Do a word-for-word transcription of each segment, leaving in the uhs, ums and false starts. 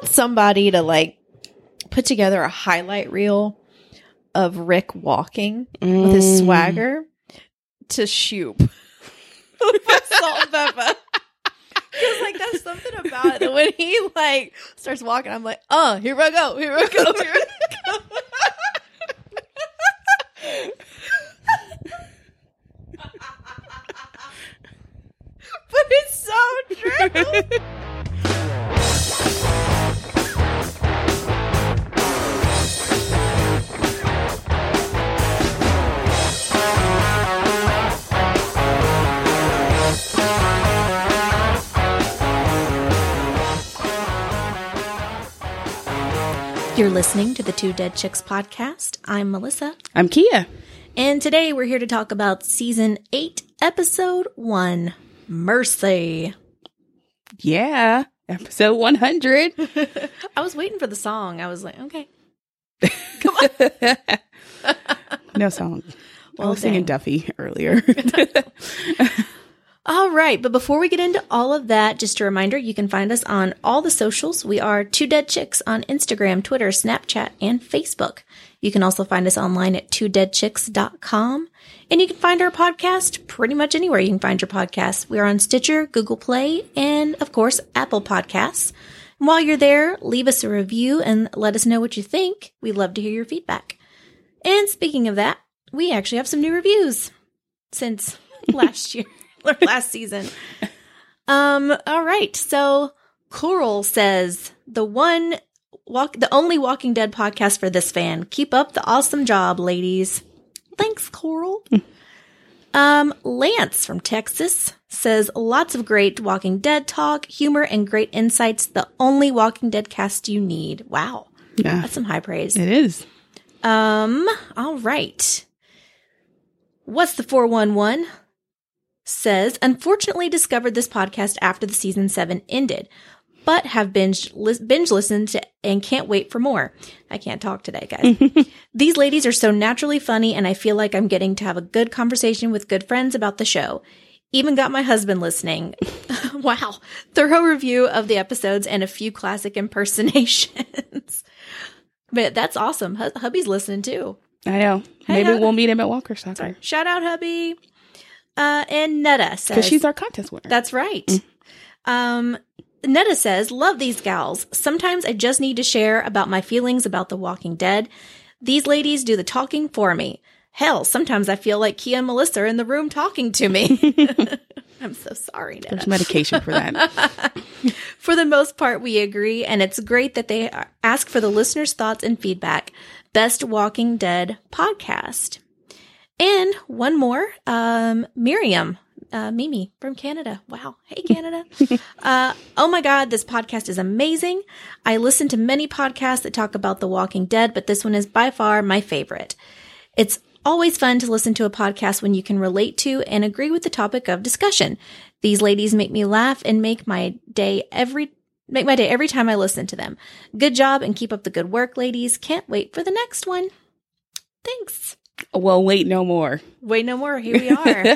want somebody to like put together a highlight reel of Rick walking mm. with his swagger to Shoop. Salt and pepper. Because like that's something about it that when he like starts walking, I'm like, oh, here I go, here I go, here I go. But it's so true. You're listening to the Two Dead Chicks podcast. I'm Melissa. I'm Kia. And today we're here to talk about season eight, episode one, Mercy. Yeah, episode one hundred. I was waiting for the song. I was like, okay. Come on. No song. Well, I was dang. singing Duffy earlier. All right. But before we get into all of that, just a reminder, you can find us on all the socials. We are Two Dead Chicks on Instagram, Twitter, Snapchat, and Facebook. You can also find us online at two dead chicks dot com. And you can find our podcast pretty much anywhere you can find your podcast. We are on Stitcher, Google Play, and of course, Apple Podcasts. And while you're there, leave us a review and let us know what you think. We'd love to hear your feedback. And speaking of that, we actually have some new reviews since last year. Or last season. Um, all right. So Coral says, the one walk, the only Walking Dead podcast for this fan. Keep up the awesome job, ladies. Thanks, Coral. um, Lance from Texas says, lots of great Walking Dead talk, humor, and great insights. The only Walking Dead cast you need. Wow. Yeah. That's some high praise. It is. Um, all right. What's the four one one? Says, unfortunately discovered this podcast after the season seven ended, but have binge, li- binge listened to and can't wait for more. I can't talk today, guys. These ladies are so naturally funny, and I feel like I'm getting to have a good conversation with good friends about the show. Even got my husband listening. Wow. Thorough review of the episodes and a few classic impersonations. But that's awesome. H- hubby's listening too. I know. Hey, Maybe uh, we'll meet him at Walker Soccer. Sorry. Shout out, hubby. Uh, and Netta says, because she's our contest winner. That's right. Mm. Um, Netta says, love these gals. Sometimes I just need to share about my feelings about The Walking Dead. These ladies do the talking for me. Hell, sometimes I feel like Kia and Melissa are in the room talking to me. I'm so sorry, Netta. There's medication for that. For the most part, we agree, and it's great that they ask for the listeners' thoughts and feedback. Best Walking Dead podcast. And one more, um, Miriam, uh, Mimi from Canada. Wow. Hey, Canada. uh, oh my God, this podcast is amazing. I listen to many podcasts that talk about The Walking Dead, but this one is by far my favorite. It's always fun to listen to a podcast when you can relate to and agree with the topic of discussion. These ladies make me laugh and make my day every make my day every time I listen to them. Good job and keep up the good work, ladies. Can't wait for the next one. Thanks. Well, wait no more. Wait no more. Here we are.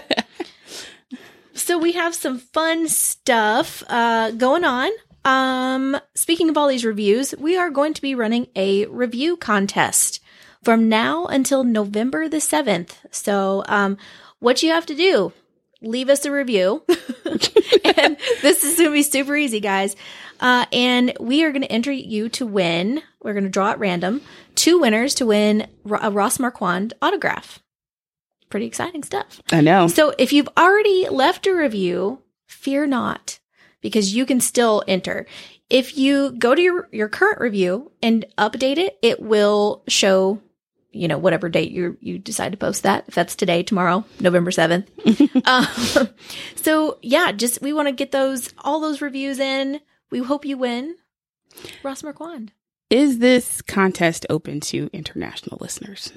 So we have some fun stuff uh, going on. Um, speaking of all these reviews, we are going to be running a review contest from now until November the seventh. So um, what you have to do, leave us a review. And this is going to be super easy, guys. Uh, and we are going to enter you to win. We're going to draw at random two winners to win a Ross Marquand autograph. Pretty exciting stuff. I know. So if you've already left a review, fear not, because you can still enter. If you go to your, your current review and update it, it will show, you know, whatever date you you decide to post that. If that's today, tomorrow, November seventh. um, so yeah, just, we want to get those, all those reviews in. We hope you win Ross Marquand. Is this contest open to international listeners?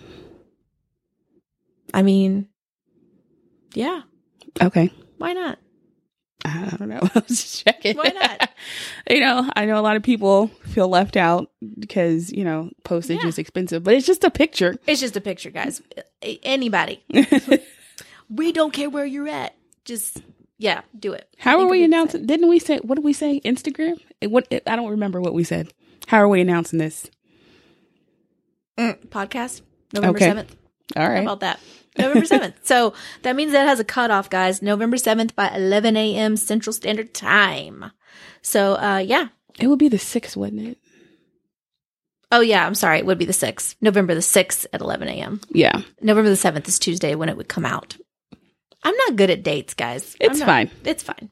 I mean, yeah. Okay. Why not? I don't know. I was just checking. Why not? You know, I know a lot of people feel left out because, you know, postage Yeah. is expensive, but it's just a picture. It's just a picture, guys. A- Anybody. We don't care where you're at. Just, yeah, do it. How Think are we of it. announcing? Didn't we say, what did we say? Instagram? It, what, it, I don't remember what we said. How are we announcing this? Mm, podcast November Okay. seventh. All right. How about that? November seventh. So that means that has a cutoff, guys. November seventh by eleven a.m. Central Standard Time. So, uh, yeah. It would be the sixth, wouldn't it? Oh, yeah. I'm sorry. It would be the sixth. November the sixth at eleven a.m. Yeah. November the seventh is Tuesday when it would come out. I'm not good at dates, guys. I'm It's not- fine. It's fine.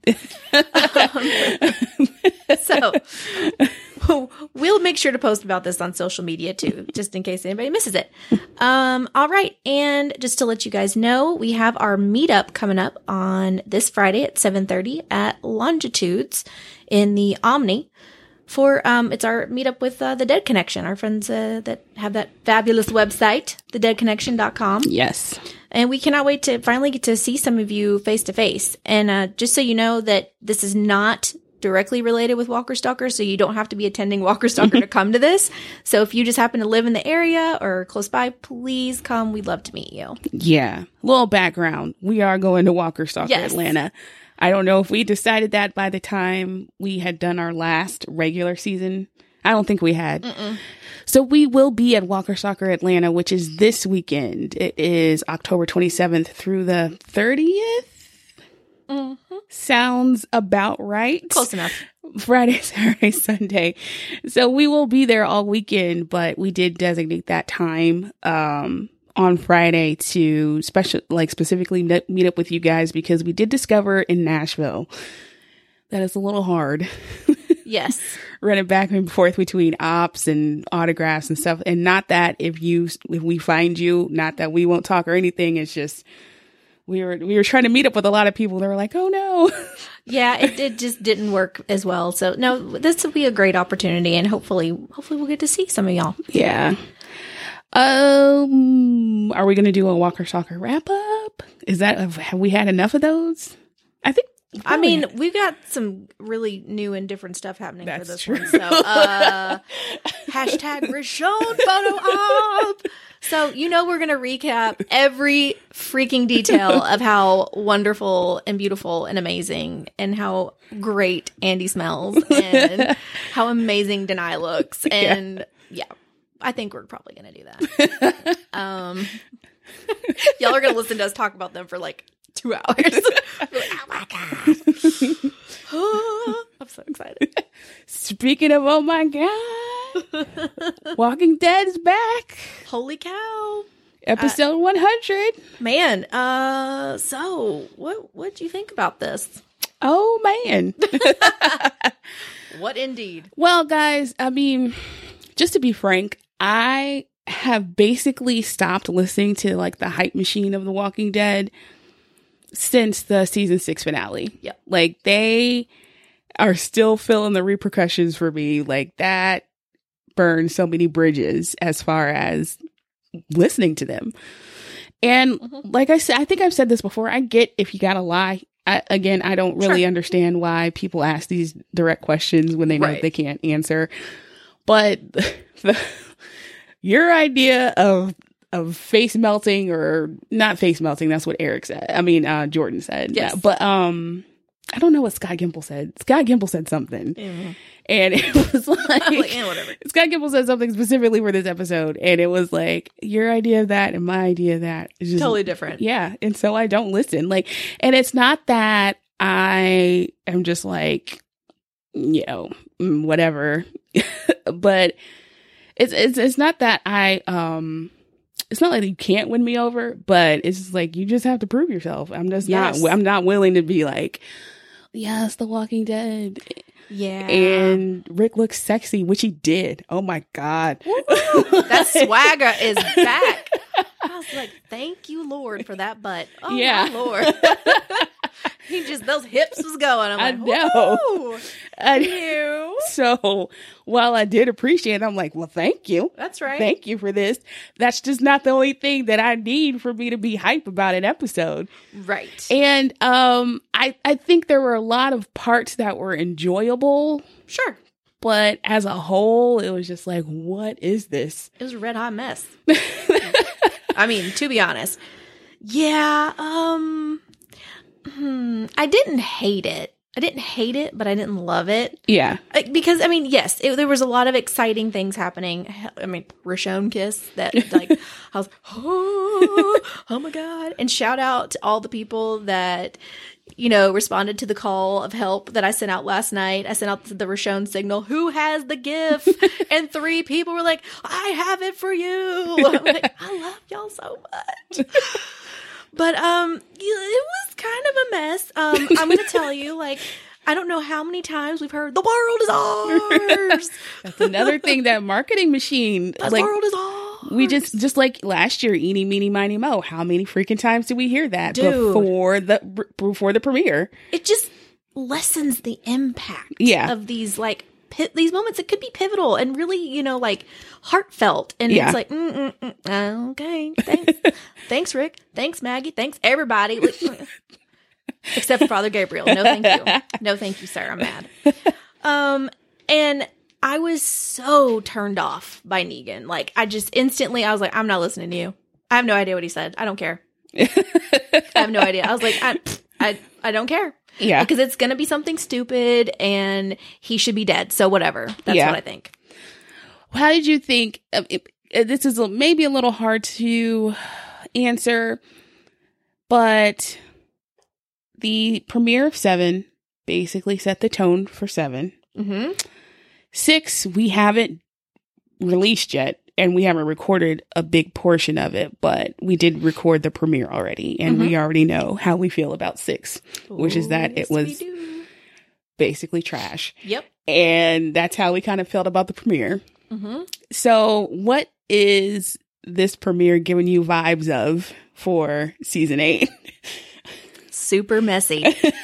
um, so we'll make sure to post about this on social media too, just in case anybody misses it. Um, all right. And just to let you guys know, we have our meetup coming up on this Friday at seven thirty at Longitudes in the Omni. For um, it's our meetup with uh, the Dead Connection, our friends uh, that have that fabulous website, the dead connection dot com. Yes. And we cannot wait to finally get to see some of you face to face. And uh, just so you know that this is not directly related with Walker Stalker, so you don't have to be attending Walker Stalker to come to this. So if you just happen to live in the area or close by, please come. We'd love to meet you. Yeah. Little background. We are going to Walker Stalker Yes. Atlanta. I don't know if we decided that by the time we had done our last regular season. I don't think we had. Mm-mm. So we will be at Walker Stalker Atlanta, which is this weekend. It is October twenty-seventh through the thirtieth. Mm-hmm. Sounds about right. Close enough. Friday, Saturday, Sunday. So we will be there all weekend, but we did designate that time um, on Friday to special, like specifically ne- meet up with you guys because we did discover in Nashville that it's a little hard. Yes. Running back and forth between ops and autographs and stuff. And not that if you, if we find you, not that we won't talk or anything. It's just, we were, we were trying to meet up with a lot of people. They were like, oh no. Yeah, it, it just didn't work as well. So no, this will be a great opportunity and hopefully, hopefully we'll get to see some of y'all. Yeah. Um, are we going to do a Walker Stalker wrap up? Is that, have we had enough of those? I think. I mean, we've got some really new and different stuff happening That's for this true. one. So, uh, hashtag Rishon photo op. So, you know, we're going to recap every freaking detail of how wonderful and beautiful and amazing and how great Andy smells and how amazing Denai looks. And yeah, I think we're probably going to do that. Um, y'all are going to listen to us talk about them for like two hours. Like, oh my God. I'm so excited. Speaking of, oh my God, Walking Dead is back. Holy cow. Episode uh, one hundred. Man, uh, so what what do you think about this? Oh man. What indeed? Well, guys, I mean, just to be frank, I have basically stopped listening to like the hype machine of The Walking Dead since the season six finale. Yep. Like they are still feeling the repercussions for me. Like that burned so many bridges as far as listening to them. And mm-hmm. like I said, I think I've said this before. I get if you gotta lie. I, again, I don't really sure. understand why people ask these direct questions when they know right. they can't answer. But the, your idea of of face melting or not face melting, that's what Eric said. I mean, uh, Jordan said. Yes. Yeah, but um, I don't know what Scott Gimple said. Scott Gimple said something. Mm-hmm. And it was like, like yeah, whatever. Scott Gimple said something specifically for this episode. And it was like, your idea of that and my idea of that is just totally different. Yeah. And so I don't listen. Like, and it's not that I am just like, you know, whatever. But it's, it's, it's not that I, um, it's not like you can't win me over, but it's just like, you just have to prove yourself. I'm just yes. not, I'm not willing to be like, yes, The Walking Dead. Yeah. And Rick looks sexy, which he did. Oh my God. That swagger is back. I was like, thank you, Lord, for that butt. Oh, yeah. my Lord. He just, those hips was going. I'm I like, know. I know. So while I did appreciate it, I'm like, well, thank you. That's right. Thank you for this. That's just not the only thing that I need for me to be hype about an episode. Right. And um, I, I think there were a lot of parts that were enjoyable. Sure. But as a whole, it was just like, what is this? It was a red hot mess. I mean, to be honest. Yeah. Um, hmm, I didn't hate it. I didn't hate it, but I didn't love it. Yeah. Because, I mean, yes, it, there was a lot of exciting things happening. I mean, Rishon Kiss, that, like, I was, oh, oh my God. And shout out to all the people that, you know, responded to the call of help that I sent out last night. I sent out the Rishon signal, who has the gift? And three people were like, I have it for you. I'm like, I love y'all so much. But um, it was kind of a mess. Um, I'm going to tell you, like, I don't know how many times we've heard, the world is ours. That's another thing, that marketing machine. The like, world is ours. We just, just like last year, Eeny, Meeny, Miny, Mo. How many freaking times did we hear that Dude. before the before the premiere? It just lessens the impact yeah. of these, like, pi- these moments that could be pivotal and really, you know, like, heartfelt. And yeah. it's like, mm, mm, mm, okay, thanks. Thanks, Rick. Thanks, Maggie. Thanks, everybody. Except for Father Gabriel. No, thank you. No, thank you, sir. I'm mad. Um, and I was so turned off by Negan. Like, I just instantly, I was like, I'm not listening to you. I have no idea what he said. I don't care. I have no idea. I was like, I, I, I don't care. Yeah. Because it's going to be something stupid and he should be dead. So whatever. That's yeah. what I think. How did you think, uh, it, uh, this is a, maybe a little hard to answer, but the premiere of Seven basically set the tone for Seven. Mm-hmm. Six, we haven't released yet, and we haven't recorded a big portion of it, but we did record the premiere already, and mm-hmm. we already know how we feel about Six, Ooh, which is that yes, it was basically trash. Yep. And that's how we kind of felt about the premiere. Mm-hmm. So what is this premiere giving you vibes of for season eight? Super messy.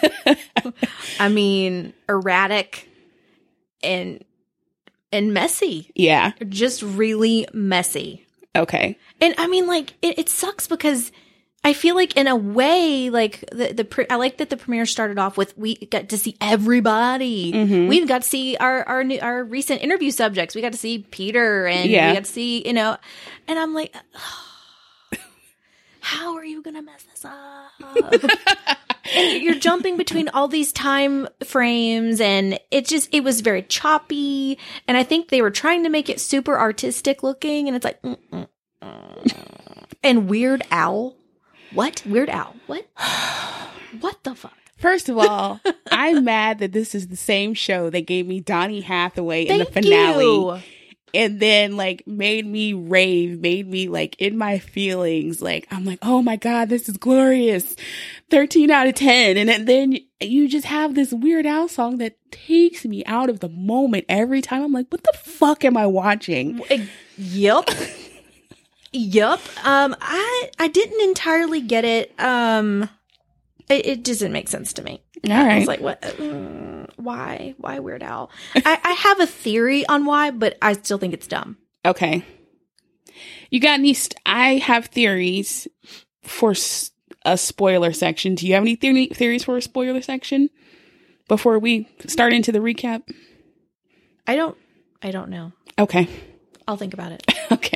I mean, erratic and and messy. Yeah. Just really messy. Okay. And I mean, like, it, it sucks because I feel like in a way, like the, the, pre- I like that the premiere started off with, we got to see everybody. Mm-hmm. We've got to see our, our new, our recent interview subjects. We got to see Peter and yeah. we got to see, you know, and I'm like, oh, how are you going to mess this up? And you're jumping between all these time frames and it just, it was very choppy. And I think they were trying to make it super artistic looking. And it's like, mm, mm, mm. And Weird Al. What? Weird Al. What? What the fuck? First of all, I'm mad that this is the same show that gave me Donny Hathaway in Thank the finale. You. And then, like, made me rave, made me, like, in my feelings. Like, I'm like, oh my God, this is glorious. thirteen out of ten. And then you just have this Weird Al song that takes me out of the moment every time. I'm like, what the fuck am I watching? Yep. Yep. Um, I, I didn't entirely get it. Um, it, it just didn't make sense to me. All right. I was like, what? Mm, why? Why Weird Al? I, I have a theory on why, but I still think it's dumb. Okay. You got any? St- I have theories for s- a spoiler section. Do you have any the- theories for a spoiler section before we start into the recap? I don't. I don't know. Okay. I'll think about it. Okay.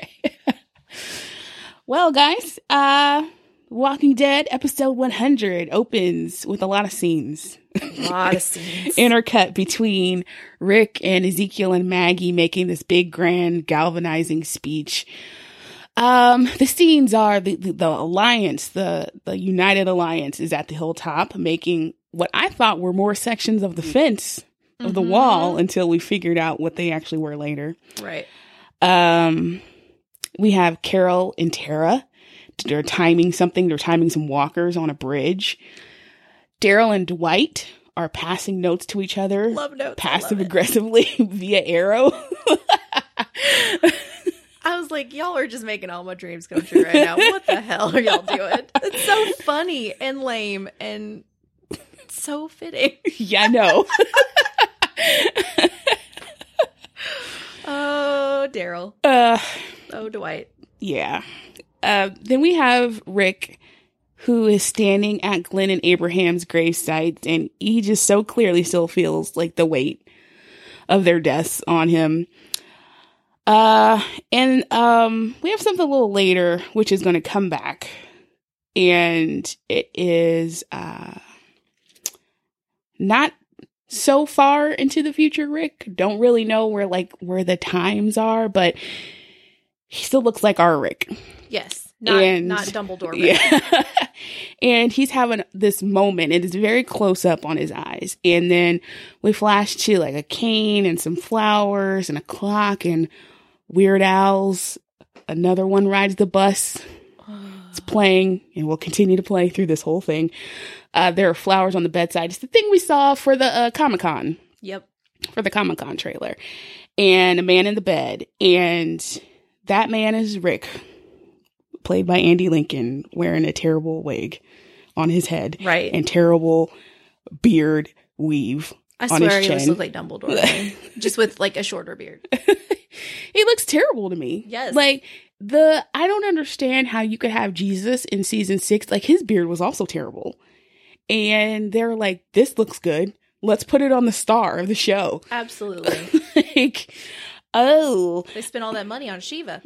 Well, guys, uh, Walking Dead episode one hundred opens with a lot of scenes. A lot of scenes. Intercut between Rick and Ezekiel and Maggie making this big, grand, galvanizing speech. Um, the scenes are the, the, the Alliance, the, the United Alliance is at the hilltop making what I thought were more sections of the fence of mm-hmm. the wall until we figured out what they actually were later. Right. Um, we have Carol and Tara. They're timing something. They're timing some walkers on a bridge. Daryl and Dwight are passing notes to each other. Love notes. Passive aggressively via arrow. I was like, y'all are just making all my dreams come true right now. What the hell are y'all doing? It's so funny and lame and so fitting. Yeah, I know. Oh, Daryl. Uh, oh, Dwight. Yeah. Uh, then we have Rick, who is standing at Glenn and Abraham's gravesite, and he just so clearly still feels like the weight of their deaths on him. Uh, and um, we have something a little later, which is going to come back, and it is uh, not so far into the future Rick. Don't really know where like where the times are, but he still looks like our Rick. Yes. Not, and, not Dumbledore Rick. Yeah. And he's having this moment, and it's very close up on his eyes. And then we flash to like a cane and some flowers and a clock and Weird Al's Another One Rides the Bus. It's playing and will continue to play through this whole thing. Uh, there are flowers on the bedside. It's the thing we saw for the uh, Comic-Con. Yep. For the Comic-Con trailer. And a man in the bed. And that man is Rick, played by Andy Lincoln, wearing a terrible wig on his head. Right. And terrible beard weave I on swear his he chin. looks like Dumbledore. Just with like a shorter beard. He looks terrible to me. Yes. Like, the, I don't understand how you could have Jesus in season six. Like, his beard was also terrible. And they're like, this looks good. Let's put it on the star of the show. Absolutely. Like, oh. They spent all that money on Shiva.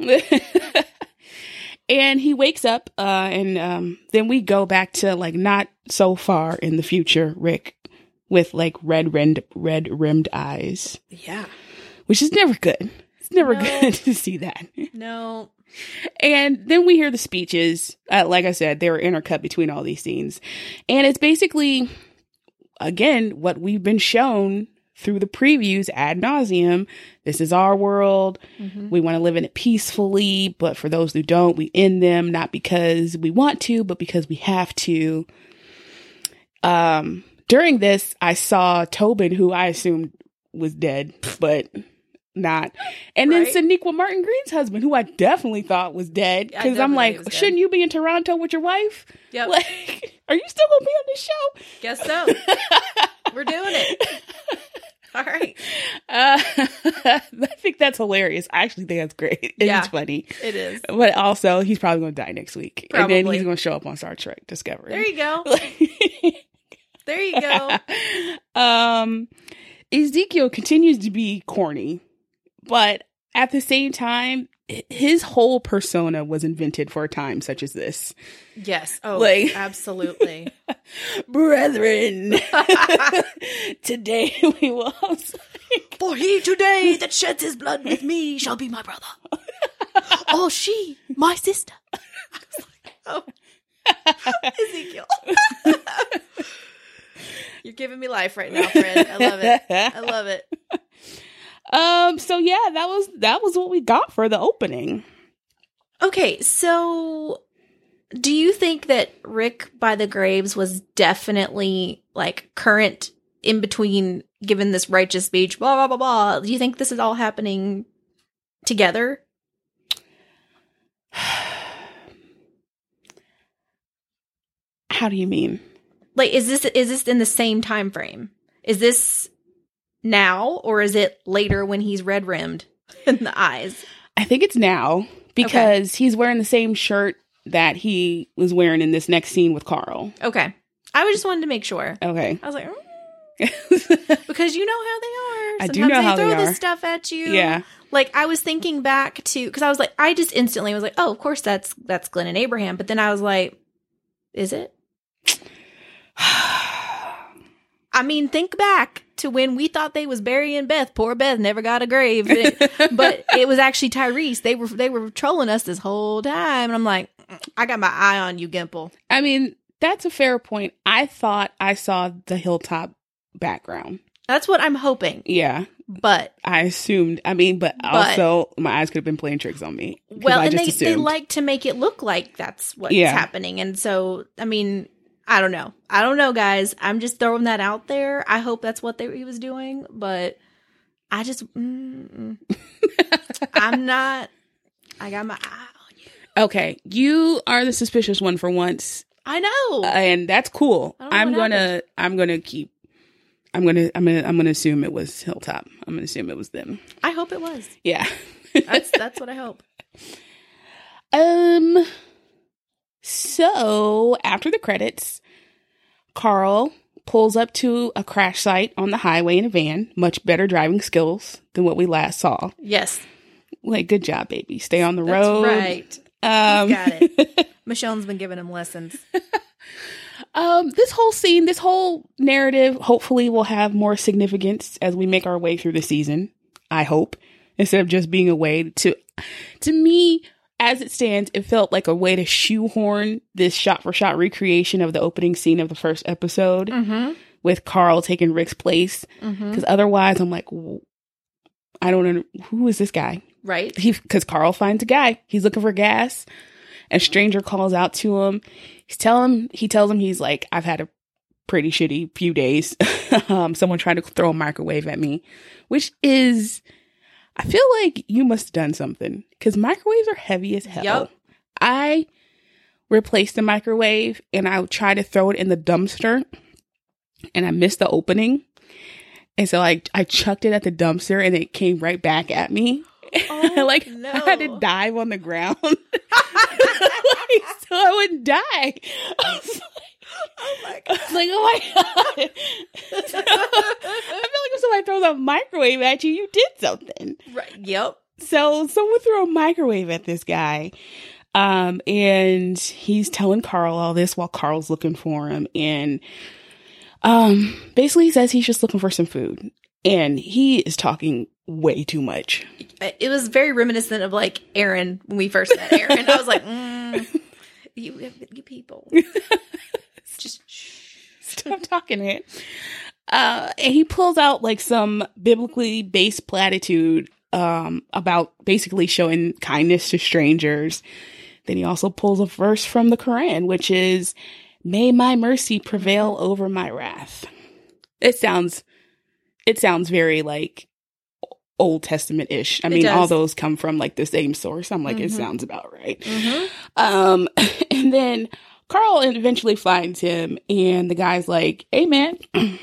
And he wakes up, uh, and um, then we go back to, like, not so far in the future, Rick, with, like, red rimmed, red rimmed eyes. Yeah. Which is never good. It's never No. good to see that. No. And then we hear the speeches. Uh, like I said, they were intercut between all these scenes. And it's basically, again, what we've been shown through the previews ad nauseum. This is our world. Mm-hmm. We want to live in it peacefully. But for those who don't, we end them not because we want to, but because we have to. Um, during this, I saw Tobin, who I assumed was dead, but not. And right. then Sonequa Martin Green's husband, who I definitely thought was dead. Because I'm like, shouldn't you be in Toronto with your wife? Yep. Like, are you still going to be on this show? Guess so. We're doing it. All right. Uh, I think that's hilarious. I actually think that's great. It's yeah, funny. It is. But also, he's probably going to die next week. Probably. And then he's going to show up on Star Trek Discovery. There you go. There you go. Um, Ezekiel continues to be corny, but at the same time, his whole persona was invented for a time such as this. Yes. Oh, like, absolutely. Brethren, today we will also... For he today that sheds his blood with me shall be my brother. Oh, she, my sister. Oh. Ezekiel. You're giving me life right now, friend. I love it. I love it. Um, so yeah, that was that was what we got for the opening. Okay, so do you think that Rick by the Graves was definitely like current in between given this righteous speech, blah blah blah blah? Do you think this is all happening together? How do you mean? Like, is this is this in the same time frame? Is this now, or is it later when he's red rimmed in the eyes? I think it's now because okay. he's wearing the same shirt that he was wearing in this next scene with Carl. Okay, I was just wanted to make sure. Okay, I was like, mm. Because you know how they are. I Sometimes do know they how throw they are. this stuff at you. Yeah. Like, I was thinking back to, because I was like, I just instantly was like, oh, of course that's that's Glenn and Abraham. But then I was like, is it? I mean, think back to when we thought they was Barry and Beth. Poor Beth never got a grave, but it was actually Tyrese. They were they were trolling us this whole time, and I'm like, I got my eye on you, Gimple. I mean, that's a fair point. I thought I saw the hilltop background. That's what I'm hoping. Yeah, but I assumed. I mean, but, but also my eyes could have been playing tricks on me. Well, I and just they they like to make it look like that's what's yeah. happening, and so I mean. I don't know. I don't know, guys. I'm just throwing that out there. I hope that's what they, he was doing, but I just, mm, I'm not, I got my eye on you. Okay. You are the suspicious one for once. I know. Uh, and that's cool. I'm going to, I'm going to keep, I'm going to, I'm going to, I'm going to assume it was Hilltop. I'm going to assume it was them. I hope it was. Yeah. that's, that's what I hope. Um, So, after the credits, Carl pulls up to a crash site on the highway in a van. Much better driving skills than what we last saw. Yes. Like, good job, baby. Stay on the That's road. right. Um, He's got it. Michonne's been giving him lessons. Um, this whole scene, this whole narrative, hopefully will have more significance as we make our way through the season. I hope, instead of just being a way to, to me, as it stands, it felt like a way to shoehorn this shot-for-shot recreation of the opening scene of the first episode Mm-hmm. with Carl taking Rick's place. Because Mm-hmm. otherwise, I'm like, I don't know, who is this guy? Right. He because Carl finds a guy. He's looking for gas. A stranger calls out to him. He's telling him, he tells him he's like, I've had a pretty shitty few days. um, someone tried to throw a microwave at me, which is, I feel like you must have done something because microwaves are heavy as hell. Yep. I replaced the microwave and I tried to throw it in the dumpster and I missed the opening. And so I, I chucked it at the dumpster and it came right back at me. Oh, like no. I had to dive on the ground like, so I wouldn't die. I was like, Oh my God. I was like, oh my God. So, I feel like if somebody throws a microwave at you, you did something. Right. Yep. So someone threw a microwave at this guy. Um, and he's telling Carl all this while Carl's looking for him. And um, basically he says he's just looking for some food. And he is talking way too much. It was very reminiscent of like Aaron when we first met Aaron. I was like, mm, you, you people. Just shh. Stop talking to it. Uh, and he pulls out like some biblically based platitude um, about basically showing kindness to strangers. Then he also pulls a verse from the Quran, which is, may my mercy prevail over my wrath. It sounds, it sounds very like Old Testament-ish. I It mean, does. all those come from like the same source. I'm like, it Mhm. sounds about right. Mm-hmm. Um, and then Carl eventually finds him, and the guy's like, hey, man,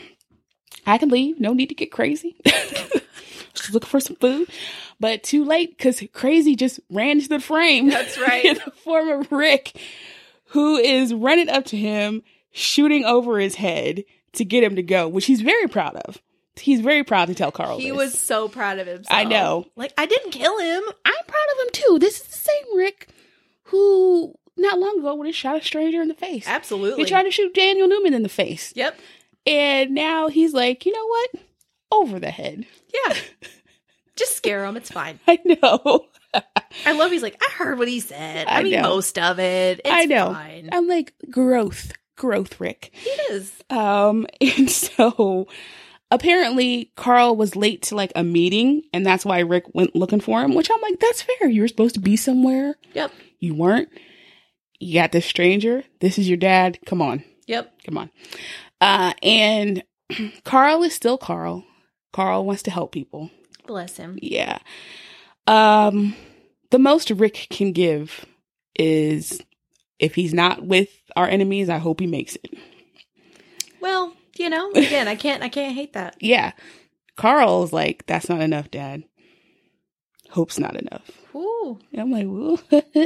I can leave. No need to get crazy. Just looking for some food. But too late, because Crazy just ran into the frame. That's right. In the form of Rick, who is running up to him, shooting over his head to get him to go, which he's very proud of. He's very proud to tell Carl He this. was so proud of himself. I know. Like, I didn't kill him. I'm proud of him, too. This is the same Rick who, not long ago, would have shot a stranger in the face. Absolutely. He tried to shoot Daniel Newman in the face. Yep. And now he's like, you know what? Over the head. Yeah. Just scare him. It's fine. I know. I love he's like, I heard what he said. I, I mean, know. most of it. It's I know. fine. I'm like, growth. Growth, Rick. He is. Um, and so apparently Carl was late to like a meeting, and that's why Rick went looking for him, which I'm like, that's fair. You were supposed to be somewhere. Yep. You weren't. You got this stranger. This is your dad. Come on. Yep. Come on. Uh, and Carl is still Carl. Carl wants to help people. Bless him. Yeah. Um, the most Rick can give is if he's not with our enemies, I hope he makes it. Well, you know, again, I can't, I can't hate that. Yeah. Carl is like, that's not enough, Dad. Hope's not enough. Ooh. And I'm like, woo.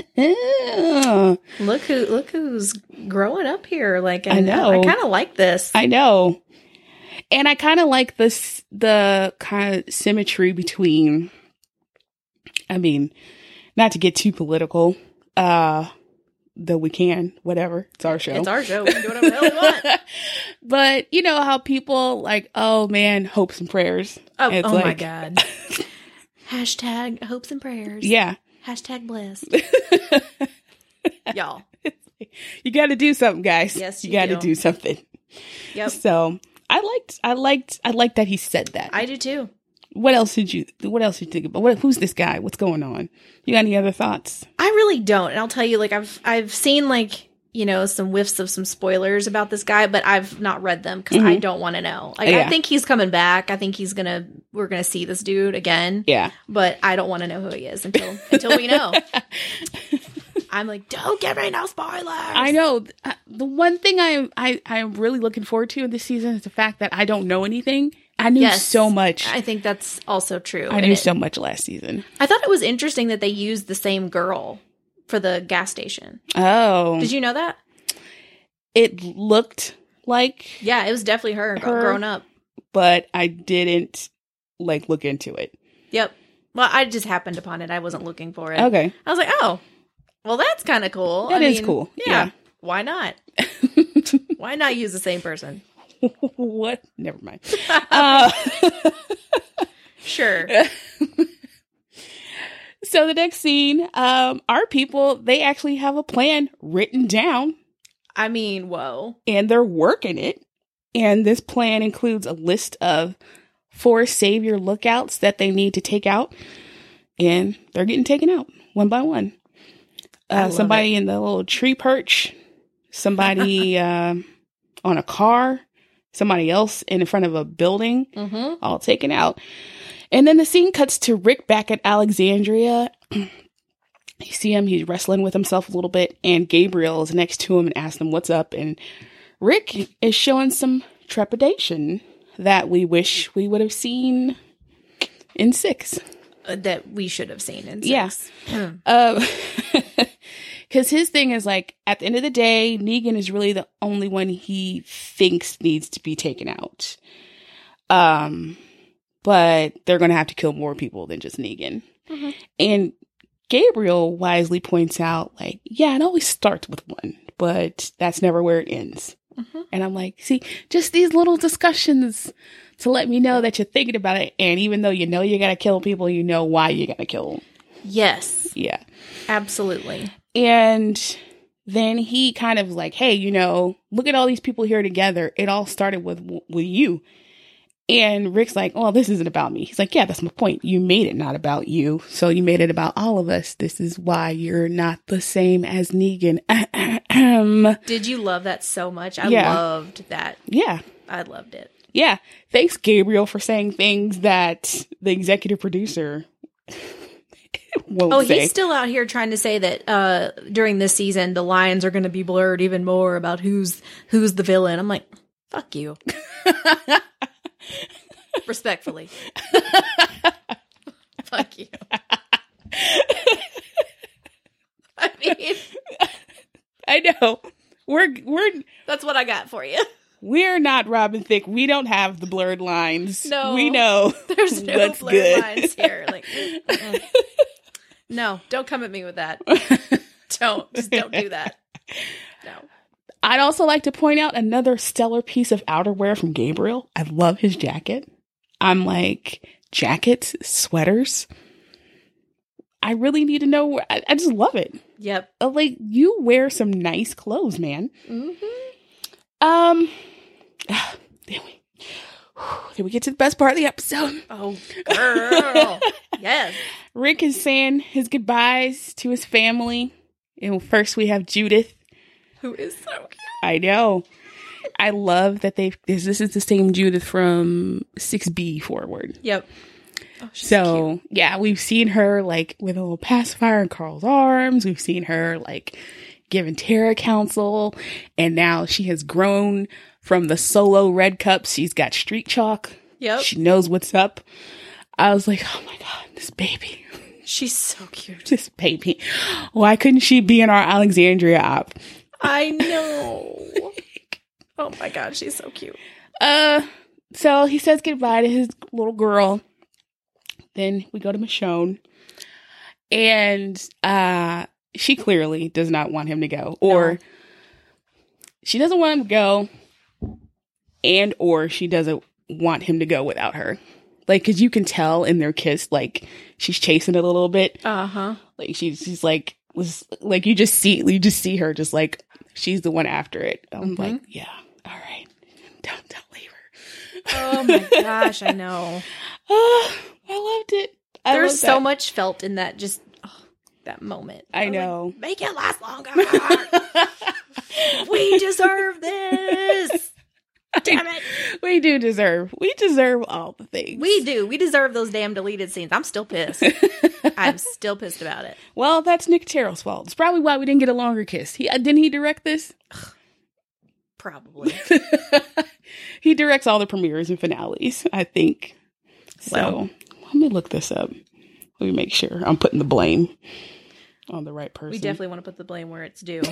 Look who, look who's growing up here. Like, I and know. I kind of like this. I know. And I kind of like this, the kind of symmetry between, I mean, not to get too political, uh, though we can, whatever. It's our show. It's our show. We can do whatever the hell we want. But you know how people like, oh man, hopes and prayers. Oh, It's oh my like- God. Hashtag hopes and prayers. Yeah. Hashtag blessed. Y'all. You got to do something, guys. Yes, you, you got to do. do something. Yep. So I liked, I liked, I liked that he said that. I do too. What else did you? What else did you think about? What, who's this guy? What's going on? You got any other thoughts? I really don't. And I'll tell you, like, I've, I've seen like, you know, some whiffs of some spoilers about this guy, but I've not read them because I Mhm. don't want to know. Like, Yeah. I think he's coming back. I think he's gonna, we're gonna see this dude again, Yeah. but I don't want to know who he is until, until we know. I'm like, don't give me no spoilers. I know. Uh, The one thing I I I am really looking forward to in this season is the fact that I don't know anything. I knew Yes. so much. I think that's also true. I And knew it- so much last season. I thought it was interesting that they used the same girl for the gas station. Oh, Did you know that? it looked like, Yeah, it was definitely her, gr- Her. grown up. but I didn't like look into it. Yep. Well, I just happened upon it. I wasn't looking for it. Okay, I was like, oh, well, that's kind of cool. that I is mean, cool. Yeah. Why not? Why not use the same person? What? Never mind. uh, sure. So the next scene, um, our people, they actually have a plan written down. I mean, whoa. And they're working it. And this plan includes a list of four savior lookouts that they need to take out. And they're getting taken out one by one. Uh, somebody it. in the little tree perch, somebody uh, on a car, somebody else in front of a building, mm-hmm. all taken out. And then the scene cuts to Rick back at Alexandria. You see him, he's wrestling with himself a little bit, and Gabriel is next to him and asks him what's up. And Rick is showing some trepidation that we wish we would have seen in six. Uh, that we should have seen in six. Yeah. uh, Because his thing is like, at the end of the day, Negan is really the only one he thinks needs to be taken out. Um... But they're going to have to kill more people than just Negan. Mm-hmm. And Gabriel wisely points out, like, yeah, it always starts with one, but that's never where it ends. Mm-hmm. And I'm like, see, just these little discussions to let me know that you're thinking about it. And even though you know you got to kill people, you know why you got to kill them. Yes. Yeah. Absolutely. And then he kind of like, hey, you know, look at all these people here together. It all started with with you. And Rick's like, oh, this isn't about me. He's like, yeah, that's my point. You made it not about you. So you made it about all of us. This is why you're not the same as Negan. Did you love that so much? I yeah. loved that. Yeah. I loved it. Yeah. Thanks, Gabriel, for saying things that the executive producer won't oh, say. He's still out here trying to say that uh, during this season, the lines are going to be blurred even more about who's who's the villain. I'm like, fuck you. Respectfully. Fuck you. I mean, I know. We're we're that's what I got for you. We're not Robin Thicke. We don't have the blurred lines. No. We know. There's no what's blurred good. lines here. Like mm-mm. No, don't come at me with that. Don't. Just don't do that. No. I'd also like to point out another stellar piece of outerwear from Gabriel. I love his jacket. I'm like, jackets, sweaters. I really need to know. Where, I, I just love it. Yep. Uh, like, you wear some nice clothes, man. Mm-hmm. Um, uh, then we, then we get to the best part of the episode. Oh, girl. Yes. Rick is saying his goodbyes to his family. And first we have Judith. Who is so cute. I know. I love that they've, this, this is the same Judith from six B forward. Yep. Oh, so, cute. Yeah, we've seen her, like, with a little pacifier in Carl's arms. We've seen her, like, giving Tara counsel. And now she has grown from the solo red cups. She's got street chalk. Yep. She knows what's up. I was like, oh, my God, this baby. She's so cute. This baby. Why couldn't she be in our Alexandria op? I know. Oh my God, she's so cute. Uh, so he says goodbye to his little girl. Then we go to Michonne, and uh, she clearly does not want him to go, or no. She doesn't want him to go, and or she doesn't want him to go without her. Like, cause you can tell in their kiss, like she's chasing it a little bit. Uh huh. Like she's she's like was like you just see you just see her just like. She's the one after it. I'm mm-hmm. like, yeah, all right. Don't, don't leave her. Oh my gosh, I know. Oh, I loved it. I There's loved so that. much felt in that, just oh, that moment. I, I know. Like, make it last longer. We deserve this. Damn it. We do deserve. We deserve all the things. We do. We deserve those damn deleted scenes. I'm still pissed. I'm still pissed about it. Well, that's Nick Terrell's fault. It's probably why we didn't get a longer kiss. He uh, didn't he direct this? Probably. He directs all the premieres and finales, I think. So well, let me look this up. Let me make sure I'm putting the blame on the right person. We definitely want to put the blame where it's due.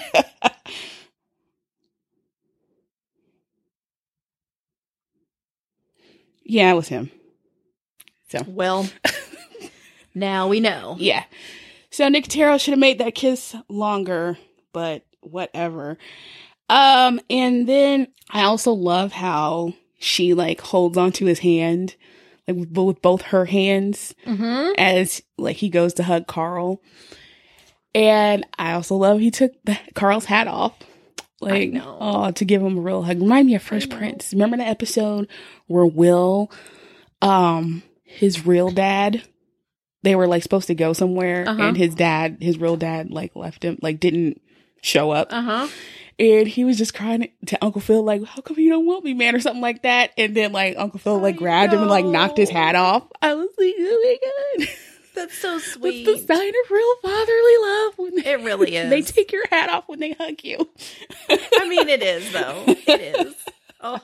Yeah, it was him. So well, now we know. Yeah. So Nick Terrell should have made that kiss longer, but whatever. Um, and then I also love how she like holds onto his hand, like with, with both her hands, Mm-hmm. as like he goes to hug Carl. And I also love he took the, Carl's hat off, like oh, to give him a real hug. Remind me of Fresh Prince. Remember the episode where Will, um, his real dad, they were like supposed to go somewhere, uh-huh. and his dad, his real dad, like left him, like didn't show up. Uh huh. And he was just crying to Uncle Phil, like, how come you don't want me, man? Or something like that. And then, like, Uncle Phil, like, I grabbed know. him and, like, knocked his hat off. I was like, oh my God. That's so sweet. That's the sign of real fatherly love. When they, it really is. They take your hat off when they hug you. I mean, it is, though. It is. Oh,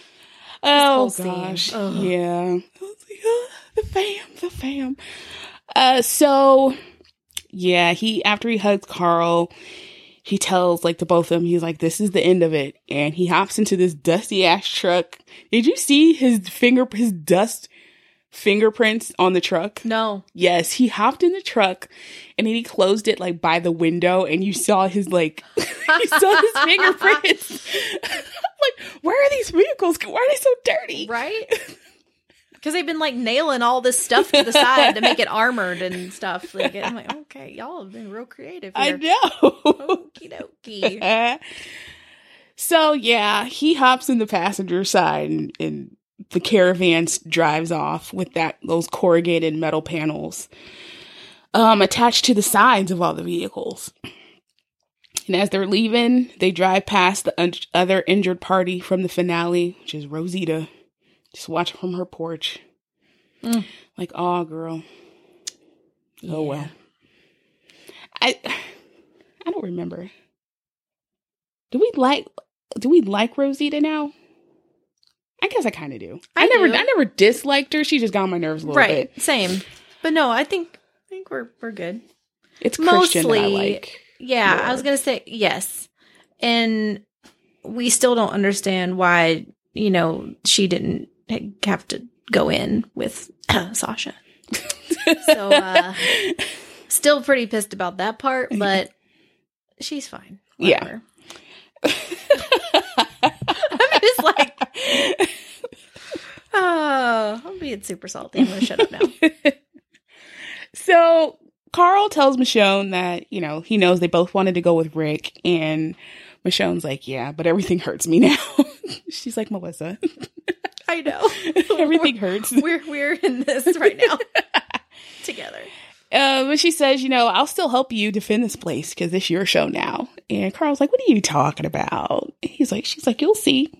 oh gosh. Oh. Yeah. I was like, oh, the fam, the fam. Uh, so, yeah, he, after he hugs Carl, he tells, like, to both of them, he's like, this is the end of it. And he hops into this dusty ass truck. Did you see his finger, his dust fingerprints on the truck? No. Yes, he hopped in the truck and then he closed it, like, by the window, and you saw his, like, you saw his fingerprints. Like, where are these vehicles? Why are they so dirty? Right? Because they've been, like, nailing all this stuff to the side to make it armored and stuff. Like, I'm like, okay, y'all have been real creative here. I know. Okie dokie. So, yeah, he hops in the passenger side and, and the caravan drives off with that those corrugated metal panels um, attached to the sides of all the vehicles. And as they're leaving, they drive past the un- other injured party from the finale, which is Rosita. Just watch from her porch. Mm. Like, oh, girl. Yeah. Oh, well. I I don't remember. Do we like do we like Rosita now? I guess I kind of do. I, I never do. I never disliked her. She just got on my nerves a little right. bit. Same. But no, I think I think we're we're good. It's Christian Mostly, that I like. Yeah, more. I was going to say yes. And we still don't understand why, you know, she didn't have to go in with uh, Sasha. So, uh, still pretty pissed about that part, but she's fine. Whatever. Yeah. I'm just like, oh, I'm being super salty. I'm going to shut up now. So, Carl tells Michonne that, you know, he knows they both wanted to go with Rick, and Michonne's like, yeah, but everything hurts me now. She's like, Melissa. I know. Everything we're, hurts. We're we're in this right now together. Uh, but she says, you know, I'll still help you defend this place because it's your show now. And Carl's like, what are you talking about? He's like, she's like, you'll see.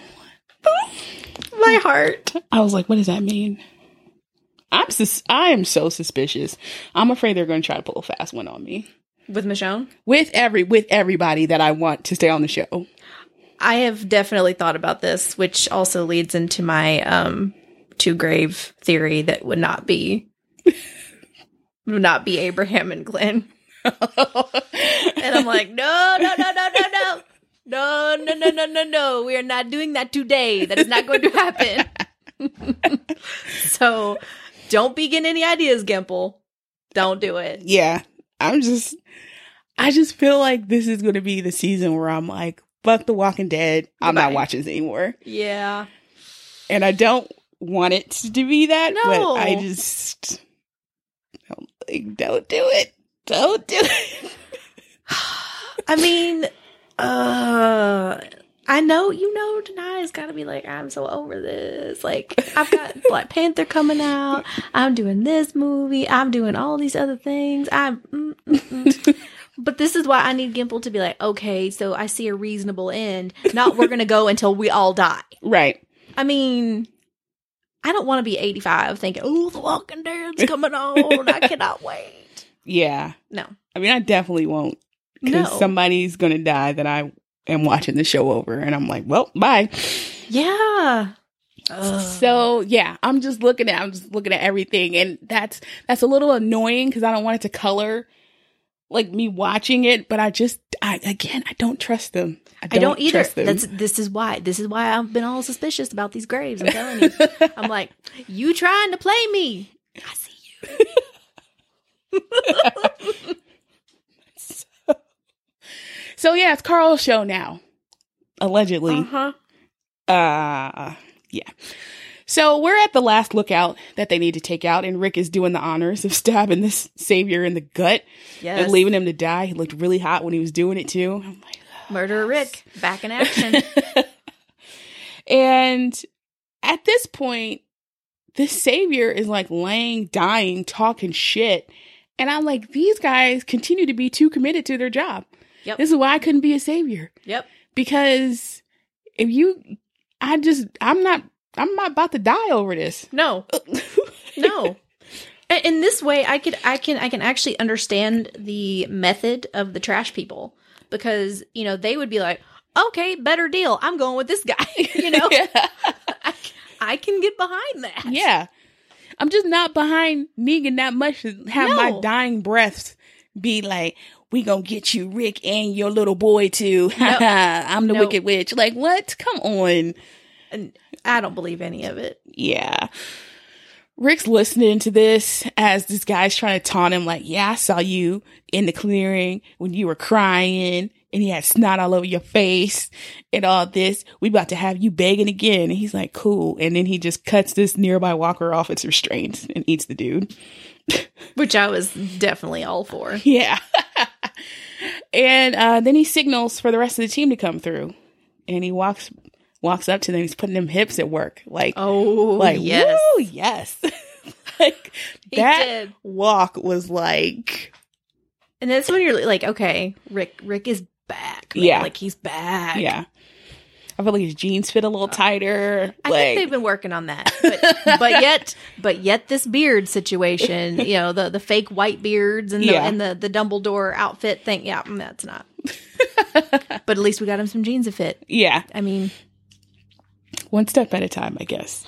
My heart. I was like, what does that mean? I'm sus- I am so suspicious. I'm afraid they're going to try to pull a fast one on me. With Michonne? With every with everybody that I want to stay on the show. I have definitely thought about this, which also leads into my um too grave theory that would not be would not be Abraham and Glenn. And I'm like, no, no, no, no, no, no. No, no, no, no, no, no. We are not doing that today. That is not going to happen. So don't be getting any ideas, Gimple. Don't do it. Yeah. I'm just I just feel like this is going to be the season where I'm like, fuck The Walking Dead. I'm Goodbye. not watching this anymore. Yeah. And I don't want it to be that, No. but I just don't, like, don't do it. Don't do it. I mean, uh, I know, you know, Denai's got to be like, I'm so over this. Like, I've got Black Panther coming out. I'm doing this movie. I'm doing all these other things. I'm, mm, mm, mm. But this is why I need Gimple to be like, okay, so I see a reasonable end. Not we're going to go until we all die. Right. I mean, I don't want to be eighty-five thinking, oh, The Walking Dead's coming on. I cannot wait. Yeah. No. I mean, I definitely won't. Because No. somebody's going to die that I am watching the show over. And I'm like, well, bye. Yeah. Ugh. So, yeah, I'm just looking at, I'm just looking at everything. And that's, that's a little annoying because I don't want it to color like me watching it, but I just, I again, I don't trust them. I don't, I don't either. Trust them. That's this is why. This is why I've been all suspicious about these graves. I'm telling you. I'm like, you trying to play me? I see you. so, so yeah, it's Carl's show now. allegedly. Uh-huh. Uh, yeah. So we're at the last lookout that they need to take out, and Rick is doing the honors of stabbing this savior in the gut Yes. and leaving him to die. He looked really hot when he was doing it too. I'm like, Murderer Rick, back in action. And at this point, this savior is like laying, dying, talking shit. And I'm like, these guys continue to be too committed to their job. Yep. This is why I couldn't be a savior. Yep. Because if you, I just, I'm not, I'm not about to die over this. No. No. A- In this way, I could, I can, I can actually understand the method of the trash people, because, you know, they would be like, okay, better deal. I'm going with this guy. You know, Yeah. I, I can get behind that. Yeah. I'm just not behind Negan that much to have No. my dying breaths be like, we gonna get you, Rick, and your little boy too. Nope. I'm the Nope. Wicked Witch. Like, what? Come on. And I don't believe any of it. Yeah. Rick's listening to this as this guy's trying to taunt him, like, yeah, I saw you in the clearing when you were crying and you had snot all over your face and all this. We about to have you begging again. And he's like, cool. And then he just cuts this nearby walker off its restraints and eats the dude. Which I was definitely all for. Yeah. And uh, then he signals for the rest of the team to come through. And he walks walks up to them. He's putting them hips at work. Like, Oh, like, yes. woo, yes. Like, He that did. walk was like, And that's when you're like, okay, Rick, Rick is back. man. Yeah. Like, he's back. yeah. I feel like his jeans fit a little tighter. I like, think they've been working on that, but, but yet, but yet, this beard situation, you know, the, the fake white beards and the, Yeah. and the the Dumbledore outfit thing, yeah, mm, that's not. But at least we got him some jeans that fit. yeah. I mean, One step at a time, I guess.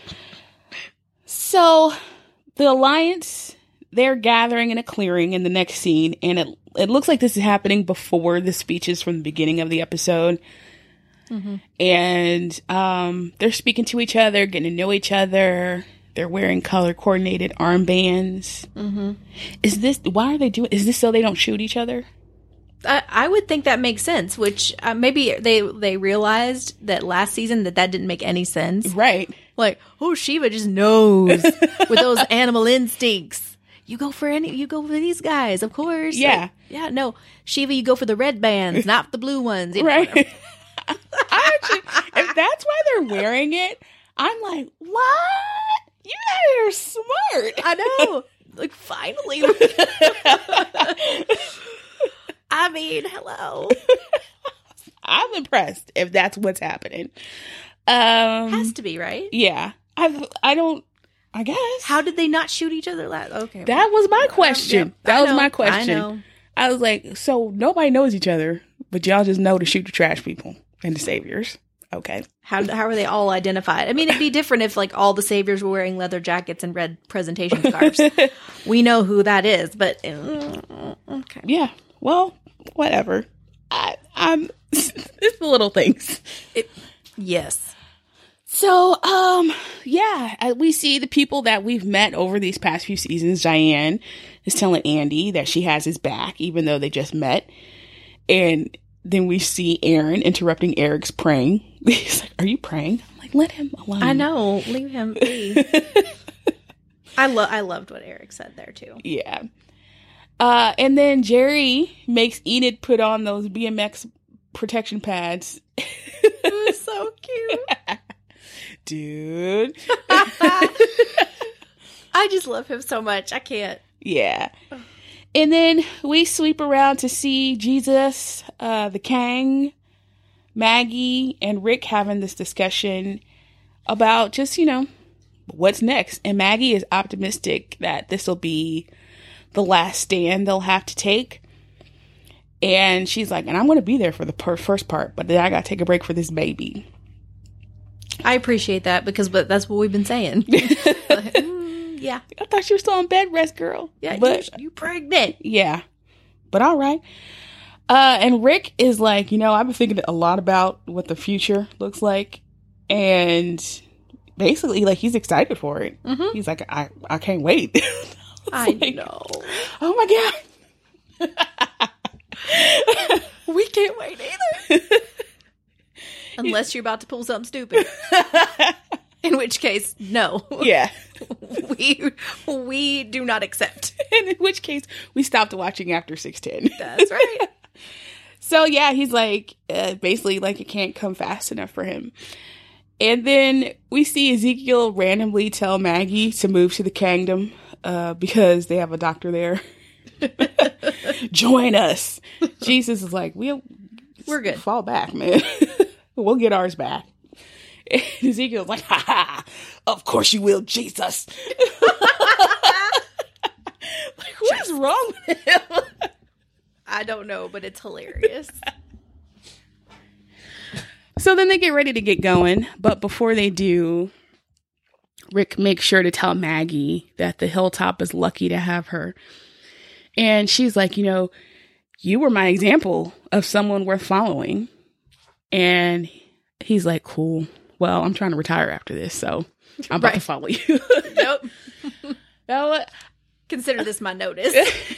So, the Alliance, they're gathering in a clearing in the next scene, and it it looks like this is happening before the speeches from the beginning of the episode. Mm-hmm. And um, they're speaking to each other, getting to know each other. They're wearing color-coordinated armbands. Mm-hmm. Is this, why are they doing, is this so they don't shoot each other? I, I would think that makes sense. Which uh, maybe they they realized that last season that that didn't make any sense. Right. Like, oh, Shiva just knows with those animal instincts. You go for any, you go for these guys, of course. Yeah. Like, yeah. No, Shiva, you go for the red bands, not the blue ones. You know, Right. whatever. I actually, if that's why they're wearing it, I'm like, what? You guys are smart. I know. Like, finally. I mean, hello. I'm impressed if that's what's happening. Um, Has to be, right? yeah. I I don't. I guess How did they not shoot each other last? Okay. that was my question. Yep, that I was know, my I question. know. I was like, so nobody knows each other, but y'all just know to shoot the trash people and the saviors. Okay. How how are they all identified? I mean, it'd be different if like all the saviors were wearing leather jackets and red presentation scarves. We know who that is, but uh, okay. Yeah. Well, whatever. I, I'm. It's the little things. It, yes. So, um, yeah, uh, we see the people that we've met over these past few seasons. Diane is telling Andy that she has his back, even though they just met. And then we see Aaron interrupting Eric's praying. He's like, are you praying? I'm like, let him alone. I know. Leave him be. I love. I loved what Eric said there too. Yeah. Uh, and then Jerry makes Enid put on those B M X protection pads. It was so cute. Dude. I just love him so much. I can't. Yeah. And then we sweep around to see Jesus, uh, the Kang, Maggie, and Rick having this discussion about just, you know, what's next. And Maggie is optimistic that this will be the last stand they'll have to take. And she's like, and I'm going to be there for the per- first part, but then I got to take a break for this baby. I appreciate that because but that's what we've been saying. Like, mm, yeah. I thought you were still on bed rest, girl. Yeah, but you, you pregnant. yeah, but all right. Uh, and Rick is like, you know, I've been thinking a lot about what the future looks like, and basically, like, he's excited for it. Mm-hmm. He's like, I, I can't wait. I like, know. Oh my god, We can't wait either. Unless you're about to pull something stupid. In which case, no. Yeah. we we do not accept. And in which case, we stopped watching after six ten. That's right. So, yeah, he's like, uh, basically, like, it can't come fast enough for him. And then we see Ezekiel randomly tell Maggie to move to the kingdom uh, because they have a doctor there. Join us. Jesus is like, we'll We're good. Fall back, man. We'll get ours back. And Ezekiel's like, ha ha, of course you will, Jesus. Like, what is wrong with him? I don't know, but it's hilarious. So then they get ready to get going. But before they do, Rick makes sure to tell Maggie that the hilltop is lucky to have her. And she's like, you know, you were my example of someone worth following. And he's like, cool. Well, I'm trying to retire after this, so I'm about right. to follow you. Nope. Now, consider this my notice.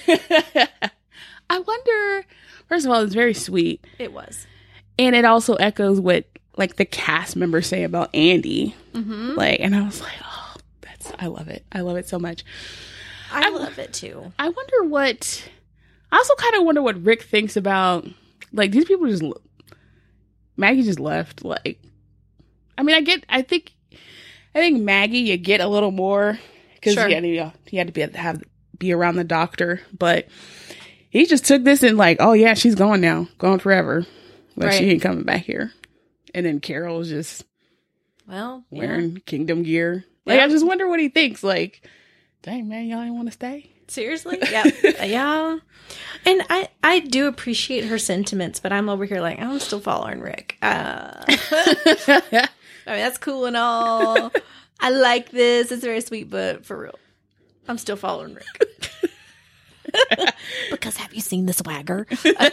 I wonder, first of all, it's very sweet. It was. And it also echoes what, like, the cast members say about Andy. Mm-hmm. Like, and I was like, oh, that's, I love it. I love it so much. I, I love it, too. I wonder what, I also kind of wonder what Rick thinks about, like, these people just, Maggie just left, like, I mean, I get, I think, I think Maggie, you get a little more, because sure. he, had to, he had to be, have, be around the doctor, but he just took this and like, oh yeah, she's gone now, gone forever. Like, right. She ain't coming back here. And then Carol was just, well, wearing yeah. kingdom gear. Like, yep. I just wonder what he thinks, like, dang, man, y'all ain't want to stay? Seriously? Yeah. Yeah. And I, I do appreciate her sentiments, but I'm over here like, I'm still following Rick. Uh, I mean, that's cool and all. I like this. It's very sweet, but for real, I'm still following Rick. Because have you seen the swagger?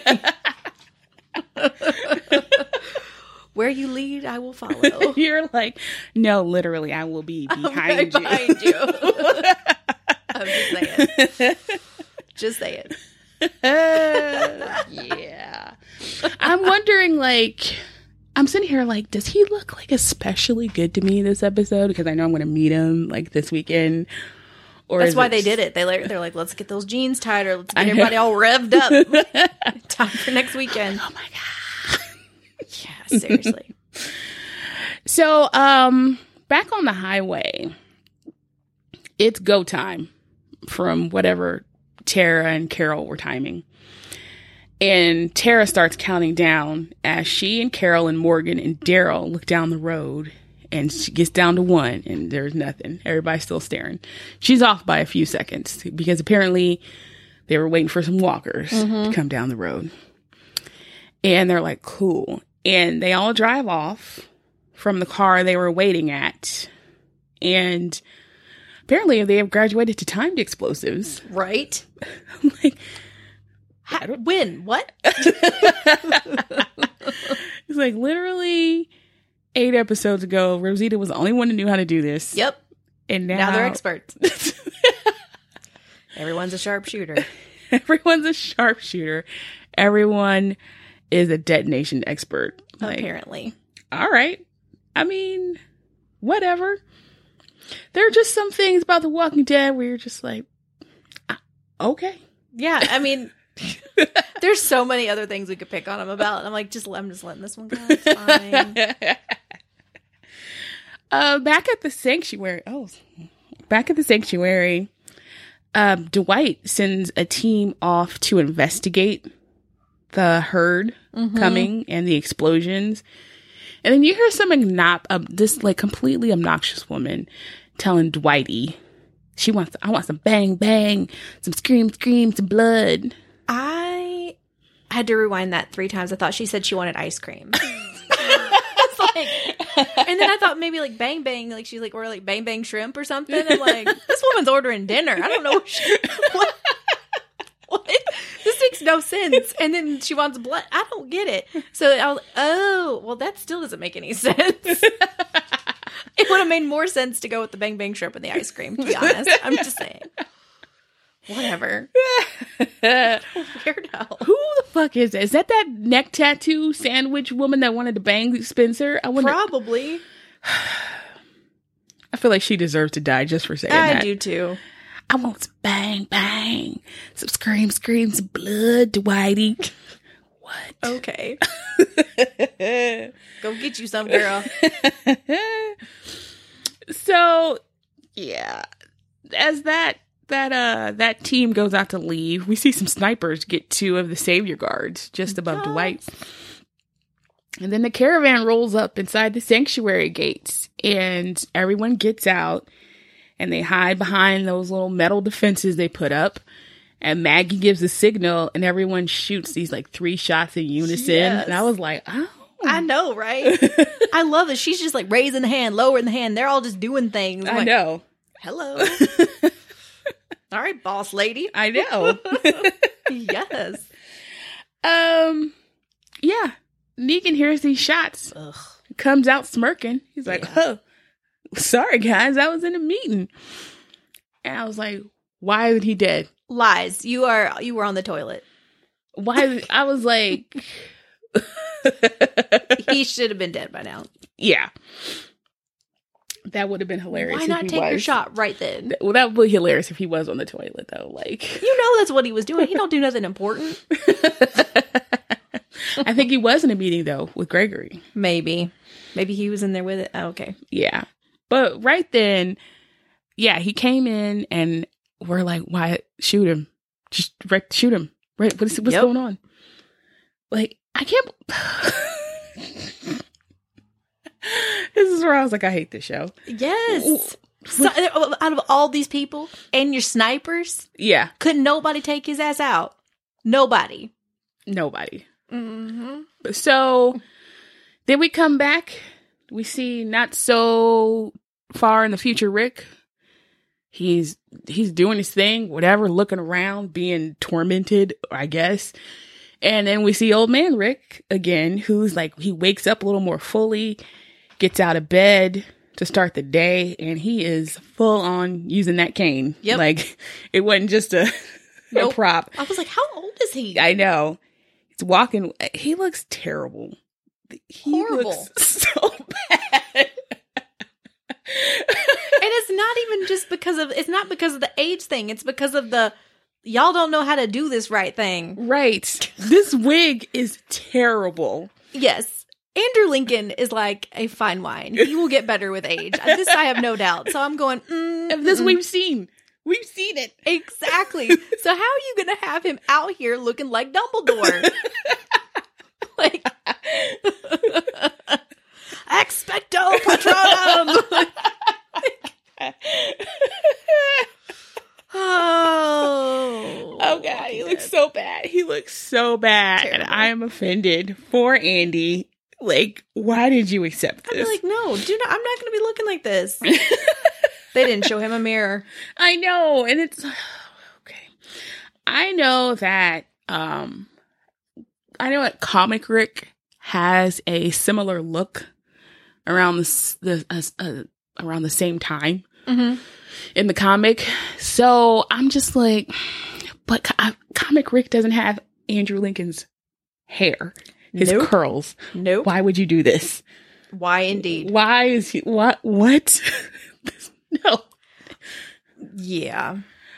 Where you lead, I will follow. You're like, no, literally, I will be behind right you. Behind you. I'm just saying. Just saying. Uh, yeah. I'm wondering, like, I'm sitting here like, does he look like especially good to me this episode? Because I know I'm going to meet him like this weekend. Or that's why it... they did it. They they're like, let's get those jeans tighter. Let's get everybody all revved up. Time for next weekend. Oh my god. Yeah, seriously. So, um, back on the highway, it's go time from whatever Tara and Carol were timing. And Tara starts counting down as she and Carol and Morgan and Daryl look down the road, and she gets down to one and there's nothing. Everybody's still staring. She's off by a few seconds because apparently they were waiting for some walkers mm-hmm. to come down the road. And they're like, cool. And they all drive off from the car they were waiting at. And apparently they have graduated to timed explosives. Right? I'm like, I don't win. What? It's like literally eight episodes ago, Rosita was the only one who knew how to do this. Yep. And now, now they're experts. Everyone's a sharpshooter. Everyone's a sharpshooter. Everyone is a detonation expert. Like, apparently. All right. I mean, whatever. There are just some things about The Walking Dead where you're just like, ah, okay. Yeah, I mean, there's so many other things we could pick on them about. And I'm like, just I'm just letting this one go. It's fine. uh, back at the sanctuary. Oh, back at the sanctuary, um, Dwight sends a team off to investigate the herd mm-hmm. coming and the explosions. And then you hear some obnob- uh, this like completely obnoxious woman telling Dwighty she wants, I want some bang bang, some scream scream, some blood. I had to rewind that three times. I thought she said she wanted ice cream. It's like, and then I thought maybe like bang bang, like she's like, or like bang bang shrimp or something. And like, this woman's ordering dinner. I don't know what she, what, what? This makes no sense. And then she wants blood. I don't get it. So I was, oh, well, that still doesn't make any sense. It would have made more sense to go with the bang bang shrimp and the ice cream, to be honest. I'm just saying. Whatever. Weirdo. Who the fuck is that? Is that that neck tattoo sandwich woman that wanted to bang Spencer? I wonder. Probably. I feel like she deserves to die just for saying I that. do too. I want some bang, bang. Some scream, scream, some blood, Dwighty. What? Okay. Go get you some, girl. So, yeah. As that that uh that team goes out to leave, we see some snipers get two of the savior guards just above Yes. Dwight. And then the caravan rolls up inside the sanctuary gates, and everyone gets out, and they hide behind those little metal defenses they put up. And Maggie gives a signal, and everyone shoots these like three shots in unison. Yes. And I was like, oh. I know, right? I love it. She's just like raising the hand, lowering the hand. They're all just doing things. I'm I like, know. Hello. All right, boss lady. I know. Yes. Um, yeah. Negan hears these shots, Ugh. comes out smirking. He's like, Yeah. oh, sorry, guys. I was in a meeting. And I was like, why isn't he dead? Lies. You are. You were on the toilet. Why? I was like, He should have been dead by now. yeah. That would have been hilarious. Why if not he take your was. shot right then? Well, that would be hilarious if he was on the toilet, though. Like, You know that's what he was doing. He don't do nothing important. I think he was in a meeting though with Gregory. Maybe. Maybe he was in there with it. Oh, okay. Yeah, but right then, yeah, he came in and we're like, "Why shoot him? Just right, shoot him! Right? What's what's Yep. going on?" Like, I can't. This is where I was like, I hate this show. Yes. So, out of all these people and your snipers, Yeah, couldn't nobody take his ass out? Nobody. nobody. Mm-hmm. So then we come back. We see not so far in the future Rick. He's he's doing his thing, whatever, looking around, being tormented, I guess. And then we see old man Rick again, who's like, he wakes up a little more fully, gets out of bed to start the day, and he is full on using that cane. Yep. Like, it wasn't just a, Nope. a prop. I was like, how old is he? I know. He's walking. He looks terrible. He Horrible. looks so bad. And it's not even just because of, it's not because of the age thing. It's because of the, y'all don't know how to do this right thing. Right. This wig is terrible. Yes. Andrew Lincoln is like a fine wine. He will get better with age. This I have no doubt. So I'm going, mm, This mm, we've seen. We've seen it. exactly. So how are you going to have him out here looking like Dumbledore? Like, expecto patronum. Oh. Oh god, he looks so bad. He looks so bad. Terrible. And I am offended for Andy. Like, why did you accept I'd be this? like, no, do not. I'm not going to be looking like this. They didn't show him a mirror. I know, and it's okay. I know that um I know that Comic Rick has a similar look around the the uh, uh, around the same time Mm-hmm. in the comic. So I'm just like, but Co- Comic Rick doesn't have Andrew Lincoln's hair, his Nope. curls. Nope. Why would you do this? Why indeed? Why is he what what? No. Yeah.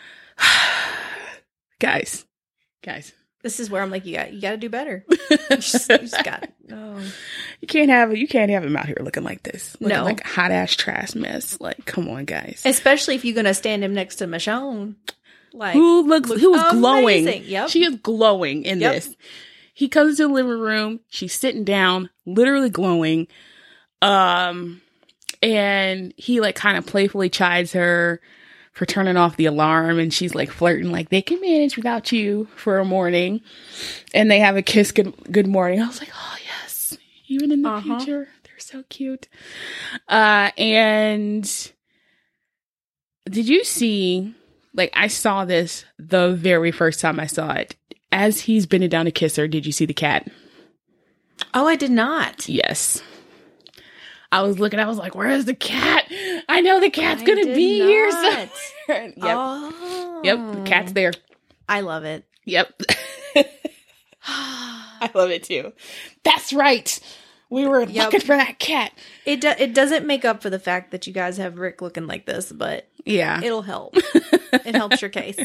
Guys. Guys. This is where I'm like, you got you got to do better. You just, you just got. Oh. You can't have you can't have him out here looking like this. Looking No. like a hot ass trash mess. Like, come on, guys. Especially if you're gonna stand him next to Michonne. Like, Who looks looks who was glowing? amazing. Yep. She is glowing in Yep. this. He comes to the living room. She's sitting down, literally glowing. Um, and he like kind of playfully chides her for turning off the alarm, and she's like flirting, like they can manage without you for a morning. And they have a kiss. Good good morning. I was like, oh yes, even in the Uh-huh. future, they're so cute. Uh, and did you see? Like, I saw this the very first time I saw it. As he's bending down to kiss her, did you see the cat? Oh, I did not. Yes. I was looking, I was like, where is the cat? I know the cat's I going to did be here not. somewhere. Yep. Oh. Yep. The cat's there. I love it. Yep. I love it too. That's right. We were yep. looking for that cat. It do- it doesn't make up for the fact that you guys have Rick looking like this, but yeah, it'll help. It helps your case.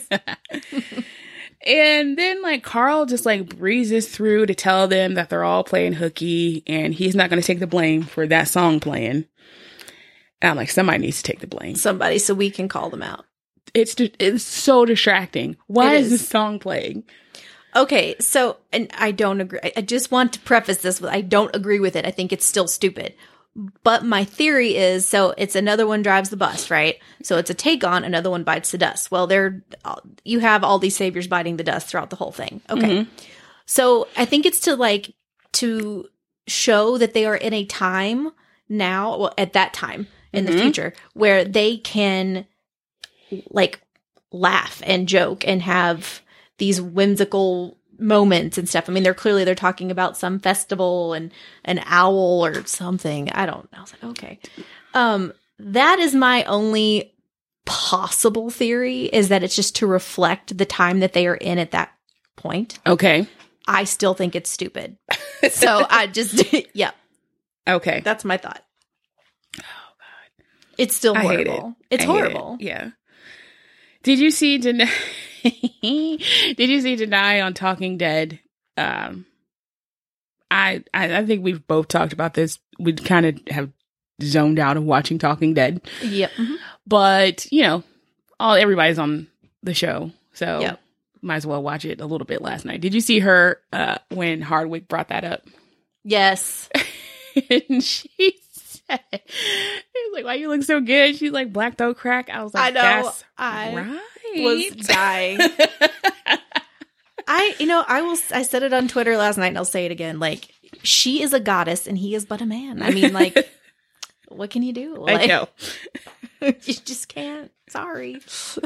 And then, like, Carl just, like, breezes through to tell them that they're all playing hooky, and he's not going to take the blame for that song playing. And I'm like, somebody needs to take the blame. Somebody, so we can call them out. It's it's so distracting. Why is. is this song playing? Okay, so, and I don't agree. I just want to preface this with, I don't agree with it. I think it's still stupid. But my theory is, so it's another one drives the bus, right? So it's a take on another one bites the dust. Well, they're, you have all these saviors biting the dust throughout the whole thing. Okay. Mm-hmm. So I think it's to like, to show that they are in a time now, well, at that time in mm-hmm. the future, where they can like laugh and joke and have these whimsical moments and stuff. I mean, they're clearly, they're talking about some festival and an owl or something. I don't know. I was like, okay. Um, that is my only possible theory, is that it's just to reflect the time that they are in at that point. Okay. I still think it's stupid. So I just, yeah. Okay. That's my thought. Oh, God. It's still I horrible. It. It's I horrible. It. Yeah. Did you see Did you see Deny on Talking Dead? Um, I, I I think we've both talked about this. We kind of have zoned out of watching Talking Dead. Yep. Mm-hmm. But you know, all everybody's on the show, so yep. might as well watch it a little bit last night. Did you see her uh, when Hardwick brought that up? Yes. And she said, he was like, "Why you look so good?" She's like, "Black Throat Crack." I was like, I know. That's I right. was dying. I, you know, I will, I said it on Twitter last night and I'll say it again. Like, she is a goddess and he is but a man. I mean, like, what can you do? Like, I know. You just can't. Sorry.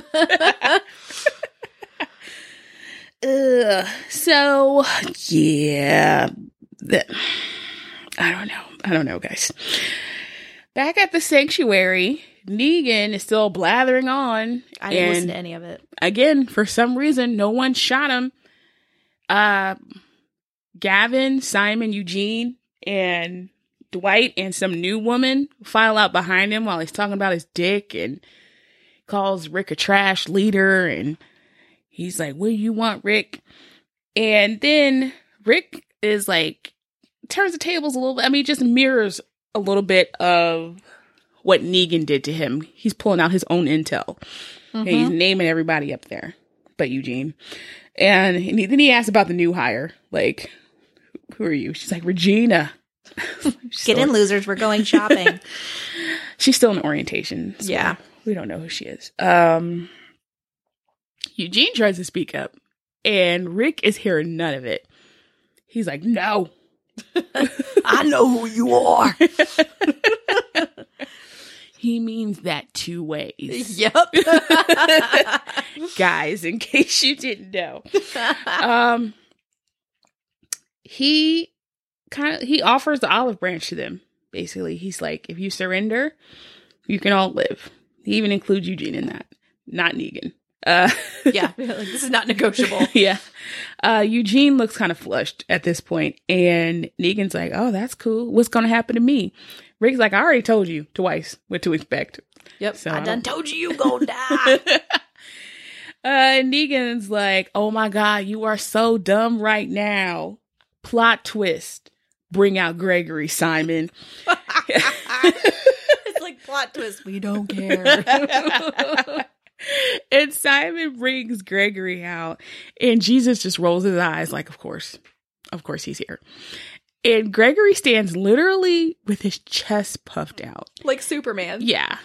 Ugh. So, yeah. The, I don't know. I don't know, guys. Back at the sanctuary, Negan is still blathering on. I didn't listen to any of it. Again, for some reason, no one shot him. Uh, Gavin, Simon, Eugene, and Dwight and some new woman file out behind him while he's talking about his dick and calls Rick a trash leader. And he's like, "What do you want, Rick?" And then Rick is like, turns the tables a little bit. I mean, just mirrors a little bit of what Negan did to him. He's pulling out his own intel. Mm-hmm. And he's naming everybody up there but Eugene. And, and he, then he asks about the new hire. Like, who are you? She's like, Regina. Get in, losers. We're going shopping. She's still in orientation. So yeah. We don't know who she is. Um, Eugene tries to speak up. And Rick is hearing none of it. He's like, no. I know who you are. He means that two ways. Yep. Guys, in case you didn't know. Um, he kind of, he offers the olive branch to them. Basically, he's like, if you surrender, you can all live. He even includes Eugene in that. Not Negan. Uh, yeah, like, this is not negotiable. Yeah. Uh, Eugene looks kind of flushed at this point, and Negan's like, "Oh, that's cool. What's going to happen to me?" Rick's like, "I already told you twice what to expect." Yep. So I, I done told you you gonna die. uh, Negan's like, "Oh my God, you are so dumb right now. Plot twist. Bring out Gregory, Simon." It's like plot twist. We don't care. And Simon brings Gregory out, and Jesus just rolls his eyes like, of course, of course he's here. And Gregory stands literally with his chest puffed out. Like Superman. Yeah.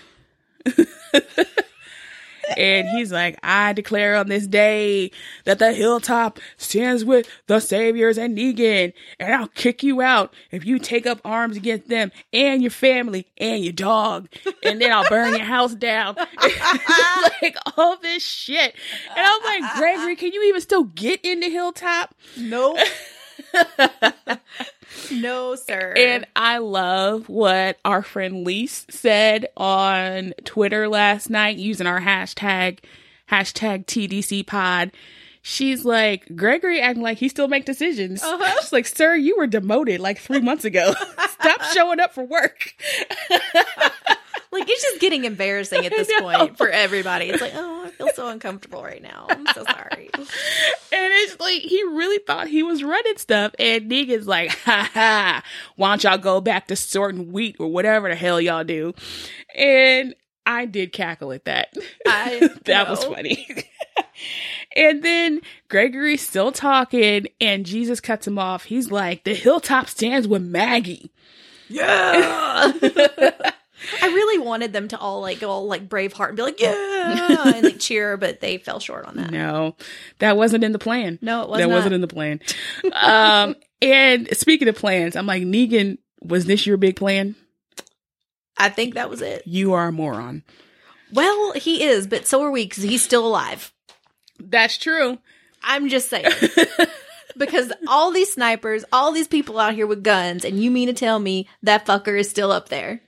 And he's like, "I declare on this day that the hilltop stands with the saviors and Negan, and I'll kick you out if you take up arms against them and your family and your dog, and then I'll burn your house down." Like all this shit. And I was like, Gregory, can you even still get into Hilltop? Nope. No, sir. And I love what our friend Lise said on Twitter last night using our hashtag, hashtag T D C pod. she's like, Gregory acting like he still make decisions. Uh-huh. She's like, sir, you were demoted like three months ago. Stop showing up for work. Like, it's just getting embarrassing at this point for everybody. It's like, oh, I feel so uncomfortable right now. I'm so sorry. And it's like, he really thought he was running stuff. And Negan's like, ha ha, why don't y'all go back to sorting wheat or whatever the hell y'all do? And I did cackle at that. I that know. was funny. And then Gregory's still talking and Jesus cuts him off. He's like, the hilltop stands with Maggie. Yeah. I really wanted them to all like go all like Braveheart and be like, yeah, and like cheer, but they fell short on that. No, that wasn't in the plan. No, it was That not. wasn't in the plan. um, and speaking of plans, I'm like, Negan, was this your big plan? I think that was it. You are a moron. Well, he is, but so are we because he's still alive. That's true. I'm just saying. Because all these snipers, all these people out here with guns, and you mean to tell me that fucker is still up there?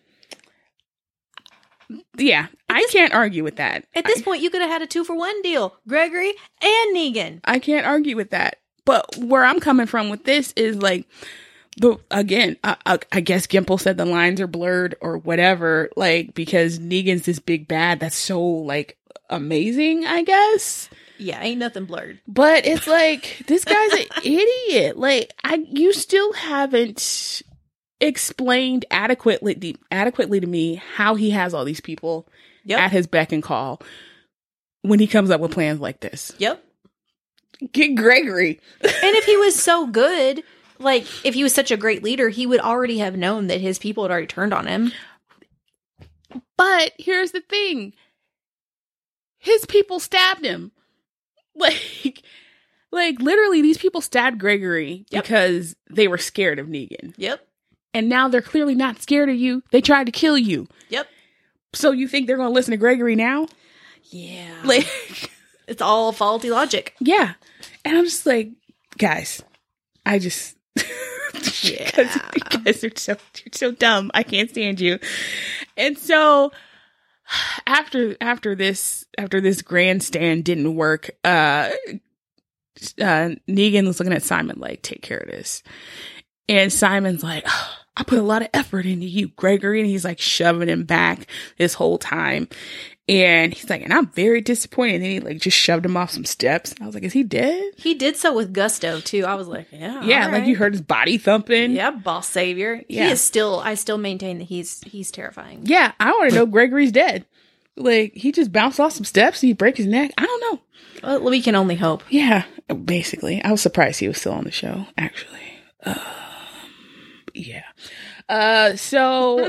Yeah, I can't argue with that. At this I, point, you could have had a two for one deal. Gregory and Negan. I can't argue with that. But where I'm coming from with this is like, but again, I, I, I guess Gimple said the lines are blurred or whatever, like, because Negan's this big bad that's so, like, amazing, I guess. Yeah, ain't nothing blurred. But it's like, this guy's an idiot. Like, I, you still haven't explained adequately, adequately to me how he has all these people Yep. at his beck and call when he comes up with plans like this. Yep. Get Gregory. And if he was so good, like, if he was such a great leader, he would already have known that his people had already turned on him. But here's the thing. His people stabbed him. Like, like literally these people stabbed Gregory Yep. because they were scared of Negan. Yep. And now they're clearly not scared of you. They tried to kill you. Yep. So you think they're going to listen to Gregory now? Yeah. Like, It's all faulty logic. yeah. And I'm just like, guys, I just, Yeah. because you guys are so, you're so dumb. I can't stand you. And so after, after this, after this grandstand didn't work, uh, uh, Negan was looking at Simon like, take care of this. And Simon's like, oh, I put a lot of effort into you, Gregory. And he's like shoving him back this whole time. And he's like, and I'm very disappointed. And then he like just shoved him off some steps. I was like, is he dead? He did so with gusto, too. I was like, yeah. Yeah, all like right. you heard his body thumping. Yeah, boss savior. Yeah. He is still, I still maintain that he's he's terrifying. Yeah, I want to know Gregory's dead. Like, he just bounced off some steps and he break his neck. I don't know. Well, we can only hope. Yeah, basically. I was surprised he was still on the show, actually. Um, yeah. Uh, so,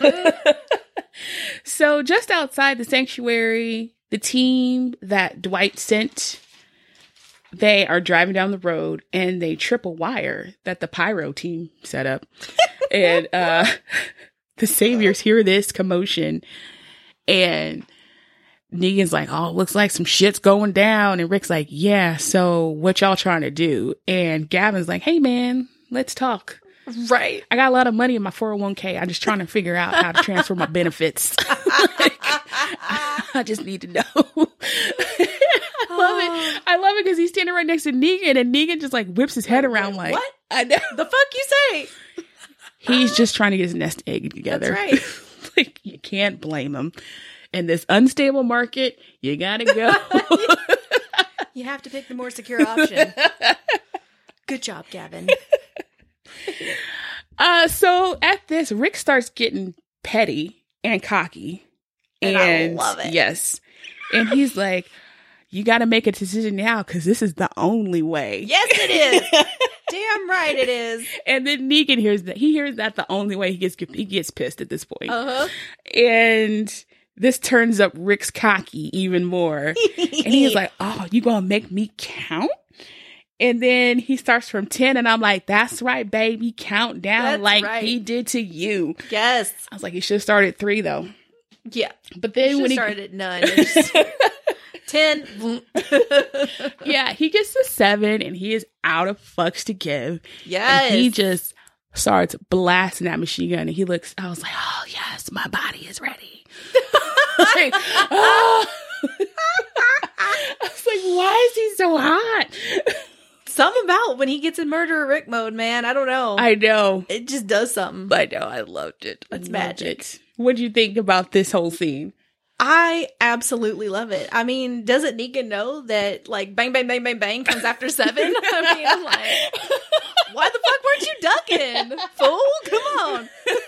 so just outside the sanctuary, the team that Dwight sent, they are driving down the road and they trip a wire that the pyro team set up. And uh, the saviors hear this commotion and Negan's like, oh, looks like some shit's going down. And Rick's like, yeah, so what y'all trying to do? And Gavin's like, hey, man, let's talk. Right. I got a lot of money in my four oh one k. I'm just trying to figure out how to transfer my benefits. Like, I just need to know. I love it. I love it because he's standing right next to Negan and Negan just like whips his head around like, what? I know. The fuck you say? He's just trying to get his nest egg together. That's right. Like, you can't blame him. In this unstable market, you gotta go. You have to pick the more secure option. Good job, Gavin. Uh, so at this, Rick starts getting petty and cocky. And I love it. Yes. And he's like, you got to make a decision now because this is the only way. Yes, it is. Damn right it is. And then Negan hears that. He hears that the only way he gets he gets pissed at this point. Uh-huh. And this turns up Rick's cocky even more. And he's like, oh, you going to make me count? And then he starts from ten and I'm like, that's right, baby. Count down That's like right. he did to you. Yes. I was like, he should have started at three though. Yeah. But then You when he started at none. It's ten. yeah, he gets to seven and he is out of fucks to give. Yes. And he just starts blasting that machine gun and he looks, I was like, oh yes, my body is ready. Like, oh. I was like, why is he so hot? Something about when he gets in Murderer Rick mode, man. I don't know. I know. It just does something. I know. I loved it. It's I magic. It. What'd you think about this whole scene? I absolutely love it. I mean, doesn't Negan know that, like, bang, bang, bang, bang, bang comes after seven? I mean, I'm like, why the fuck weren't you ducking? Fool, come on.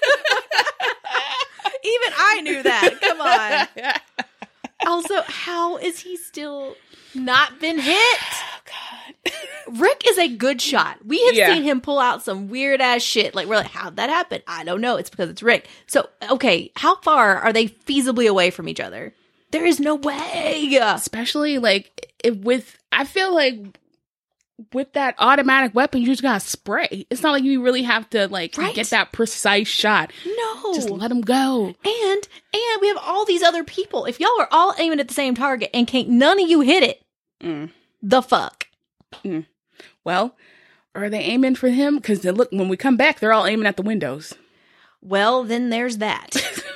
Even I knew that. Come on. Also, how is he still not been hit? Oh, God. Rick is a good shot. We have Yeah. seen him pull out some weird ass shit. Like, we're like, how'd that happen? I don't know. It's because it's Rick. So, okay, how far are they feasibly away from each other? There is no way. Especially, like, if with, I feel like with that automatic weapon, you just gotta spray. It's not like you really have to, like, Right? get that precise shot. No. Just let him go. And, and we have all these other people. If y'all are all aiming at the same target and can't none of you hit it, Mm. the fuck? Mm. Well, are they aiming for him? Because look, when we come back, they're all aiming at the windows. Well, then there's that.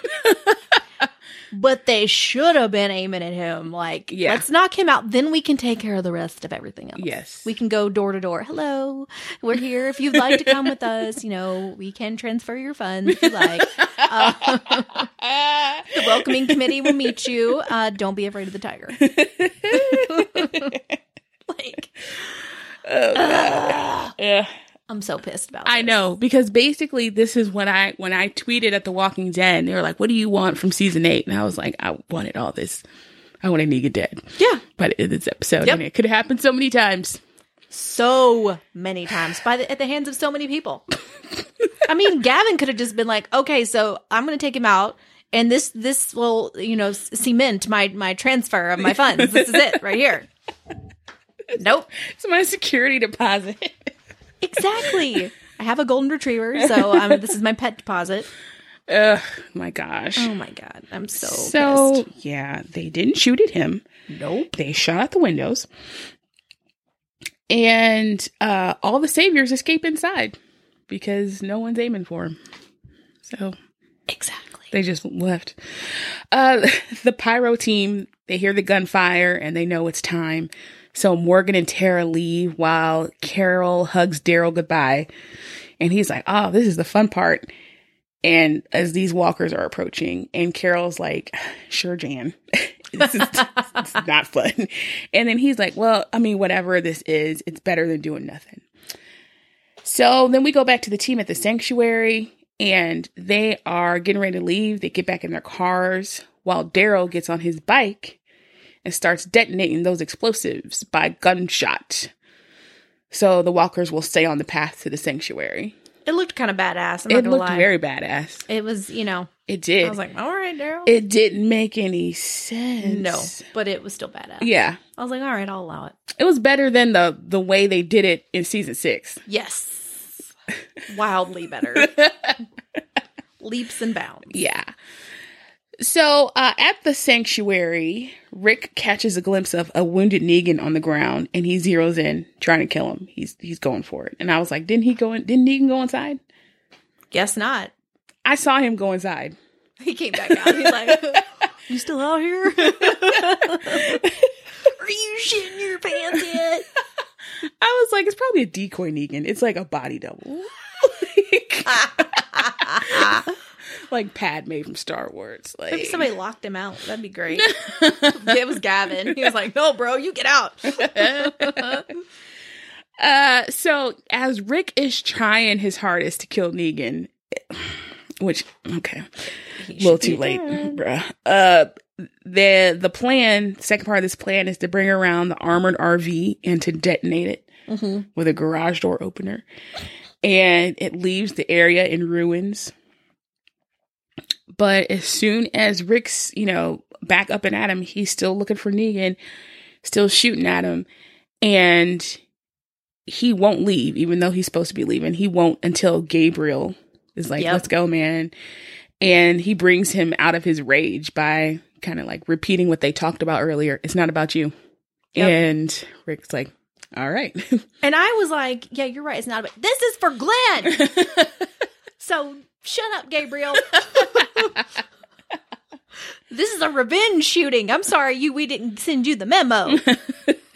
But they should have been aiming at him. Like, Yeah. let's knock him out. Then we can take care of the rest of everything else. Yes. We can go door to door. Hello, we're here. If you'd like to come with us, you know, we can transfer your funds if you like. Uh, the welcoming committee will meet you. Uh, don't be afraid of the tiger. Like, Oh, God. uh, Yeah. I'm so pissed about I this. know, because basically this is when I when I tweeted at The Walking Dead, they were like, what do you want from season eight? And I was like, I wanted all this. I wanted Negan dead. Yeah. But in this episode, Yep. and it could have happened so many times. So many times by the, at the hands of so many people. I mean, Gavin could have just been like, okay, so I'm going to take him out. And this, this will, you know, c- cement my, my transfer of my funds. This is it right here. Nope. It's my security deposit. Exactly. I have a golden retriever, so um, this is my pet deposit. Ugh, my gosh. Oh my God. I'm so, So, pissed. yeah, they didn't shoot at him. Nope. They shot at the windows. And uh, all the saviors escape inside because no one's aiming for him. So Exactly. they just left. Uh, the pyro team, they hear the gunfire and they know it's time. So Morgan and Tara leave while Carol hugs Daryl goodbye. And he's like, oh, this is the fun part. And as these walkers are approaching, and Carol's like, sure, Jan, this is it's not fun. And then he's like, well, I mean, whatever this is, it's better than doing nothing. So then we go back to the team at the sanctuary, and they are getting ready to leave. They get back in their cars while Daryl gets on his bike and starts detonating those explosives by gunshot. So the walkers will stay on the path to the sanctuary. It looked kind of badass. I'm not It gonna looked lie. very badass. It was, you know, It did. I was like, all right, Daryl. It didn't make any sense. No, but it was still badass. Yeah. I was like, all right, I'll allow it. It was better than the the way they did it in season six. Yes. Wildly better. Leaps and bounds. Yeah. So uh, at the sanctuary, Rick catches a glimpse of a wounded Negan on the ground, and he zeroes in, trying to kill him. He's he's going for it. And I was like, didn't he go in? Didn't Negan go inside? Guess not. I saw him go inside. He came back out. He's like, you still out here? Are you shitting your pants yet? I was like, it's probably a decoy Negan. It's like a body double. like, like Padme from Star Wars. Like Maybe somebody locked him out. That'd be great. It was Gavin. He was like, no, bro, you get out. uh, so as Rick is trying his hardest to kill Negan, which, okay, a little too late, bruh. Uh, the, the plan, second part of this plan is to bring around the armored R V and to detonate it Mm-hmm. with a garage door opener. And it leaves the area in ruins. But as soon as Rick's, you know, back up and at him, he's still looking for Negan, still shooting at him. And he won't leave, even though he's supposed to be leaving. He won't until Gabriel is like, Yep. let's go, man. And he brings him out of his rage by kind of like repeating what they talked about earlier. It's not about you. Yep. And Rick's like, all right. And I was like, yeah, you're right. It's not about, this is for Glenn. So shut up, Gabriel. This is a revenge shooting. I'm sorry you we didn't send you the memo.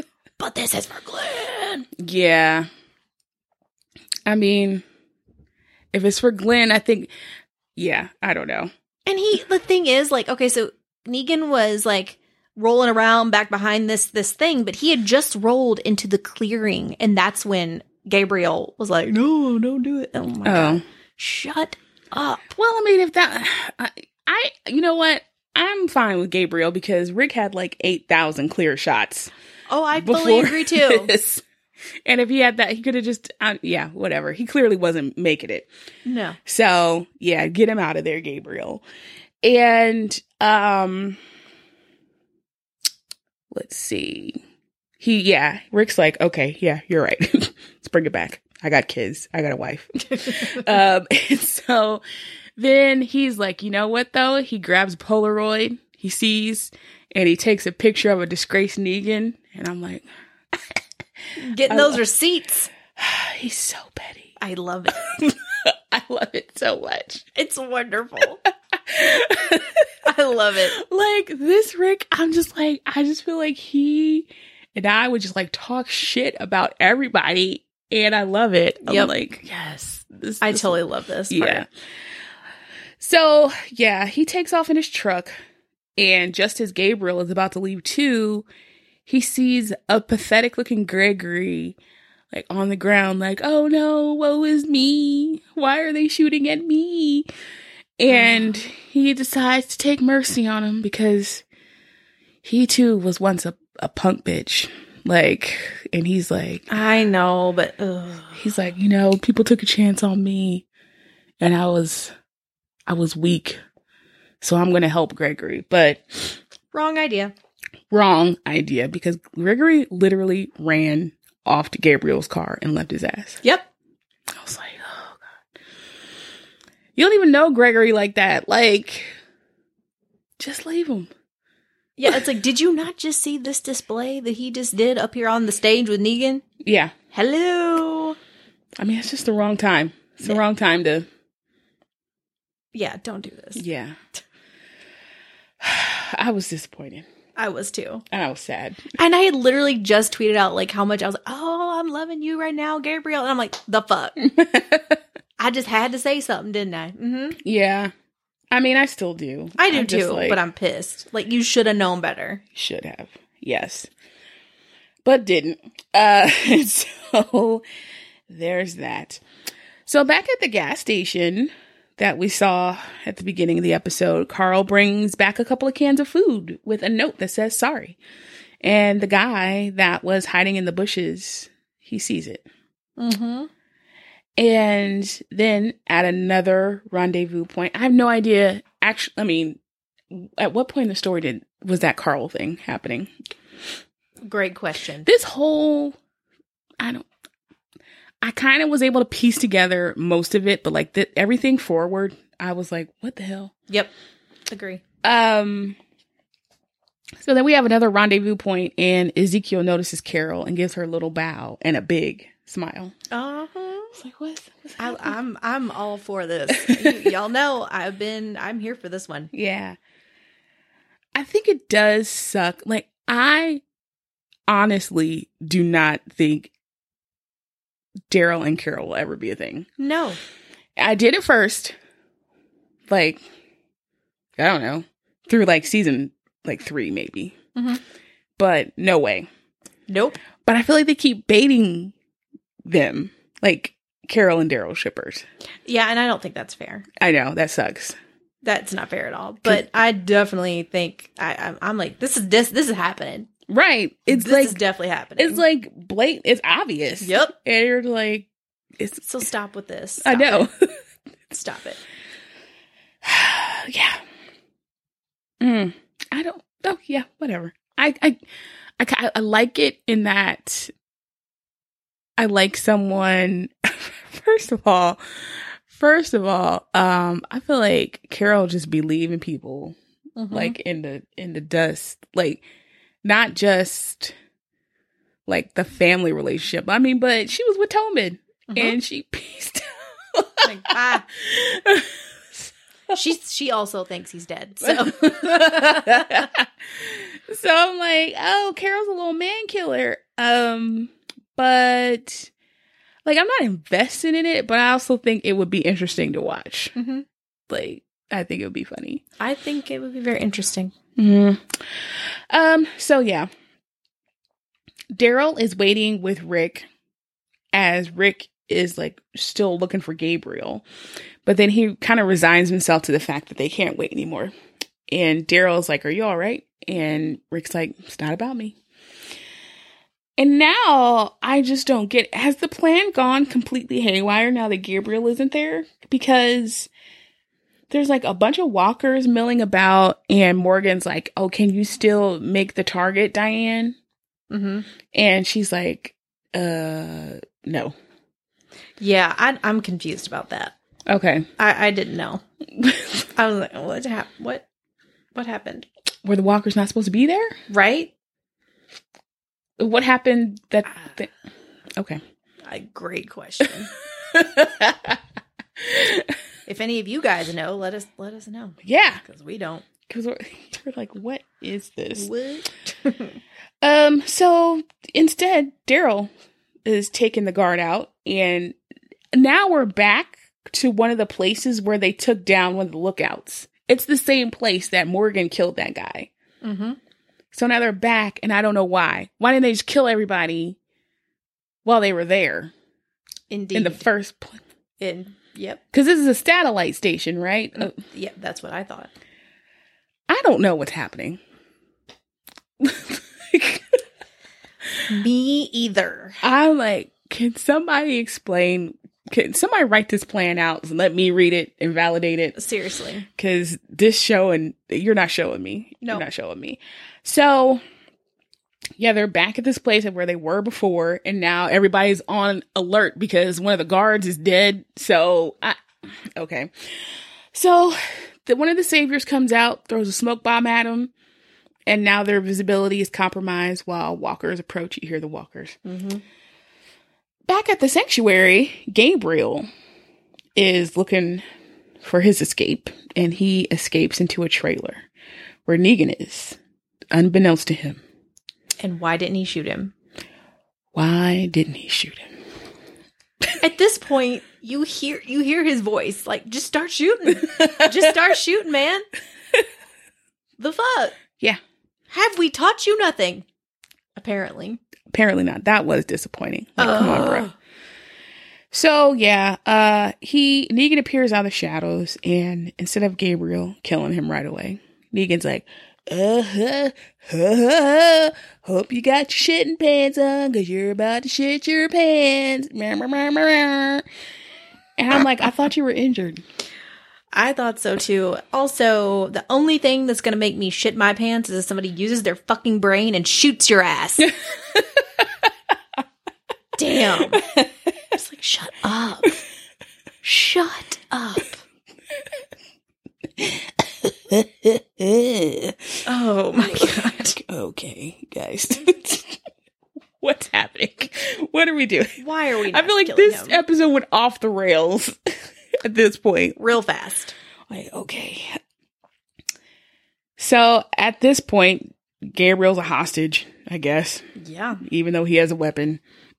but this is for Glenn. Yeah. I mean, if it's for Glenn, I think, yeah, I don't know. And he, the thing is, like, okay, so Negan was like rolling around back behind this this thing, but he had just rolled into the clearing, and that's when Gabriel was like, "No, don't do it." Oh my Oh. god, shut up. Well, I mean, if that, I, I, you know what? I'm fine with Gabriel because Rick had like eight thousand clear shots. Oh, I before fully agree too. this. And if he had that, he could have just, uh, yeah, whatever. He clearly wasn't making it. No. So, yeah, get him out of there, Gabriel. And, um, let's see. He, yeah, Rick's like, okay, yeah, you're right. Let's bring it back. I got kids. I got a wife. um, and so then he's like, you know what, though? He grabs a Polaroid he sees and he takes a picture of a disgraced Negan. And I'm like, Getting those receipts. He's so petty. I love it. I love it so much. It's wonderful. I love it. Like, this Rick, I'm just like, I just feel like he and I would just like talk shit about everybody. And I love it. I'm Yep. like, yes. This, I this- totally love this part. Yeah. So, yeah, he takes off in his truck. And just as Gabriel is about to leave too, he sees a pathetic looking Gregory like on the ground, like, oh no, woe is me. Why are they shooting at me? And he decides to take mercy on him because he too was once a, a punk bitch. Like, and he's like, I know, but ugh. he's like, you know, people took a chance on me and I was, I was weak. So I'm going to help Gregory. But Wrong idea. wrong idea because Gregory literally ran off to Gabriel's car and left his ass. Yep. I was like, oh God. You don't even know Gregory like that. Like, just leave him. Yeah, it's like, did you not just see this display that he just did up here on the stage with Negan? Yeah. Hello. I mean, it's just the wrong time. It's the Yeah. wrong time to, Yeah, don't do this. yeah. I was disappointed. I was too. And I was sad. And I had literally just tweeted out like how much I was like, oh, I'm loving you right now, Gabriel. And I'm like, the fuck? I just had to say something, didn't I? Mm-hmm. Yeah. I mean, I still do. I do I'm just too, like, but I'm pissed. Like, you should have known better. should have. Yes. But didn't. Uh, so there's that. So back at the gas station that we saw at the beginning of the episode, Carl brings back a couple of cans of food with a note that says sorry. And the guy that was hiding in the bushes, he sees it. Mm-hmm. And then at another rendezvous point, I have no idea. Actually, I mean, at what point in the story did was that Carl thing happening? Great question. This whole, I don't, I kind of was able to piece together most of it, but like the, everything forward, I was like, what the hell? Yep. Agree. Um. So then we have another rendezvous point, and Ezekiel notices Carol and gives her a little bow and a big smile. Uh-huh. It's like, what? What's I, happening? I'm I'm all for this. You, y'all know I've been I'm here for this one. Yeah. I think it does suck. Like, I honestly do not think Daryl and Carol will ever be a thing. No. I did it first. Like, I don't know. Through like season like three, maybe. Mm-hmm. But no way. Nope. But I feel like they keep baiting them. Like Carol and Daryl shippers. Yeah, and I don't think that's fair. I know. That sucks. That's not fair at all. But I definitely think I, I'm, I'm like this is this this is happening. Right. It's this like is definitely happening. it's like blatant. It's obvious. Yep. And you're like, it's. So stop with this. I Stop know. it. Stop it. Yeah. Mm, I don't. Oh yeah. Whatever. I, I I I I like it in that I like someone. First of all, first of all, um, I feel like Carol just be leaving people Mhm. like in the in the dust, like not just like the family relationship. I mean, but she was with Tobin Mhm. and she pieced Like, ah. She she also thinks he's dead. So So I'm like, oh, Carol's a little man killer. Um, but like, I'm not invested in it, but I also think it would be interesting to watch. Mm-hmm. Like, I think it would be funny. I think it would be very interesting. Mm-hmm. Um, so yeah. Daryl is waiting with Rick as Rick is like still looking for Gabriel. But then he kind of resigns himself to the fact that they can't wait anymore. And Daryl's like, are you all right? And Rick's like, it's not about me. And now I just don't get, has the plan gone completely haywire now that Gabriel isn't there? Because there's like a bunch of walkers milling about and Morgan's like, oh, can you still make the target, Diane? Mm-hmm. And she's like, uh, no. Yeah, I, I'm confused about that. Okay. I, I didn't know. I was like, what, hap- what, what happened? Were the walkers not supposed to be there? Right? What happened that... Th- okay. A great question. If any of you guys know, let us let us know. Yeah. Because we don't. Because we're, we're like, what is this? What? um. So instead, Daryl is taking the guard out. And now we're back to one of the places where they took down one of the lookouts. It's the same place that Morgan killed that guy. Mm-hmm. So now they're back, and I don't know why. Why didn't they just kill everybody while they were there? Indeed. In the first place. In Yep. Because this is a satellite station, right? Mm, yeah, that's what I thought. I don't know what's happening. Me either. I'm like, can somebody explain? Can somebody write this plan out and let me read it and validate it? Seriously. Because this showing, you're not showing me. No. You're not showing me. So, yeah, they're back at this place where they were before. And now everybody's on alert because one of the guards is dead. So, I, okay. So, the, one of the saviors comes out, throws a smoke bomb at them. And now their visibility is compromised while walkers approach. You hear the walkers. Mm-hmm. Back at the sanctuary, Gabriel is looking for his escape, and he escapes into a trailer where Negan is, unbeknownst to him. And why didn't he shoot him? Why didn't he shoot him? At this point, you hear you hear his voice. Like, just start shooting. Just start shooting, man. The fuck? Yeah. Have we taught you nothing? Apparently. Apparently not. That was disappointing. Like, uh. Come on, bro. So, yeah, uh, he, Negan appears out of the shadows, and instead of Gabriel killing him right away, Negan's like, uh-huh, uh-huh, hope you got your shitting pants on, because you're about to shit your pants. And I'm like, I thought you were injured. I thought so too. Also, the only thing that's going to make me shit my pants is if somebody uses their fucking brain and shoots your ass. Damn. It's like, shut up. Shut up. Oh my God. Okay, guys. What's happening? What are we doing? Why are we not I feel like killing this him? episode went off the rails at this point. Real fast. Like, okay. So at this point, Gabriel's a hostage, I guess. Yeah. Even though he has a weapon.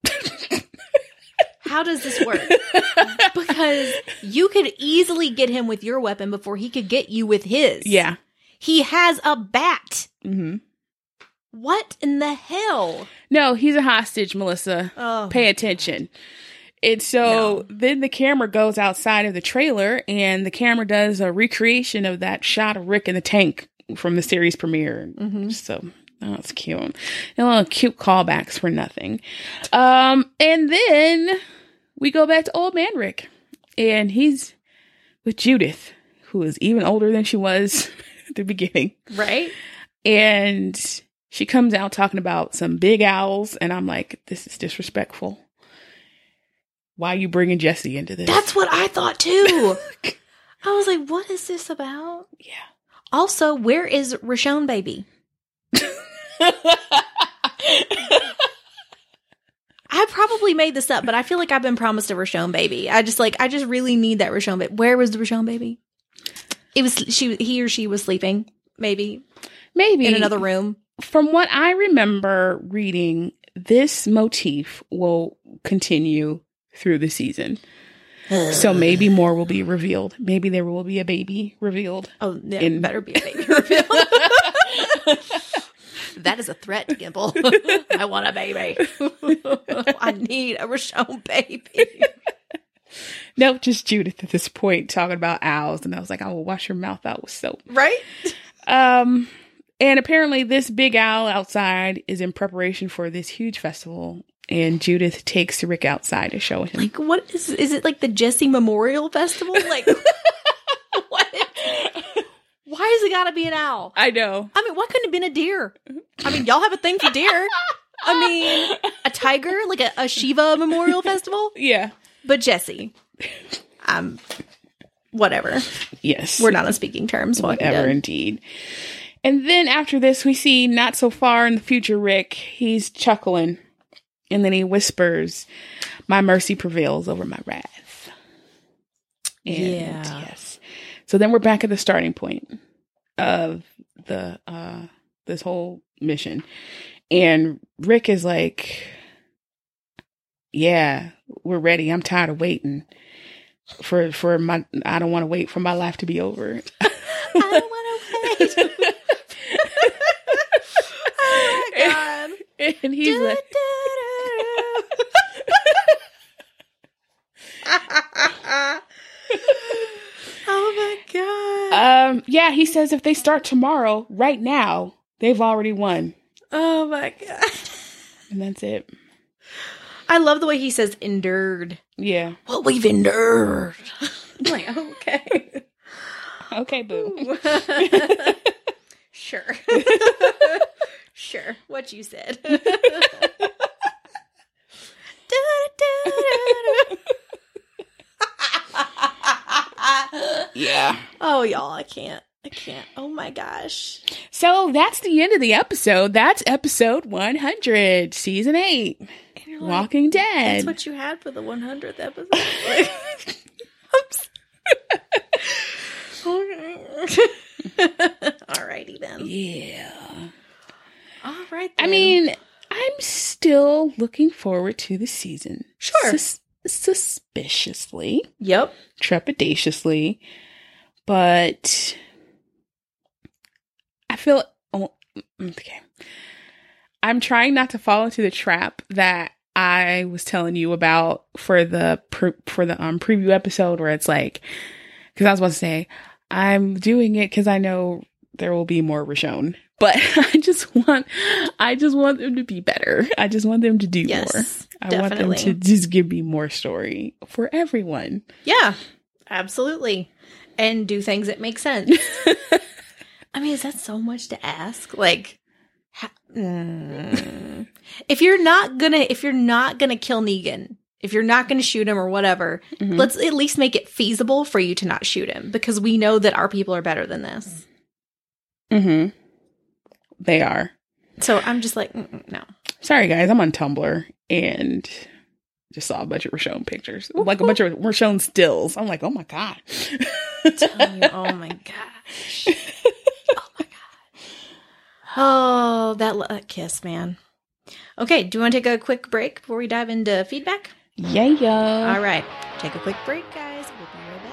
How does this work? Because you could easily get him with your weapon before he could get you with his. Yeah. He has a bat. Mm-hmm. What in the hell? No, he's a hostage, Melissa. Oh, Pay attention. And so no. Then the camera goes outside of the trailer and the camera does a recreation of that shot of Rick in the tank from the series premiere. Mm-hmm. So oh, it's cute. And a little cute callbacks for nothing. Um, and then we go back to old man Rick, and he's with Judith, who is even older than she was at the beginning. Right? And she comes out talking about some big owls, and I'm like, this is disrespectful. Why are you bringing Jesse into this? That's what I thought too. I was like, what is this about? Yeah. Also, where is Rashon baby? I probably made this up, but I feel like I've been promised a Rashon baby. I just like, I just really need that Rashon baby. Where was the Rashon baby? It was, she, he or she was sleeping, maybe. Maybe. In another room. From what I remember reading, this motif will continue through the season. So maybe more will be revealed. Maybe there will be a baby revealed. Oh, yeah, in- better be a baby revealed. That is a threat, Gimple. I want a baby. I need a Roshone baby. No, just Judith at this point talking about owls. And I was like, I will wash your mouth out with soap. Right? Um, and apparently this big owl outside is in preparation for this huge festival. And Judith takes Rick outside to show him. Like, what is, is it like the Jesse Memorial Festival? Like, what? Why has it got to be an owl? I know. I mean, why couldn't it have been a deer? I mean, y'all have a thing for deer. I mean, a tiger, like a, a Shiva Memorial Festival? Yeah. But Jesse. Um, whatever. Yes. We're not on speaking terms. Whatever, indeed. And then after this, we see not so far in the future Rick. He's chuckling. And then he whispers, my mercy prevails over my wrath. And yeah. Yes. So then we're back at the starting point of the uh this whole mission. And Rick is like, yeah, we're ready. I'm tired of waiting for for my I don't want to wait for my life to be over. I don't want to wait. Oh my god. And, and he's do, like do, do. Oh my god. Um yeah, he says if they start tomorrow, right now, they've already won. Oh my god. And that's it. I love the way he says endured. Yeah. Well, we've endured. I'm like, okay. Okay, boo. Sure. Sure. What you said. Yeah. Oh, y'all, I can't. I can't. Oh my gosh. So that's the end of the episode. That's episode one hundred, season eight. Like, Walking Dead. That's what you had for the one hundredth episode. Like, oops. Alrighty then. Yeah. All right. I mean, I'm still looking forward to the season. Sure. Sus- suspiciously. Yep. Trepidatiously. But I feel, oh, okay. I'm trying not to fall into the trap that I was telling you about for the pre- for the um preview episode where it's like, because I was about to say, I'm doing it because I know there will be more Roshone, but I just want, I just want them to be better. I just want them to do yes, more. I definitely. want them to just give me more story for everyone. Yeah, absolutely. And do things that make sense. I mean, is that so much to ask? Like, ha- mm. if you're not gonna, if you're not gonna kill Negan, if you're not gonna shoot him or whatever, mm-hmm. let's at least make it feasible for you to not shoot him, because we know that our people are better than this. Mm-hmm. They are. So I'm just like, no. Sorry, guys. I'm on Tumblr and just saw a bunch of Roshone pictures, Ooh. like a bunch of Roshone stills. I'm like, oh my god. Tell you, oh my gosh. Oh my god. Oh, that, lo- that kiss, man. Okay, do you want to take a quick break before we dive into feedback? Yeah, yeah. All right, take a quick break, guys. We'll be right back.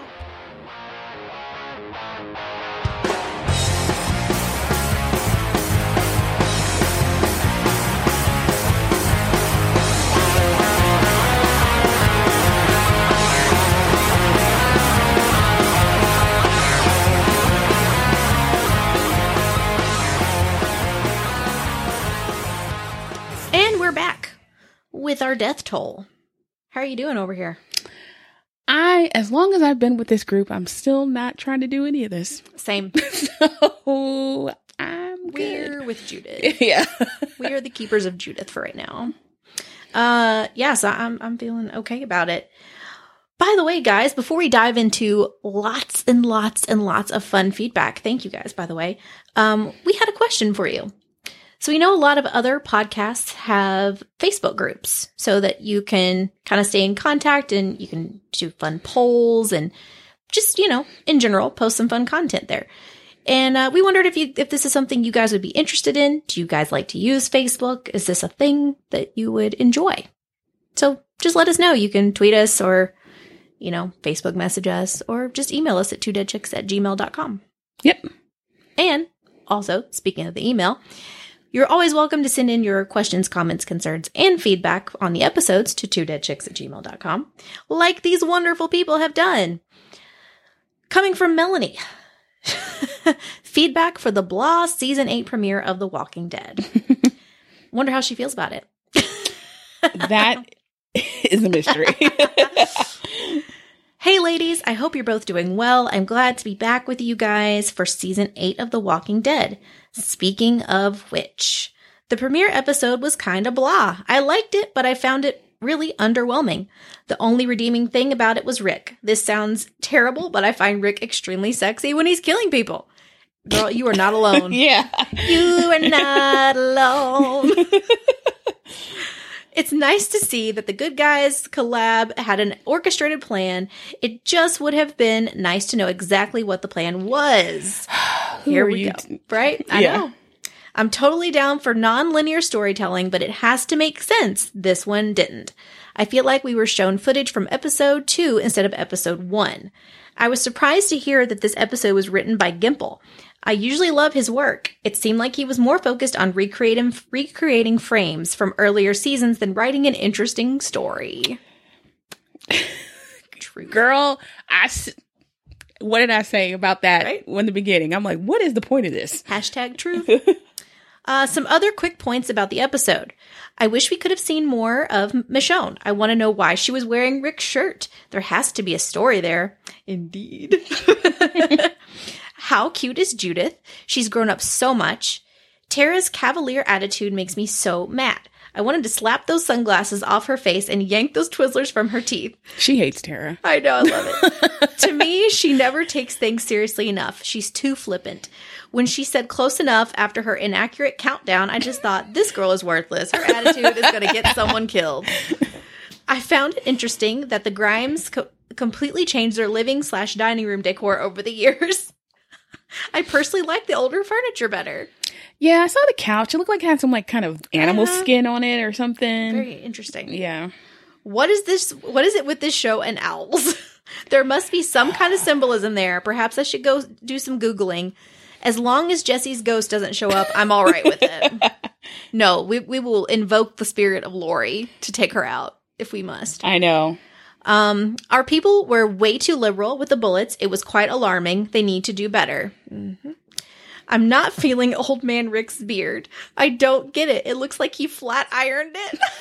Back with our death toll. How are you doing over here? I, as long as I've been with this group, I'm still not trying to do any of this. Same. So I'm We're good. with Judith. Yeah. We are the keepers of Judith for right now. Uh, yeah, so I'm I'm feeling okay about it. By the way, guys, before we dive into lots and lots and lots of fun feedback, thank you guys, by the way, um, we had a question for you. So we know a lot of other podcasts have Facebook groups so that you can kind of stay in contact and you can do fun polls and just, you know, in general, post some fun content there. And uh, we wondered if you if this is something you guys would be interested in. Do you guys like to use Facebook? Is this a thing that you would enjoy? So just let us know. You can tweet us or, you know, Facebook message us or just email us at two dead chicks at gmail dot com. Yep. And also, speaking of the email, you're always welcome to send in your questions, comments, concerns, and feedback on the episodes to two dead chicks at gmail dot com, like these wonderful people have done. Coming from Melanie. Feedback for the blah season eight premiere of The Walking Dead. Wonder how she feels about it. That is a mystery. Hey ladies, I hope you're both doing well. I'm glad to be back with you guys for season eight of The Walking Dead. Speaking of which, the premiere episode was kind of blah. I liked it, but I found it really underwhelming. The only redeeming thing about it was Rick. This sounds terrible, but I find Rick extremely sexy when he's killing people. Girl, you are not alone. Yeah. You are not alone. It's nice to see that the Good Guys collab had an orchestrated plan. It just would have been nice to know exactly what the plan was. Here we go. T- right? I yeah. know. I'm totally down for non-linear storytelling, but it has to make sense. This one didn't. I feel like we were shown footage from episode two instead of episode one. I was surprised to hear that this episode was written by Gimple. I usually love his work. It seemed like he was more focused on recreating, recreating frames from earlier seasons than writing an interesting story. True. Girl, I... S- what did I say about that right? in the beginning? I'm like, what is the point of this? Hashtag truth. uh, some other quick points about the episode. I wish we could have seen more of Michonne. I want to know why she was wearing Rick's shirt. There has to be a story there. Indeed. How cute is Judith? She's grown up so much. Tara's cavalier attitude makes me so mad. I wanted to slap those sunglasses off her face and yank those Twizzlers from her teeth. She hates Tara. I know, I love it. To me, she never takes things seriously enough. She's too flippant. When she said close enough after her inaccurate countdown, I just thought, this girl is worthless. Her attitude is going to get someone killed. I found it interesting that the Grimes co- completely changed their living slash dining room decor over the years. I personally like the older furniture better. Yeah, I saw the couch. It looked like it had some like kind of animal uh, skin on it or something. Very interesting. Yeah. What is this? What is it with this show and owls? There must be some kind of symbolism there. Perhaps I should go do some Googling. As long as Jesse's ghost doesn't show up, I'm all right with it. No, we we will invoke the spirit of Lori to take her out if we must. I know. Um, our people were way too liberal with the bullets. It was quite alarming. They need to do better. Mm-hmm. I'm not feeling old man Rick's beard. I don't get it. It looks like he flat ironed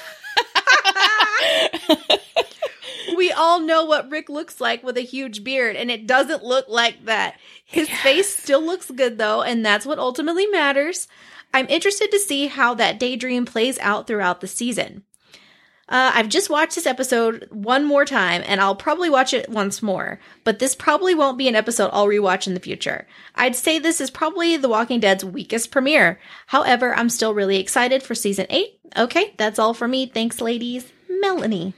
it. We all know what Rick looks like with a huge beard, and it doesn't look like that. His yes. face still looks good, though, and that's what ultimately matters. I'm interested to see how that daydream plays out throughout the season. Uh, I've just watched this episode one more time, and I'll probably watch it once more, but this probably won't be an episode I'll rewatch in the future. I'd say this is probably The Walking Dead's weakest premiere. However, I'm still really excited for season eight. Okay, that's all for me. Thanks, ladies. Melanie.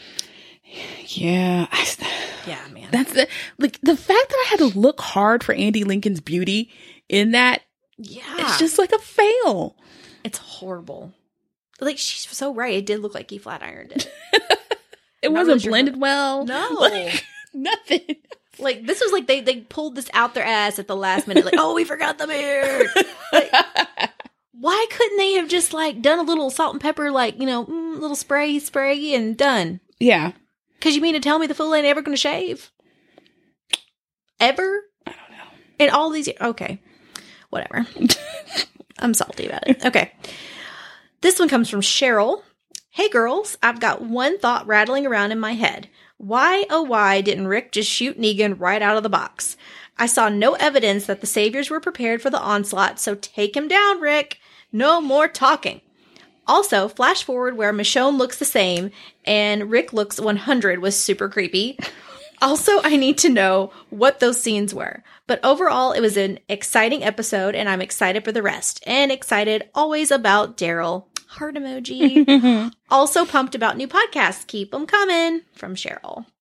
Yeah. I, yeah, man. That's the, like, the fact that I had to look hard for Andy Lincoln's beauty in that, yeah, it's just like a fail. It's horrible. Like, she's so right. It did look like he flat ironed it. It wasn't really blended sure. well. No. Like, nothing. Like, this was like they, they pulled this out their ass at the last minute. Like, oh, we forgot the beard. Like, why couldn't they have just, like, done a little salt and pepper, like, you know, mm, little spray, spray, and done? Yeah. Because you mean to tell me the fool ain't ever going to shave? Ever? I don't know. In all these years? Okay. Whatever. I'm salty about it. Okay. This one comes from Cheryl. Hey girls, I've got one thought rattling around in my head. Why, oh why, didn't Rick just shoot Negan right out of the box? I saw no evidence that the Saviors were prepared for the onslaught, so take him down, Rick. No more talking. Also, flash forward where Michonne looks the same and Rick looks one hundred was super creepy. Also, I need to know what those scenes were. But overall, it was an exciting episode, and I'm excited for the rest. And excited always about Daryl. Heart emoji. Also pumped about new podcasts. Keep them coming. From Cheryl.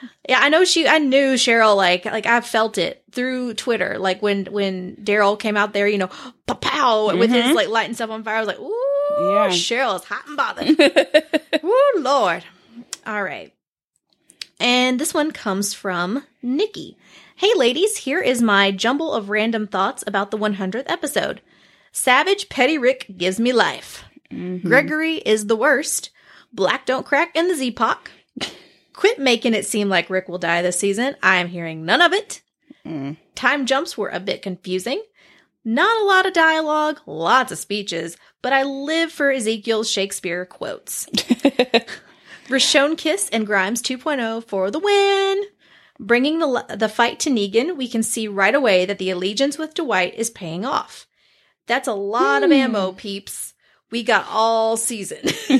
Yeah, I know she, I knew Cheryl, like, like I felt it through Twitter. Like when, when Daryl came out there, you know, pow, mm-hmm. with his like lighting stuff on fire. I was like, ooh, yeah. Cheryl's hot and bothered. Ooh, Lord. All right. And this one comes from Nikki. Hey, ladies, here is my jumble of random thoughts about the one hundredth episode. Savage Petty Rick gives me life. Mm-hmm. Gregory is the worst. Black don't crack in the Z-Poc. Quit making it seem like Rick will die this season. I am hearing none of it. Mm. Time jumps were a bit confusing. Not a lot of dialogue, lots of speeches, but I live for Ezekiel's Shakespeare quotes. Rashon Kiss and Grimes two point oh for the win. Bringing the the fight to Negan, we can see right away that the allegiance with Dwight is paying off. That's a lot mm. of ammo, peeps. We got all season.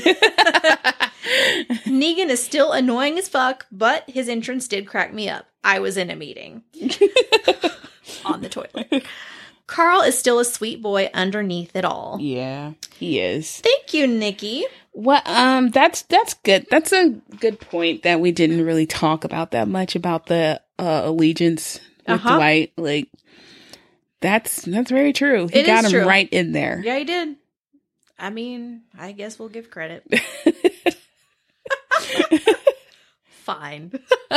Negan is still annoying as fuck, but his entrance did crack me up. I was in a meeting. On the toilet. Carl is still a sweet boy underneath it all. Yeah, he is. Thank you, Nikki. Well, um, that's that's good. That's a good point that we didn't really talk about that much about the uh, allegiance with uh-huh. Dwight. Like, that's that's very true. He it got him true. right in there. Yeah, he did. I mean, I guess we'll give credit. Fine.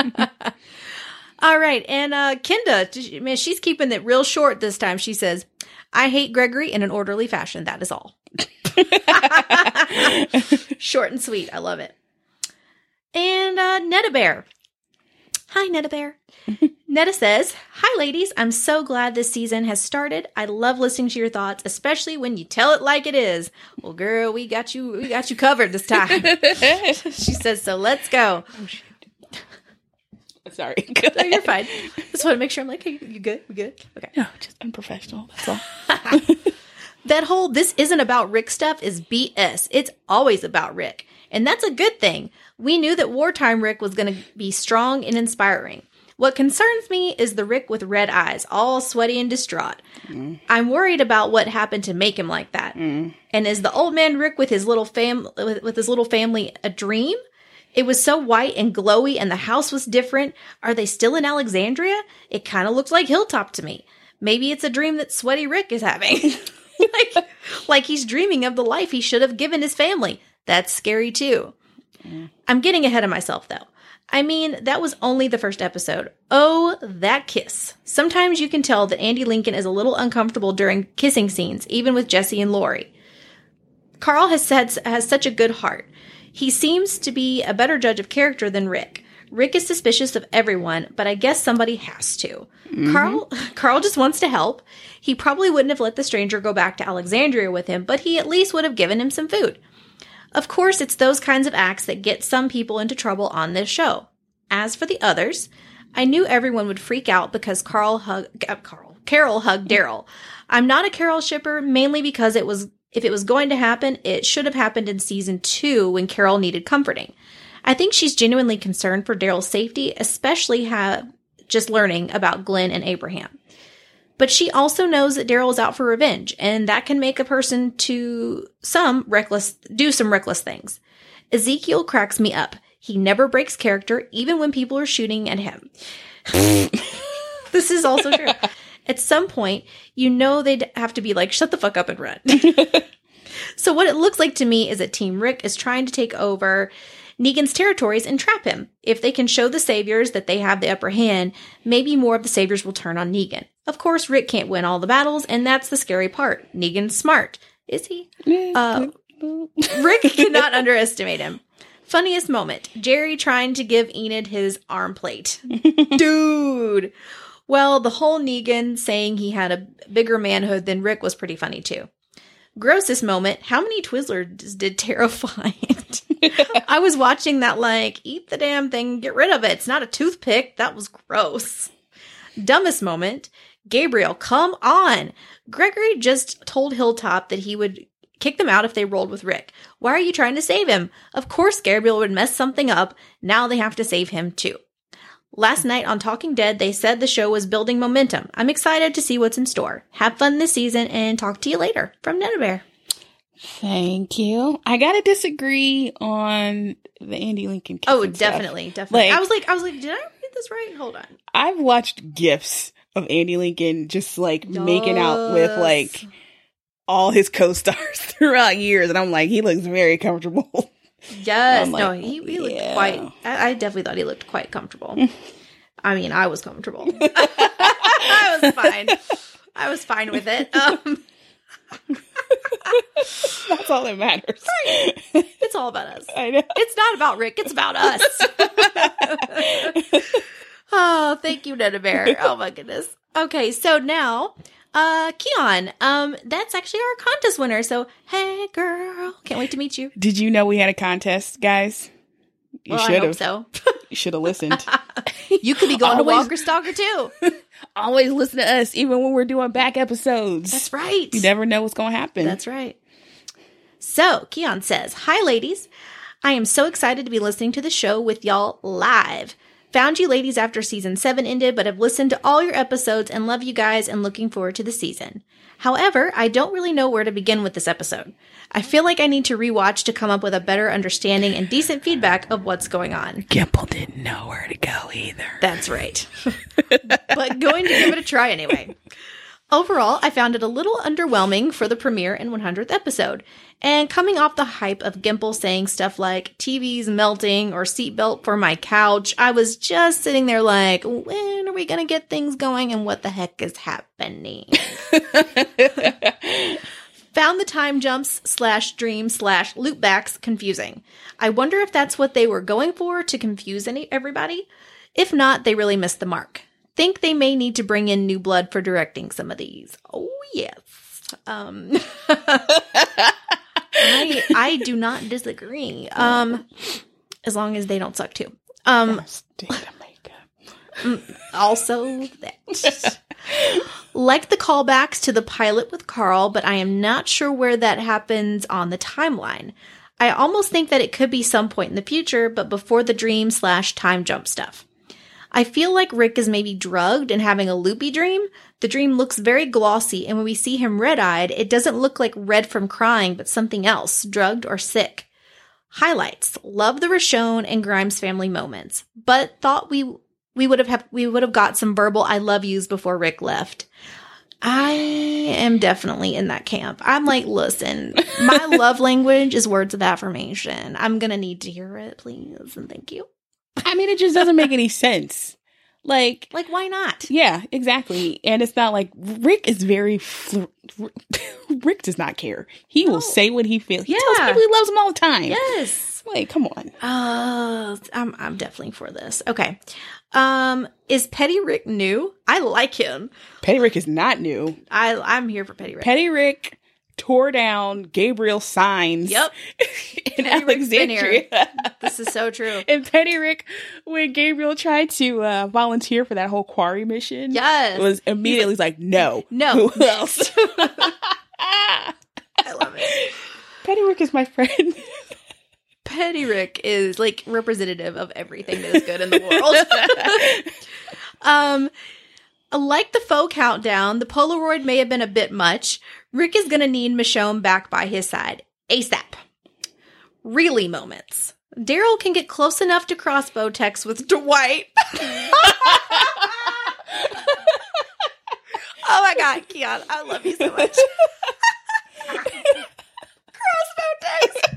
All right. And uh, Kenda, man, she's keeping it real short this time. She says, I hate Gregory in an orderly fashion. That is all. Short and sweet. I love it. And uh, Netta Bear. Hi, Netta Bear. Netta says, hi, ladies. I'm so glad this season has started. I love listening to your thoughts, especially when you tell it like it is. Well, girl, we got you we got you covered this time. She says, so let's go. Oh, shit. Sorry. No, you're fine. Just want to make sure I'm like, hey, you good? We good? Okay. No, just unprofessional. That's all. That whole this isn't about Rick stuff is B S. It's always about Rick. And that's a good thing. We knew that wartime Rick was going to be strong and inspiring. What concerns me is the Rick with red eyes, all sweaty and distraught. Mm. I'm worried about what happened to make him like that. Mm. And is the old man Rick with his little fam with, with his little family a dream? It was so white and glowy and the house was different. Are they still in Alexandria? It kind of looks like Hilltop to me. Maybe it's a dream that sweaty Rick is having. like, like he's dreaming of the life he should have given his family. That's scary too. Mm. I'm getting ahead of myself though. I mean, that was only the first episode. Oh, that kiss. Sometimes you can tell that Andy Lincoln is a little uncomfortable during kissing scenes, even with Jesse and Lori. Carl has said, has such a good heart. He seems to be a better judge of character than Rick. Rick is suspicious of everyone, but I guess somebody has to. Mm-hmm. Carl Carl just wants to help. He probably wouldn't have let the stranger go back to Alexandria with him, but he at least would have given him some food. Of course, it's those kinds of acts that get some people into trouble on this show. As for the others, I knew everyone would freak out because Carl hug, uh, Carl, Carol hugged Daryl. I'm not a Carol shipper, mainly because it was if it was going to happen, it should have happened in season two when Carol needed comforting. I think she's genuinely concerned for Daryl's safety, especially ha- just learning about Glenn and Abraham. But she also knows that Daryl is out for revenge, and that can make a person to some reckless do some reckless things. Ezekiel cracks me up. He never breaks character, even when people are shooting at him. This is also true. At some point, you know they'd have to be like, shut the fuck up and run. So what it looks like to me is that Team Rick is trying to take over Negan's territories and trap him. If they can show the Saviors that they have the upper hand, maybe more of the Saviors will turn on Negan. Of course, Rick can't win all the battles, and that's the scary part. Negan's smart. Is he? Uh, Rick cannot underestimate him. Funniest moment. Jerry trying to give Enid his arm plate. Dude. Well, the whole Negan saying he had a bigger manhood than Rick was pretty funny, too. Grossest moment. How many Twizzlers did Tara find? I was watching that like, eat the damn thing, get rid of it. It's not a toothpick. That was gross. Dumbest moment. Gabriel, come on. Gregory just told Hilltop that he would kick them out if they rolled with Rick. Why are you trying to save him? Of course Gabriel would mess something up. Now they have to save him too. Last night on Talking Dead, they said the show was building momentum. I'm excited to see what's in store. Have fun this season and talk to you later. From Netta Bear. Thank you. I gotta disagree on the Andy Lincoln kiss Oh, and stuff. definitely, definitely. Like- I was like, I was like, did I read this right? Hold on. I've watched GIFs of Andy Lincoln just like making out with Yes. like all his co-stars throughout years, and I'm like, he looks very comfortable. Yes, I'm no, like, he, he looked yeah. quite. I, I definitely thought he looked quite comfortable. I mean, I was comfortable. I was fine. I was fine with it. Um, That's all that matters. it's all about us. I know. It's not about Rick. It's about us. Oh, thank you, Nana Bear. Oh my goodness. Okay, so now, uh, Keon, um, that's actually our contest winner. So, hey, girl, can't wait to meet you. Did you know we had a contest, guys? You Well, I should hope have. so. You should have listened. You could be going Always- to Walker Stalker too. Always listen to us, even when we're doing back episodes. That's right. You never know what's going to happen. That's right. So, Keon says, hi, ladies. I am so excited to be listening to the show with y'all live. Found you ladies after season seven ended, but have listened to all your episodes and love you guys and looking forward to the season. However, I don't really know where to begin with this episode. I feel like I need to rewatch to come up with a better understanding and decent feedback of what's going on. Gimple didn't know where to go either. That's right. But going to give it a try anyway. Overall, I found it a little underwhelming for the premiere and one hundredth episode. And coming off the hype of Gimple saying stuff like, T V's melting or seatbelt for my couch, I was just sitting there like, when are we going to get things going and what the heck is happening? Found the time jumps slash dream slash loopbacks confusing. I wonder if that's what they were going for to confuse any everybody. If not, they really missed the mark. Think they may need to bring in new blood for directing some of these. Oh yes. Um, I I do not disagree. Um, as long as they don't suck too. Um, Stick to makeup. also that. Like the callbacks to the pilot with Carl, but I am not sure where that happens on the timeline. I almost think that it could be some point in the future, but before the dream slash time jump stuff. I feel like Rick is maybe drugged and having a loopy dream. The dream looks very glossy, and when we see him red-eyed, it doesn't look like red from crying, but something else, drugged or sick. Highlights. Love the Rochon and Grimes family moments, but thought we we would have have, we would have got some verbal I love yous before Rick left. I am definitely in that camp. I'm like, listen, my love language is words of affirmation. I'm going to need to hear it, please, and thank you. I mean, it just doesn't make any sense. Like, Like, why not? yeah, exactly. And it's not like Rick is very. Fl- Rick does not care. He No. will say what he feels. He Yeah. tells people he loves them all the time. Yes. Like, come on. Uh, I'm I'm definitely for this. Okay. Um, is Petty Rick new? I like him. Petty Rick is not new. I I'm here for Petty Rick. Petty Rick tore down Gabriel's signs. Yep. In Petty Rick's been Alexandria. This is so true. And Petty Rick, when Gabriel tried to uh, volunteer for that whole quarry mission, Yes. was immediately like, no. No. Who else? I love it. Petty Rick is my friend. Petty Rick is like representative of everything that is good in the world. um, like the faux countdown, the Polaroid may have been a bit much. Rick is going to need Michonne back by his side ASAP. Really moments. Daryl can get close enough to crossbow text with Dwight. Oh my God, Keon, I love you so much. Crossbow text.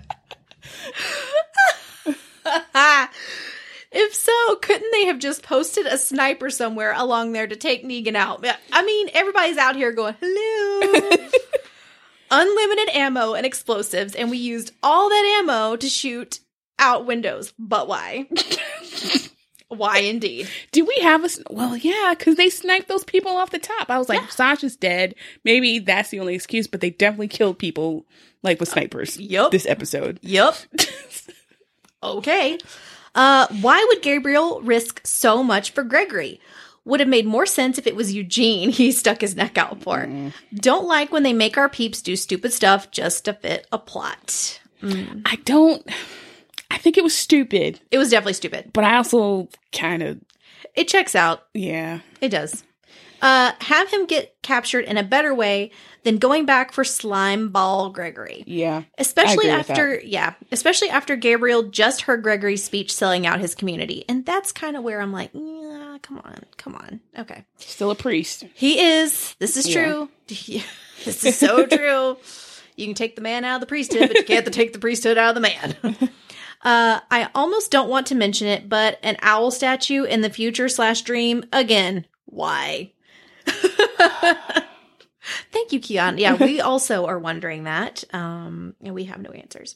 If so, couldn't they have just posted a sniper somewhere along there to take Negan out? I mean, everybody's out here going, hello. Unlimited ammo and explosives, and we used all that ammo to shoot out windows. But why? Why indeed? Do we have a... s- Well, yeah, because they sniped those people off the top. I was like, Yeah. Sasha's dead. Maybe that's the only excuse, but they definitely killed people, like, with snipers. Yup. This episode. Yup. Okay. Uh, why would Gabriel risk so much for Gregory? Would have made more sense if it was Eugene he stuck his neck out for. Mm. Don't like when they make our peeps do stupid stuff just to fit a plot. Mm. I don't... I think it was stupid, It was definitely stupid. but I also kind of... It checks out. Yeah. It does. Uh, have him get captured in a better way than going back for Slime Ball Gregory. Yeah. Especially after, yeah, especially after Gabriel just heard Gregory's speech selling out his community. And that's kind of where I'm like, yeah, come on, come on. Okay. Still a priest. He is. This is true. Yeah. This is so true. You can take the man out of the priesthood, but you can't take the priesthood out of the man. uh, I almost don't want to mention it, but an owl statue in the future slash dream, again, why? Thank you, Kian. Yeah, we also are wondering that. Um, and we have no answers.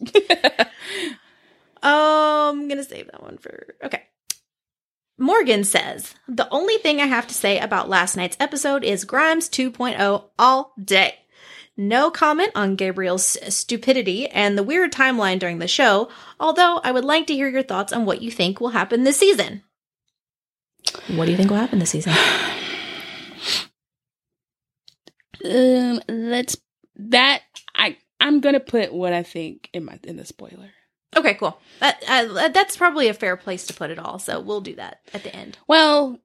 oh, I'm going to save that one for... Okay. Morgan says, the only thing I have to say about last night's episode is Grimes two point oh all day. No comment on Gabriel's stupidity and the weird timeline during the show, although I would like to hear your thoughts on what you think will happen this season. What do you think will happen this season? Um, that's that. I I'm gonna put what I think in my in the spoiler. Okay, cool. That uh, that's probably a fair place to put it all. So we'll do that at the end. Well,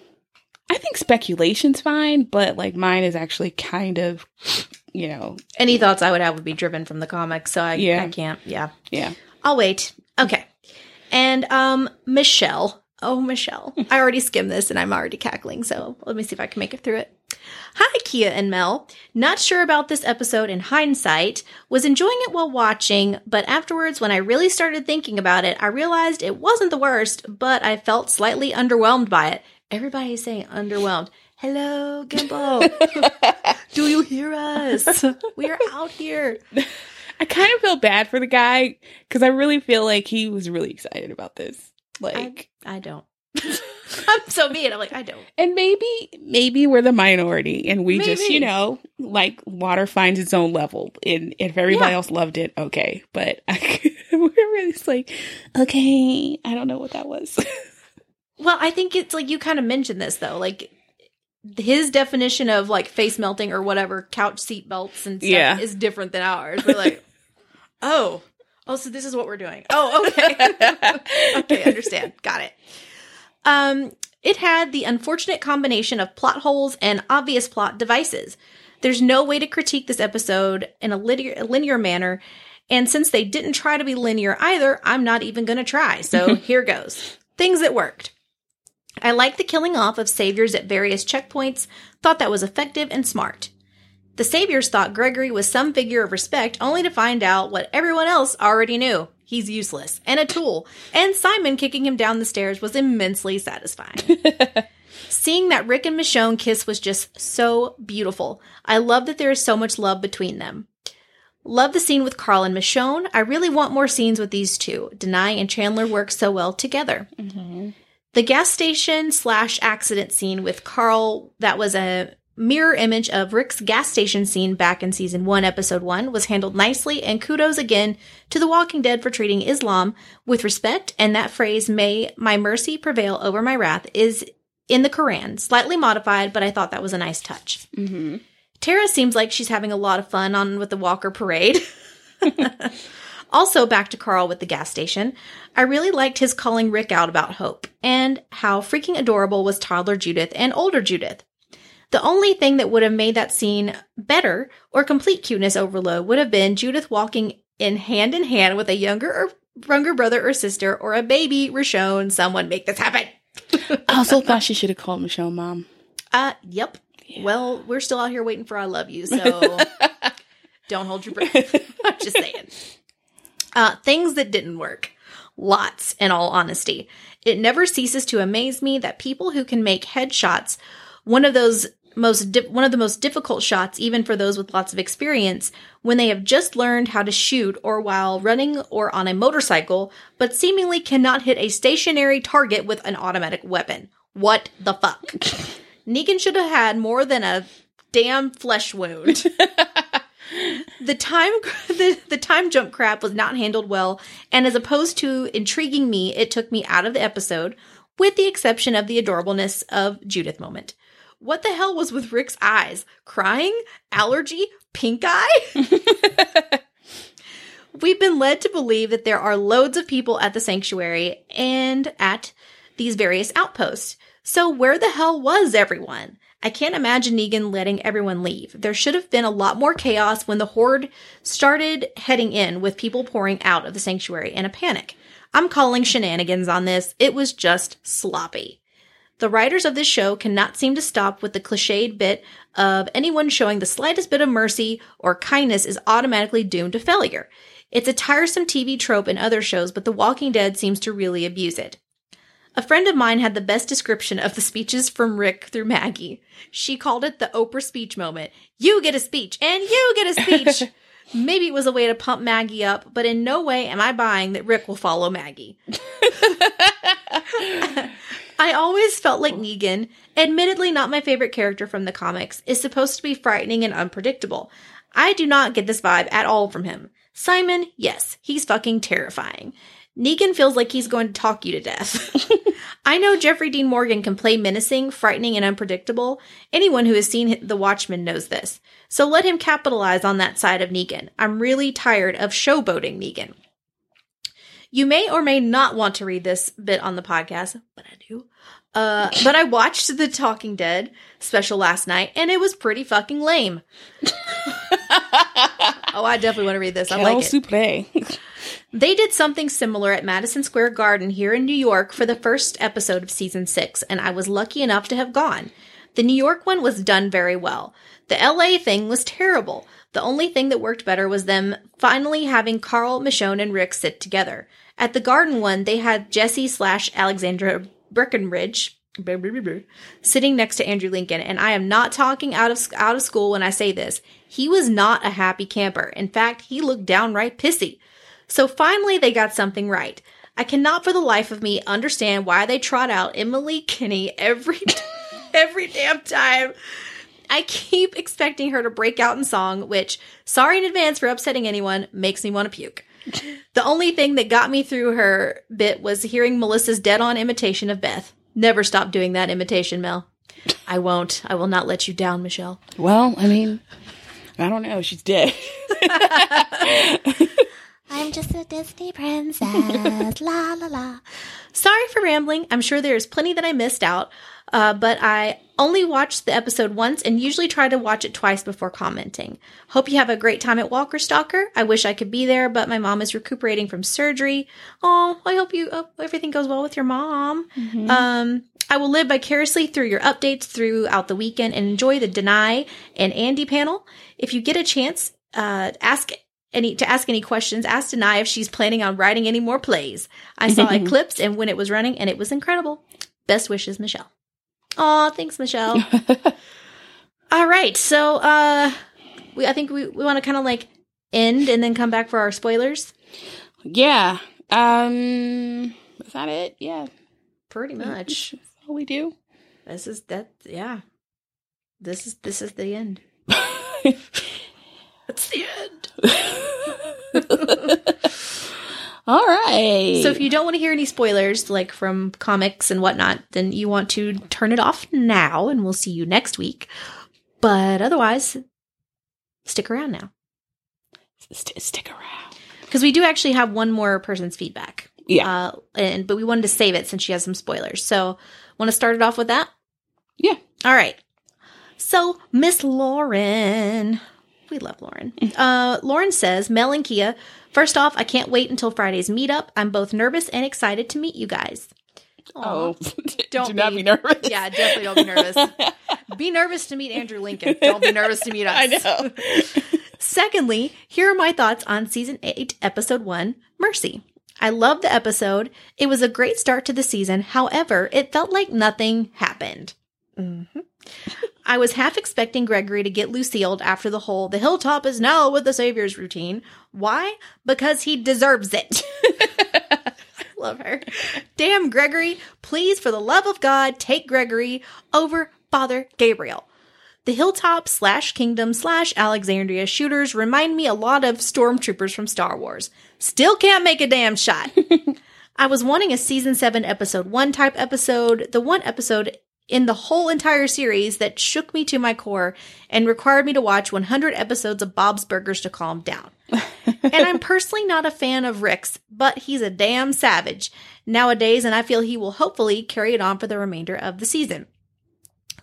I think speculation's fine, but like mine is actually kind of, you know, any thoughts I would have would be driven from the comics. So I yeah. I can't. Yeah, yeah. I'll wait. Okay, and um, Michelle. Oh, Michelle. I already skimmed this and I'm already cackling. So let me see if I can make it through it. Hi, Kia and Mel. Not sure about this episode in hindsight. Was enjoying it while watching, but afterwards, when I really started thinking about it, I realized it wasn't the worst, but I felt slightly underwhelmed by it. Everybody's saying underwhelmed. Hello, Gimbo. Do you hear us? We are out here. I kind of feel bad for the guy because I really feel like he was really excited about this. Like, I, I don't. I'm so mean. I'm like, I don't. And maybe, maybe we're the minority and we maybe. just, you know, like water finds its own level. And if everybody yeah. else loved it, okay. But I, we're really just like, okay, I don't know what that was. Well, I think it's like you kind of mentioned this though. Like his definition of like face melting or whatever, couch seat belts and stuff yeah. is different than ours. We're like, oh, oh, so this is what we're doing. Oh, okay. Okay, understand. Got it. Um, it had the unfortunate combination of plot holes and obvious plot devices. There's no way to critique this episode in a linear, a linear manner, and since they didn't try to be linear either, I'm not even going to try. So here goes. Things that worked. I liked the killing off of saviors at various checkpoints, thought that was effective and smart. The saviors thought Gregory was some figure of respect only to find out what everyone else already knew. He's useless and a tool. And Simon kicking him down the stairs was immensely satisfying. Seeing that Rick and Michonne kiss was just so beautiful. I love that there is so much love between them. Love the scene with Carl and Michonne. I really want more scenes with these two. Denai and Chandler work so well together. Mm-hmm. The gas station slash accident scene with Carl, that was a mirror image of Rick's gas station scene back in season one, episode one, was handled nicely, and kudos again to The Walking Dead for treating Islam with respect, and that phrase, may my mercy prevail over my wrath, is in the Quran, slightly modified, but I thought that was a nice touch. Mm-hmm. Tara seems like she's having a lot of fun on with the Walker parade. Also, back to Carl with the gas station. I really liked his calling Rick out about Hope, and how freaking adorable was toddler Judith and older Judith. The only thing that would have made that scene better or complete cuteness overload would have been Judith walking in hand in hand with a younger or younger brother or sister or a baby Rashone. Someone make this happen. I also thought she should have called Michonne Mom. Uh, yep. Yeah. Well, we're still out here waiting for I love you, so don't hold your breath. I'm just saying. Uh, things that didn't work. Lots, in all honesty. It never ceases to amaze me that people who can make headshots, one of those most di- one of the most difficult shots, even for those with lots of experience, when they have just learned how to shoot or while running or on a motorcycle, but seemingly cannot hit a stationary target with an automatic weapon. What the fuck? Negan should have had more than a damn flesh wound. The time the, the time jump crap was not handled well, and as opposed to intriguing me, it took me out of the episode, with the exception of the adorableness of Judith moment. What the hell was with Rick's eyes? Crying? Allergy? Pink eye? We've been led to believe that there are loads of people at the sanctuary and at these various outposts. So where the hell was everyone? I can't imagine Negan letting everyone leave. There should have been a lot more chaos when the Horde started heading in, with people pouring out of the sanctuary in a panic. I'm calling shenanigans on this. It was just sloppy. The writers of this show cannot seem to stop with the cliched bit of anyone showing the slightest bit of mercy or kindness is automatically doomed to failure. It's a tiresome T V trope in other shows, but The Walking Dead seems to really abuse it. A friend of mine had the best description of the speeches from Rick through Maggie. She called it the Oprah speech moment. You get a speech, and you get a speech. Maybe it was a way to pump Maggie up, but in no way am I buying that Rick will follow Maggie. I always felt like Negan, admittedly not my favorite character from the comics, is supposed to be frightening and unpredictable. I do not get this vibe at all from him. Simon, yes, he's fucking terrifying. Negan feels like he's going to talk you to death. I know Jeffrey Dean Morgan can play menacing, frightening, and unpredictable. Anyone who has seen The Watchmen knows this. So let him capitalize on that side of Negan. I'm really tired of showboating Negan. You may or may not want to read this bit on the podcast, but I do. Uh, but I watched The Talking Dead special last night, and it was pretty fucking lame. Oh, I definitely want to read this. I like it. Souple. They did something similar at Madison Square Garden here in New York for the first episode of season six, and I was lucky enough to have gone. The New York one was done very well. The L A thing was terrible. The only thing that worked better was them finally having Carl, Michonne, and Rick sit together. At the Garden one, they had Jesse slash Alexandra Breckenridge sitting next to Andrew Lincoln, and I am not talking out of out of school when I say this. He was not a happy camper. In fact, he looked downright pissy. So finally, they got something right. I cannot for the life of me understand why they trot out Emily Kinney every every damn time. I keep expecting her to break out in song, which, sorry in advance for upsetting anyone, makes me want to puke. The only thing that got me through her bit was hearing Melissa's dead-on imitation of Beth. Never stop doing that imitation, Mel. I won't. I will not let you down, Michelle. Well, I mean, I don't know. She's dead. I'm just a Disney princess. La, la, la. Sorry for rambling. I'm sure there's plenty that I missed out, uh, but I only watched the episode once and usually try to watch it twice before commenting. Hope you have a great time at Walker Stalker. I wish I could be there, but my mom is recuperating from surgery. Oh, I hope you hope everything goes well with your mom. Mm-hmm. Um, I will live vicariously through your updates throughout the weekend and enjoy the Denai and Andy panel. If you get a chance, uh, ask Any to ask any questions, ask Denai if she's planning on writing any more plays. I saw Eclipse and when it was running, and it was incredible. Best wishes, Michelle. Aw, thanks, Michelle. All right, so uh, we I think we, we want to kind of like end and then come back for our spoilers. Yeah. Um, is that it? Yeah. Pretty much. That's all we do. This is that. Yeah. This is this is the end. It's the end. All right. So if you don't want to hear any spoilers, like from comics and whatnot, then you want to turn it off now, and we'll see you next week. But otherwise, stick around now. St- stick around. Because we do actually have one more person's feedback. Yeah. Uh, and But we wanted to save it since she has some spoilers. So want to start it off with that? Yeah. All right. So, Miss Lauren... We love Lauren. Uh, Lauren says, Mel and Kia, first off, I can't wait until Friday's meetup. I'm both nervous and excited to meet you guys. Aww. Oh, don't do be, not be nervous. Yeah, definitely don't be nervous. Be nervous to meet Andrew Lincoln. Don't be nervous to meet us. I know. Secondly, here are my thoughts on season eight, episode one, Mercy. I love the episode. It was a great start to the season. However, it felt like nothing happened. Mm-hmm. I was half expecting Gregory to get Lucille after the whole, the hilltop is now with the Savior's routine. Why? Because he deserves it. Love her. Damn, Gregory. Please, for the love of God, take Gregory over Father Gabriel. The hilltop slash kingdom slash Alexandria shooters remind me a lot of stormtroopers from Star Wars. Still can't make a damn shot. I was wanting a season seven episode one type episode. The one episode in the whole entire series that shook me to my core and required me to watch one hundred episodes of Bob's Burgers to calm down. And I'm personally not a fan of Rick's, but he's a damn savage nowadays, and I feel he will hopefully carry it on for the remainder of the season.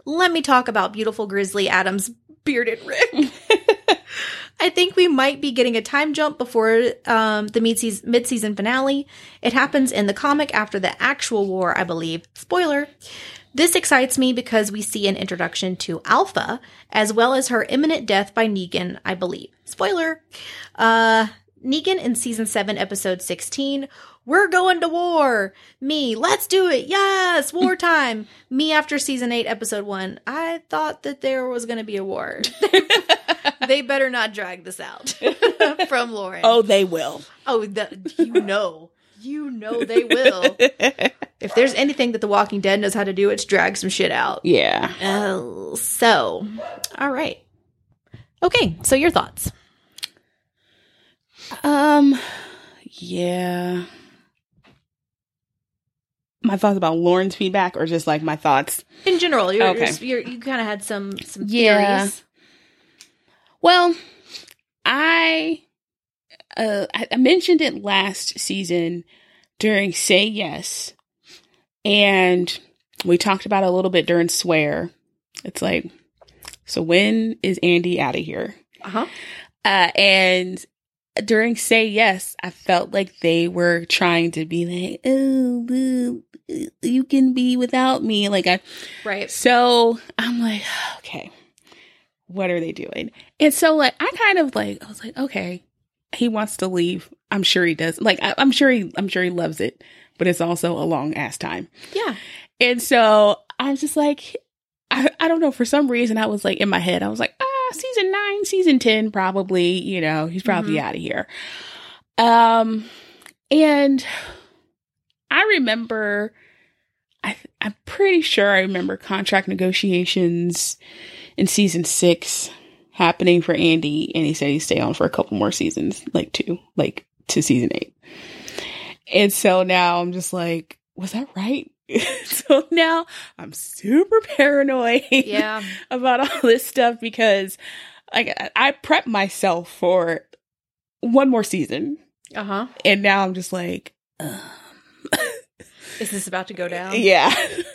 let me talk about beautiful Grizzly Adams bearded Rick. I think we might be getting a time jump before um, the mid-season, mid-season finale. It happens in the comic after the actual war, I believe. Spoiler. This excites me because we see an introduction to Alpha, as well as her imminent death by Negan, I believe. Spoiler. Uh, Negan in season seven, episode sixteen. We're going to war. Me, let's do it. Yes, wartime. Me after season eight, episode one. I thought that there was going to be a war. They better not drag this out from Lauren. Oh, they will. Oh, the, you know. You know they will. If there's anything that The Walking Dead knows how to do, it's drag some shit out. Yeah. Oh, so, all right. Okay, so your thoughts. Um, yeah. My thoughts about Lauren's feedback, or just like my thoughts in general? You're, okay. you're, you're, you kind of had some some yeah. theories. Well, I, uh, I I mentioned it last season during Say Yes, and we talked about it a little bit during Swear. It's like, so when is Andy out of here? Uh-huh. Uh, and during Say Yes, I felt like they were trying to be like, oh, you can be without me. Like I, right. So I'm like, okay, what are they doing? And so like, I kind of like, I was like, okay, he wants to leave. I'm sure he does. Like, I, I'm sure he, I'm sure he loves it, but it's also a long ass time. Yeah. And so I was just like, I, I don't know. For some reason, I was like in my head, I was like, ah, season nine, season ten, probably, you know, he's probably mm-hmm. out of here. Um, and I remember, I, I'm pretty sure I remember contract negotiations in season six happening for Andy, and he said he'd stay on for a couple more seasons, like two, like to season eight. And so now I'm just like, was that right? So now I'm super paranoid yeah. about all this stuff because like I prep myself for one more season. Uh-huh. And now I'm just like, um. Is this about to go down? Yeah.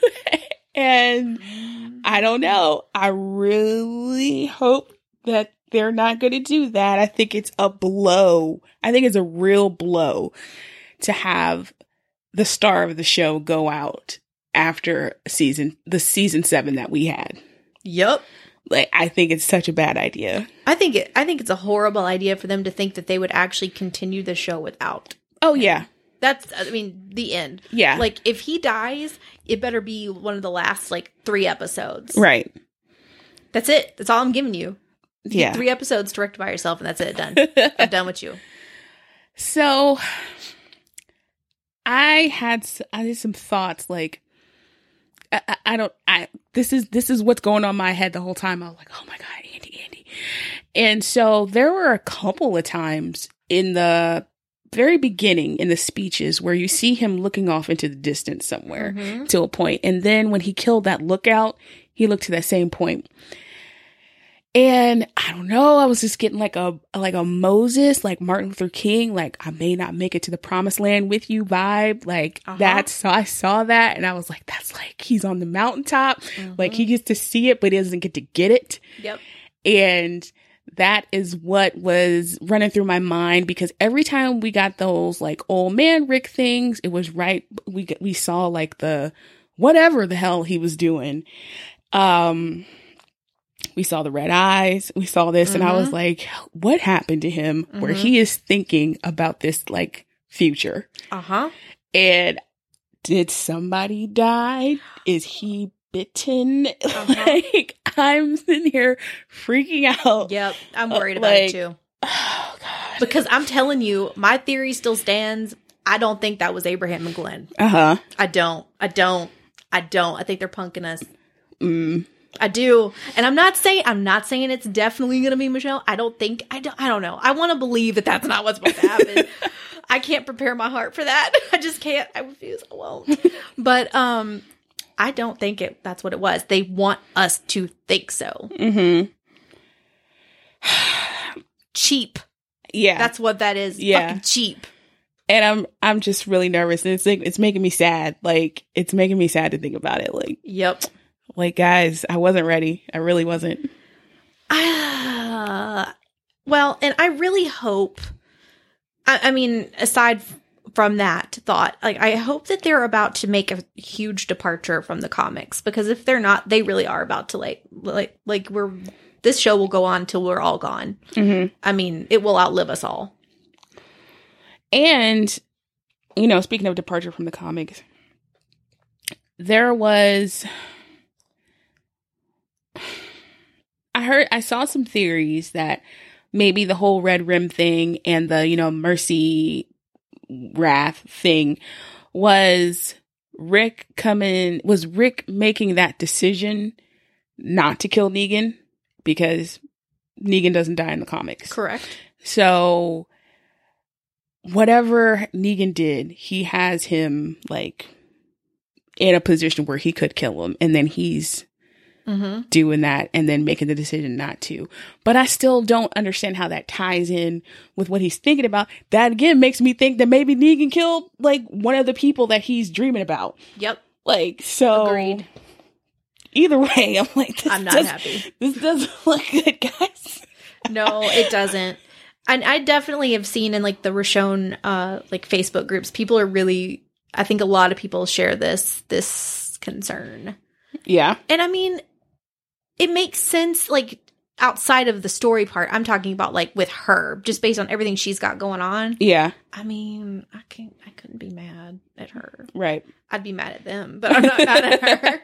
And I don't know. I really hope that they're not going to do that. I think it's a blow. I think it's a real blow to have the star of the show go out after season, the season seven that we had. Yep. Like, I think it's such a bad idea. I think it, I think it's a horrible idea for them to think that they would actually continue the show without. Oh, yeah. That's, I mean, the end. Yeah. Like, if he dies, it better be one of the last, like, three episodes. Right. That's it. That's all I'm giving you. you yeah. Three episodes directed by yourself, and that's it. Done. I'm done with you. So, I had, I had some thoughts, like, I, I, I don't, I, this is, this is what's going on in my head the whole time. I was like, oh my God, Andy, Andy. And so there were a couple of times in the very beginning in the speeches where you see him looking off into the distance somewhere mm-hmm. to a point. And then when he killed that lookout, he looked to that same point. And I don't know, I was just getting like a, like a Moses, like Martin Luther King, like I may not make it to the promised land with you vibe. Like uh-huh. that's, so I saw that and I was like, that's like, he's on the mountaintop. Mm-hmm. Like he gets to see it, but he doesn't get to get it. Yep. And that is what was running through my mind because every time we got those like old man Rick things, it was right. We, we saw like the, whatever the hell he was doing. Um, We saw the red eyes. We saw this. Mm-hmm. And I was like, what happened to him mm-hmm. where he is thinking about this like future? Uh-huh. And did somebody die? Is he bitten? Uh-huh. Like I'm sitting here freaking out. Yep. I'm worried about like, it too. Oh God. Because I'm telling you, my theory still stands. I don't think that was Abraham and Glenn. Uh-huh. I don't. I don't. I don't. I think they're punking us. Mm. I do. And I'm not saying, I'm not saying it's definitely going to be Michelle. I don't think, I don't, I don't know. I want to believe that that's not what's supposed to happen. I can't prepare my heart for that. I just can't. I refuse. I won't. But, um, I don't think it, that's what it was. They want us to think so. Mm-hmm. Cheap. Yeah. That's what that is. Yeah. Fucking cheap. And I'm, I'm just really nervous. And it's like, it's making me sad. Like, it's making me sad to think about it. Like, yep. Like, guys, I wasn't ready. I really wasn't. Uh, well, and I really hope, I, I mean, aside from that thought, like, I hope that they're about to make a huge departure from the comics, because if they're not, they really are about to, like, like, like we're, this show will go on till we're all gone. Mm-hmm. I mean, it will outlive us all. And, you know, speaking of departure from the comics, there was, I heard, I saw some theories that maybe the whole Red Rim thing and the, you know, Mercy Wrath thing was Rick coming, was Rick making that decision not to kill Negan because Negan doesn't die in the comics. Correct. So whatever Negan did, he has him like in a position where he could kill him, and then he's mm-hmm. doing that and then making the decision not to. But I still don't understand how that ties in with what he's thinking about. That again makes me think that maybe Negan killed like one of the people that he's dreaming about. Yep. Like, so agreed. Either way, I'm like, this I'm not does, happy. This doesn't look good, guys. No, it doesn't. And I definitely have seen in like the Roshon uh like Facebook groups, people are really, I think a lot of people share this this concern. Yeah. And I mean, it makes sense, like, outside of the story part. I'm talking about, like, with her, just based on everything she's got going on. Yeah. I mean, I can't, I couldn't be mad at her. Right. I'd be mad at them, but I'm not mad at her.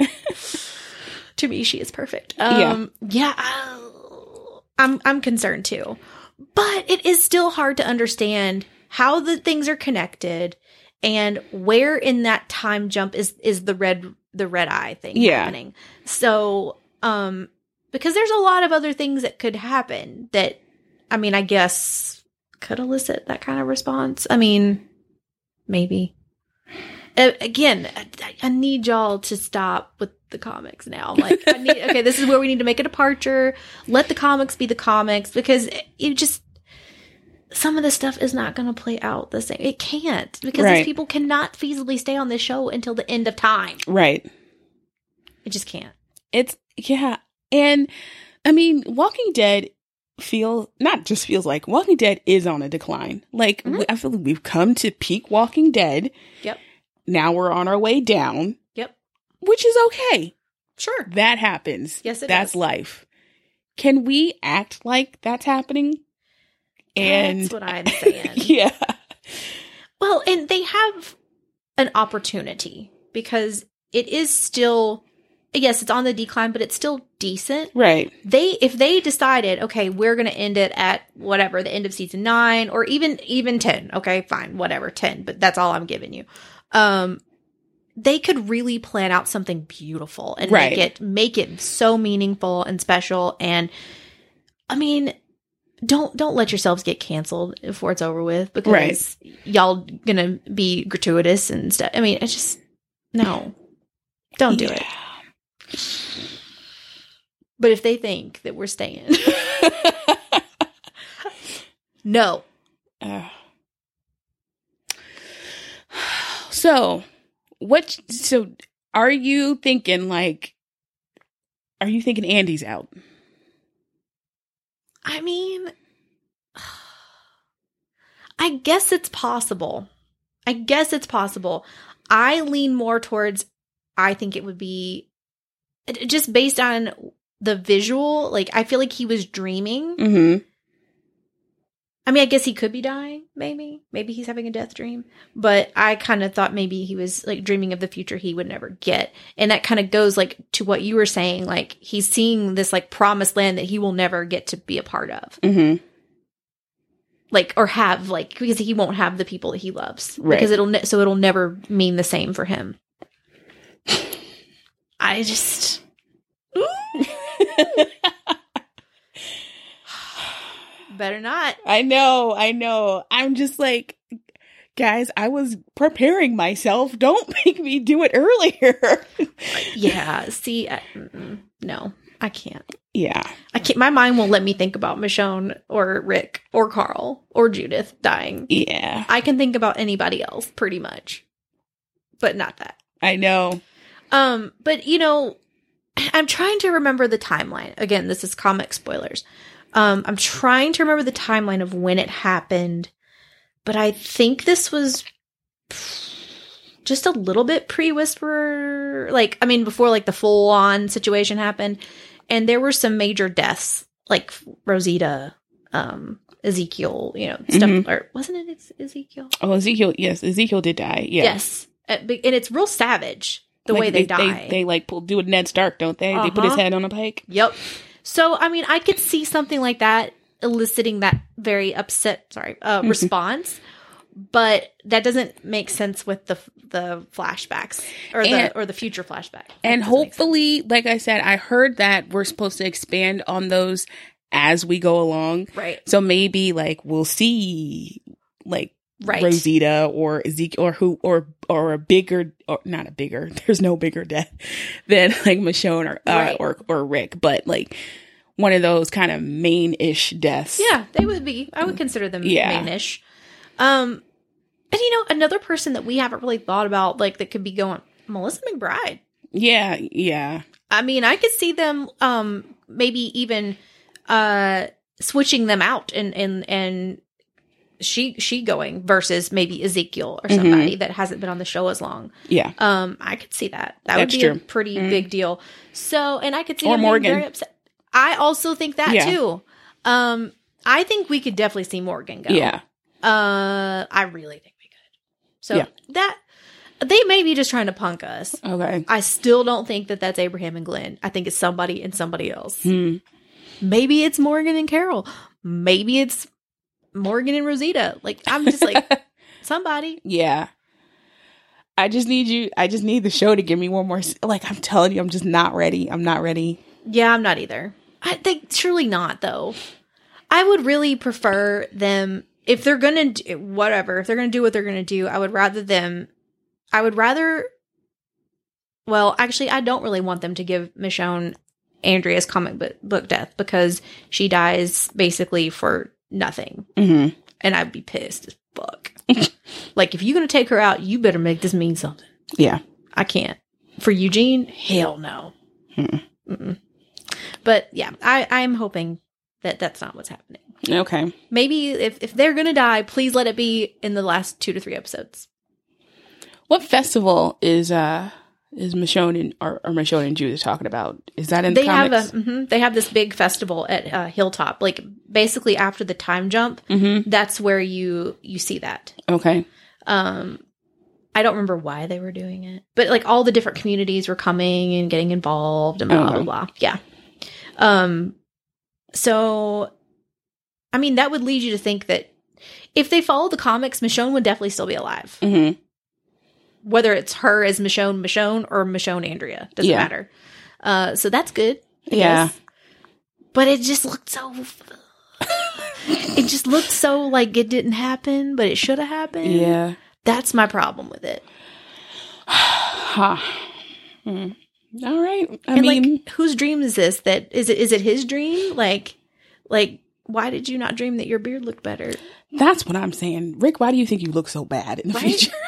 To me, she is perfect. Um, yeah. Yeah, I'm, I'm concerned too. But it is still hard to understand how the things are connected and where in that time jump is, is the red, the red eye thing yeah. happening. So, um, because there's a lot of other things that could happen that, I mean, I guess could elicit that kind of response. I mean, maybe. Uh, again, I, I need y'all to stop with the comics now. Like, I need, okay, this is where we need to make a departure. Let the comics be the comics, because you just, some of this stuff is not going to play out the same. It can't, because right. these people cannot feasibly stay on this show until the end of time. Right. It just can't. It's, yeah. And I mean, Walking Dead feel not just feels like Walking Dead is on a decline. Like, mm-hmm. we, I feel like we've come to peak Walking Dead. Yep. Now we're on our way down. Yep. Which is okay. Sure. That happens. Yes, it That's does. life. Can we act like that's happening? And that's what I'm saying. Yeah. Well, and they have an opportunity, because it is still, yes, it's on the decline, but it's still decent. Right. They, if they decided, okay, we're going to end it at whatever, the end of season nine, or even, even ten. Okay, fine, whatever, ten, but that's all I'm giving you. Um, they could really plan out something beautiful and right. make it, make it so meaningful and special. And I mean, don't, don't let yourselves get canceled before it's over with, because right. y'all gonna be gratuitous and stuff. I mean, it's just, no, don't do yeah. it. But if they think that we're staying, no. Uh, so, what? So, are you thinking like? Are you thinking Andy's out? I mean, I guess it's possible. I guess it's possible. I lean more towards, I think it would be, just based on the visual, like, I feel like he was dreaming. Mm-hmm. I mean, I guess he could be dying, maybe. Maybe he's having a death dream. But I kind of thought maybe he was, like, dreaming of the future he would never get. And that kind of goes, like, to what you were saying. Like, he's seeing this, like, promised land that he will never get to be a part of. Mm-hmm. Like, or have, like, because he won't have the people that he loves. Right. Because it'll, ne- so it'll never mean the same for him. I just... Better not. I know, I know. I'm just like, guys, I was preparing myself. Don't make me do it earlier. Yeah, see, I, no, I can't. Yeah. I can't. My mind won't let me think about Michonne or Rick or Carl or Judith dying. Yeah. I can think about anybody else pretty much, but not that. I know. Um, but you know, I'm trying to remember the timeline. Again, this is comic spoilers. Um, I'm trying to remember the timeline of when it happened, but I think this was just a little bit pre-Whisperer. Like, I mean, before like the full-on situation happened, and there were some major deaths, like Rosita, um, Ezekiel, you know, stuff. Mm-hmm. Or wasn't it Ezekiel? Oh, Ezekiel. Yes, Ezekiel did die. Yeah. Yes, and it's real savage the like way they, they die. They, they like pull, do a Ned Stark, don't they? Uh-huh. They put his head on a pike. Yep. So, I mean, I could see something like that eliciting that very upset, sorry, uh, response, but that doesn't make sense with the the flashbacks or and, the or the future flashback. And hopefully, like I said, I heard that we're supposed to expand on those as we go along. Right. So maybe like we'll see like right. Rosita or Ezekiel or who or or a bigger or not a bigger. There's no bigger death than like Michonne or uh, right. or or Rick, but like one of those kind of main-ish deaths. Yeah, they would be. I would consider them yeah. main-ish. Um, and you know, another person that we haven't really thought about, like that could be going, Melissa McBride. Yeah, yeah. I mean, I could see them, um, maybe even uh switching them out and and and she she going versus maybe Ezekiel or somebody mm-hmm. that hasn't been on the show as long. Yeah. Um, I could see that. That That's would be true. a pretty mm. big deal. So, and I could see or them Morgan. being very upset. I also think that yeah. too. Um, I think we could definitely see Morgan go. Yeah. Uh, I really think we could. So yeah. that they may be just trying to punk us. Okay. I still don't think that that's Abraham and Glenn. I think it's somebody and somebody else. Hmm. Maybe it's Morgan and Carol. Maybe it's Morgan and Rosita. Like, I'm just like, somebody. Yeah. I just need you. I just need the show to give me one more. Like, I'm telling you, I'm just not ready. I'm not ready. Yeah, I'm not either. I think surely not, though. I would really prefer them, if they're going to do whatever, if they're going to do what they're going to do, I would rather them, I would rather, well, actually, I don't really want them to give Michonne Andrea's comic book, book death because she dies basically for nothing. Mm-hmm. And I'd be pissed as fuck. Like, if you're going to take her out, you better make this mean something. Yeah. I can't. For Eugene, hell no. Mm-mm. Mm-mm. But yeah, I, I'm hoping that that's not what's happening. Okay. Maybe if, if they're going to die, please let it be in the last two to three episodes. What festival is uh is Michonne and or, or Michonne and Judith talking about? Is that in the they comics? Have a, mm-hmm, they have this big festival at uh, Hilltop. Like, basically after the time jump, mm-hmm. that's where you you see that. Okay. Um, I don't remember why they were doing it, but like all the different communities were coming and getting involved and blah okay. blah blah. Yeah. Um. So, I mean, that would lead you to think that if they followed the comics, Michonne would definitely still be alive. Mm-hmm. Whether it's her as Michonne Michonne or Michonne Andrea. Doesn't yeah. matter. Uh, so that's good. I yeah. guess. But it just looked so... it just looked so like it didn't happen, but it should have happened. Yeah. That's my problem with it. huh. Hmm. All right. I and mean... like, whose dream is this? That is it? Is it his dream? Like, like, why did you not dream that your beard looked better? That's what I'm saying. Rick, why do you think you look so bad in the right? future?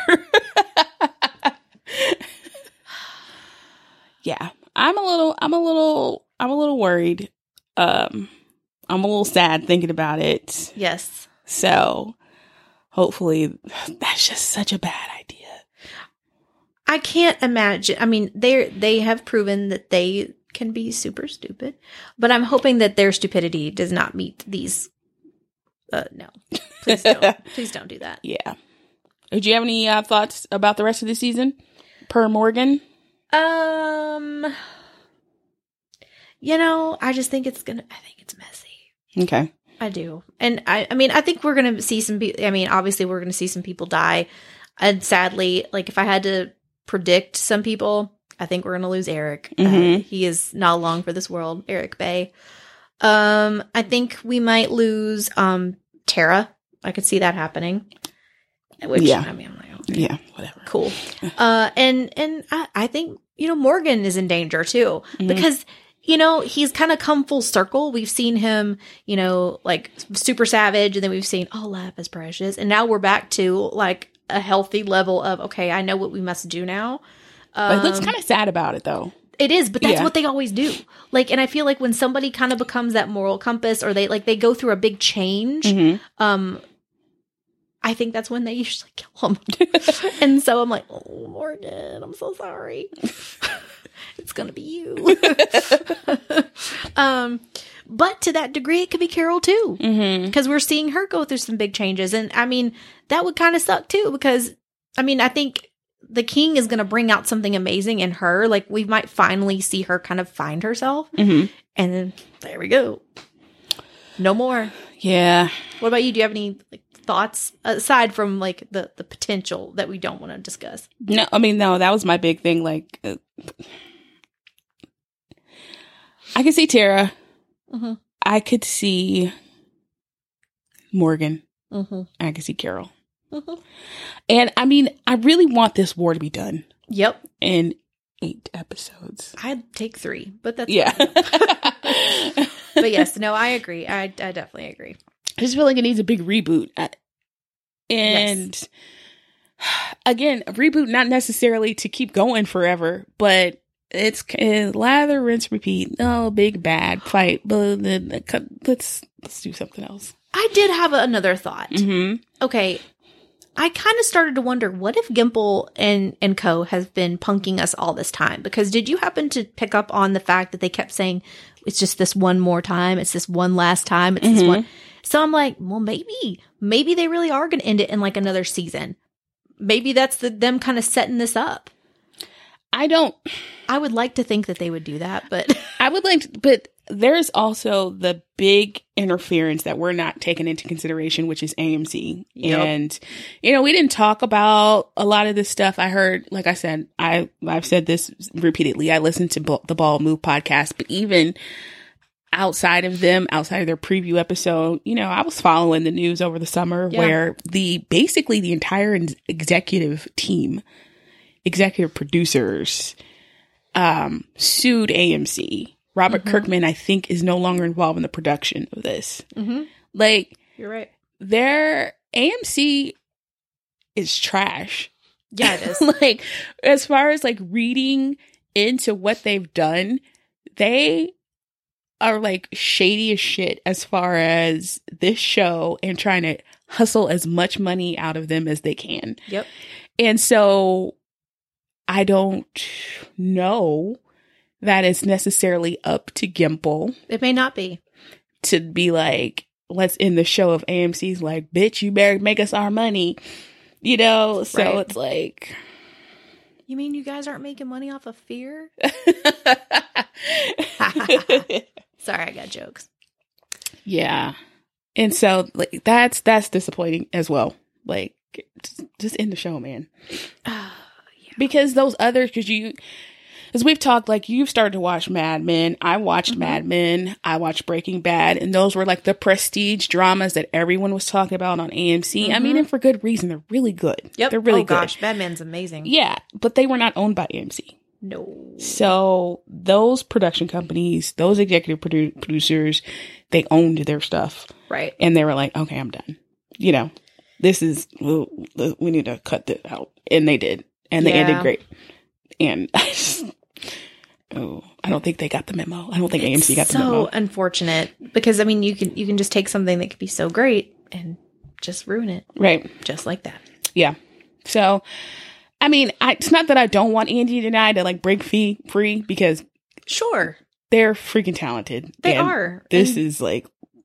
Yeah, I'm a little, I'm a little, I'm a little worried. Um, I'm a little sad thinking about it. Yes. So hopefully that's just such a bad idea. I can't imagine. I mean, they they have proven that they can be super stupid, but I'm hoping that their stupidity does not meet these. Uh, no, please don't. Please don't do that. Yeah. Do you have any uh, thoughts about the rest of the season per Morgan? Um, you know, I just think it's gonna, I think it's messy. Okay. I do. And I, I mean, I think we're going to see some people, I mean, obviously we're going to see some people die. And sadly, like if I had to predict some people, I think we're going to lose Eric. Mm-hmm. Uh, he is not long for this world, Eric Bay. Um, I think we might lose, um, Tara. I could see that happening. Which, yeah. I mean, I'm like, okay. Yeah, whatever. Cool. Uh, and, and I, I think, you know, Morgan is in danger too, mm-hmm. because, you know, he's kind of come full circle. We've seen him, you know, like super savage, and then we've seen, oh, life is precious. And now we're back to like a healthy level of, okay, I know what we must do now. Um, but he looks kind of sad about it though. It is, but that's Yeah. what they always do. Like, and I feel like when somebody kind of becomes that moral compass, or they like they go through a big change, Mhm. um, I think that's when they usually kill them. And so I'm like, oh, Morgan, I'm so sorry. It's gonna be you. um, but to that degree, it could be Carol too, because Mhm. we're seeing her go through some big changes, and I mean that would kind of suck too, because I mean I think the king is going to bring out something amazing in her. Like, we might finally see her kind of find herself, Mhm. and then there we go. No more. Yeah. What about you? Do you have any like, thoughts aside from like the the potential that we don't want to discuss? No, I mean, no, that was my big thing. Like, uh, I could see Tara. Mm-hmm. I could see Morgan. Mm-hmm. I could see Carol. Mm-hmm. And I mean, I really want this war to be done Yep. in eight episodes. I'd take three, but that's Yeah. fine. But yes, no, I agree. I, I definitely agree. I just feel like it needs a big reboot. Uh, And Yes. again, a reboot, not necessarily to keep going forever, but it's uh, lather, rinse, repeat. No big bad fight, but then uh, let's let's do something else. I did have another thought. Mm-hmm. Okay. I kind of started to wonder, what if Gimple and, and co has been punking us all this time? Because did you happen to pick up on the fact that they kept saying, it's just this one more time. It's this one last time. It's this Mhm. one. So I'm like, well, maybe, maybe they really are going to end it in like another season. Maybe that's the, them kind of setting this up. I don't. I would like to think that they would do that, but I would like, to, but there's also the big interference that we're not taking into consideration, which is A M C. Yep. And, you know, we didn't talk about a lot of this stuff. I heard, like I said, I, I've said this repeatedly. I listened to Bo- the Ball Move podcast, but even outside of them, outside of their preview episode, you know, I was following the news over the summer Yeah. where the, basically the entire ex- executive team, executive producers, um, sued A M C. Robert Mhm. Kirkman, I think, is no longer involved in the production of this. Mhm. Like, You're right. their A M C is trash. Yeah, it is. Like, as far as like reading into what they've done, they are like shady as shit as far as this show and trying to hustle as much money out of them as they can. Yep. And so I don't know that it's necessarily up to Gimple It may not be. to be like, let's end the show of A M C's like, bitch, you better make us our money. You know? So Right. it's like, You mean you guys aren't making money off of fear? Sorry, I got jokes. yeah. And so like that's that's disappointing as well. Like just, just end the show, man. Yeah. Because those others, because you, as we've talked, like you've started to watch Mad Men. I watched Mhm. Mad Men. I watched Breaking Bad, and those were like the prestige dramas that everyone was talking about on A M C. I mean, Mhm. and for good reason. They're really good. Yep. They're really oh good. gosh, Batman's amazing. Yeah, but they were not owned by A M C. No. So those production companies, those executive produ- producers, they owned their stuff, Right. and they were like, "Okay, I'm done." You know, this is we need to cut this out, and they did, and they Yeah. ended great. And I just, oh, I don't think they got the memo. I don't think A M C got the so memo. unfortunate, because I mean, you can you can just take something that could be so great and just ruin it, Right? just like that. Yeah. So, I mean, I, it's not that I don't want Andy and I to like break fee free because Sure, they're freaking talented. they and are. This And- is like.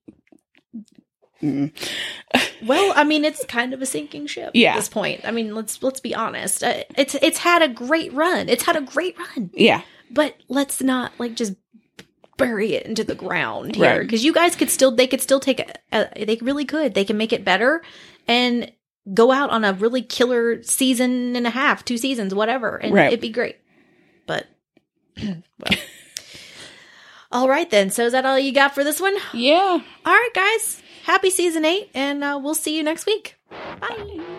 Mm. well, I mean, it's kind of a sinking ship Yeah. at this point. I mean, let's let's be honest. Uh, it's it's had a great run. It's had a great run, Yeah. but let's not like just bury it into the ground here, Right. because you guys could still they could still take a, a, they really could they can make it better and go out on a really killer season and a half, two seasons, whatever, and Right. it'd be great. But well. All right then. So is that all you got for this one? Yeah. All right, guys. Happy season eight, and uh, we'll see you next week. Bye.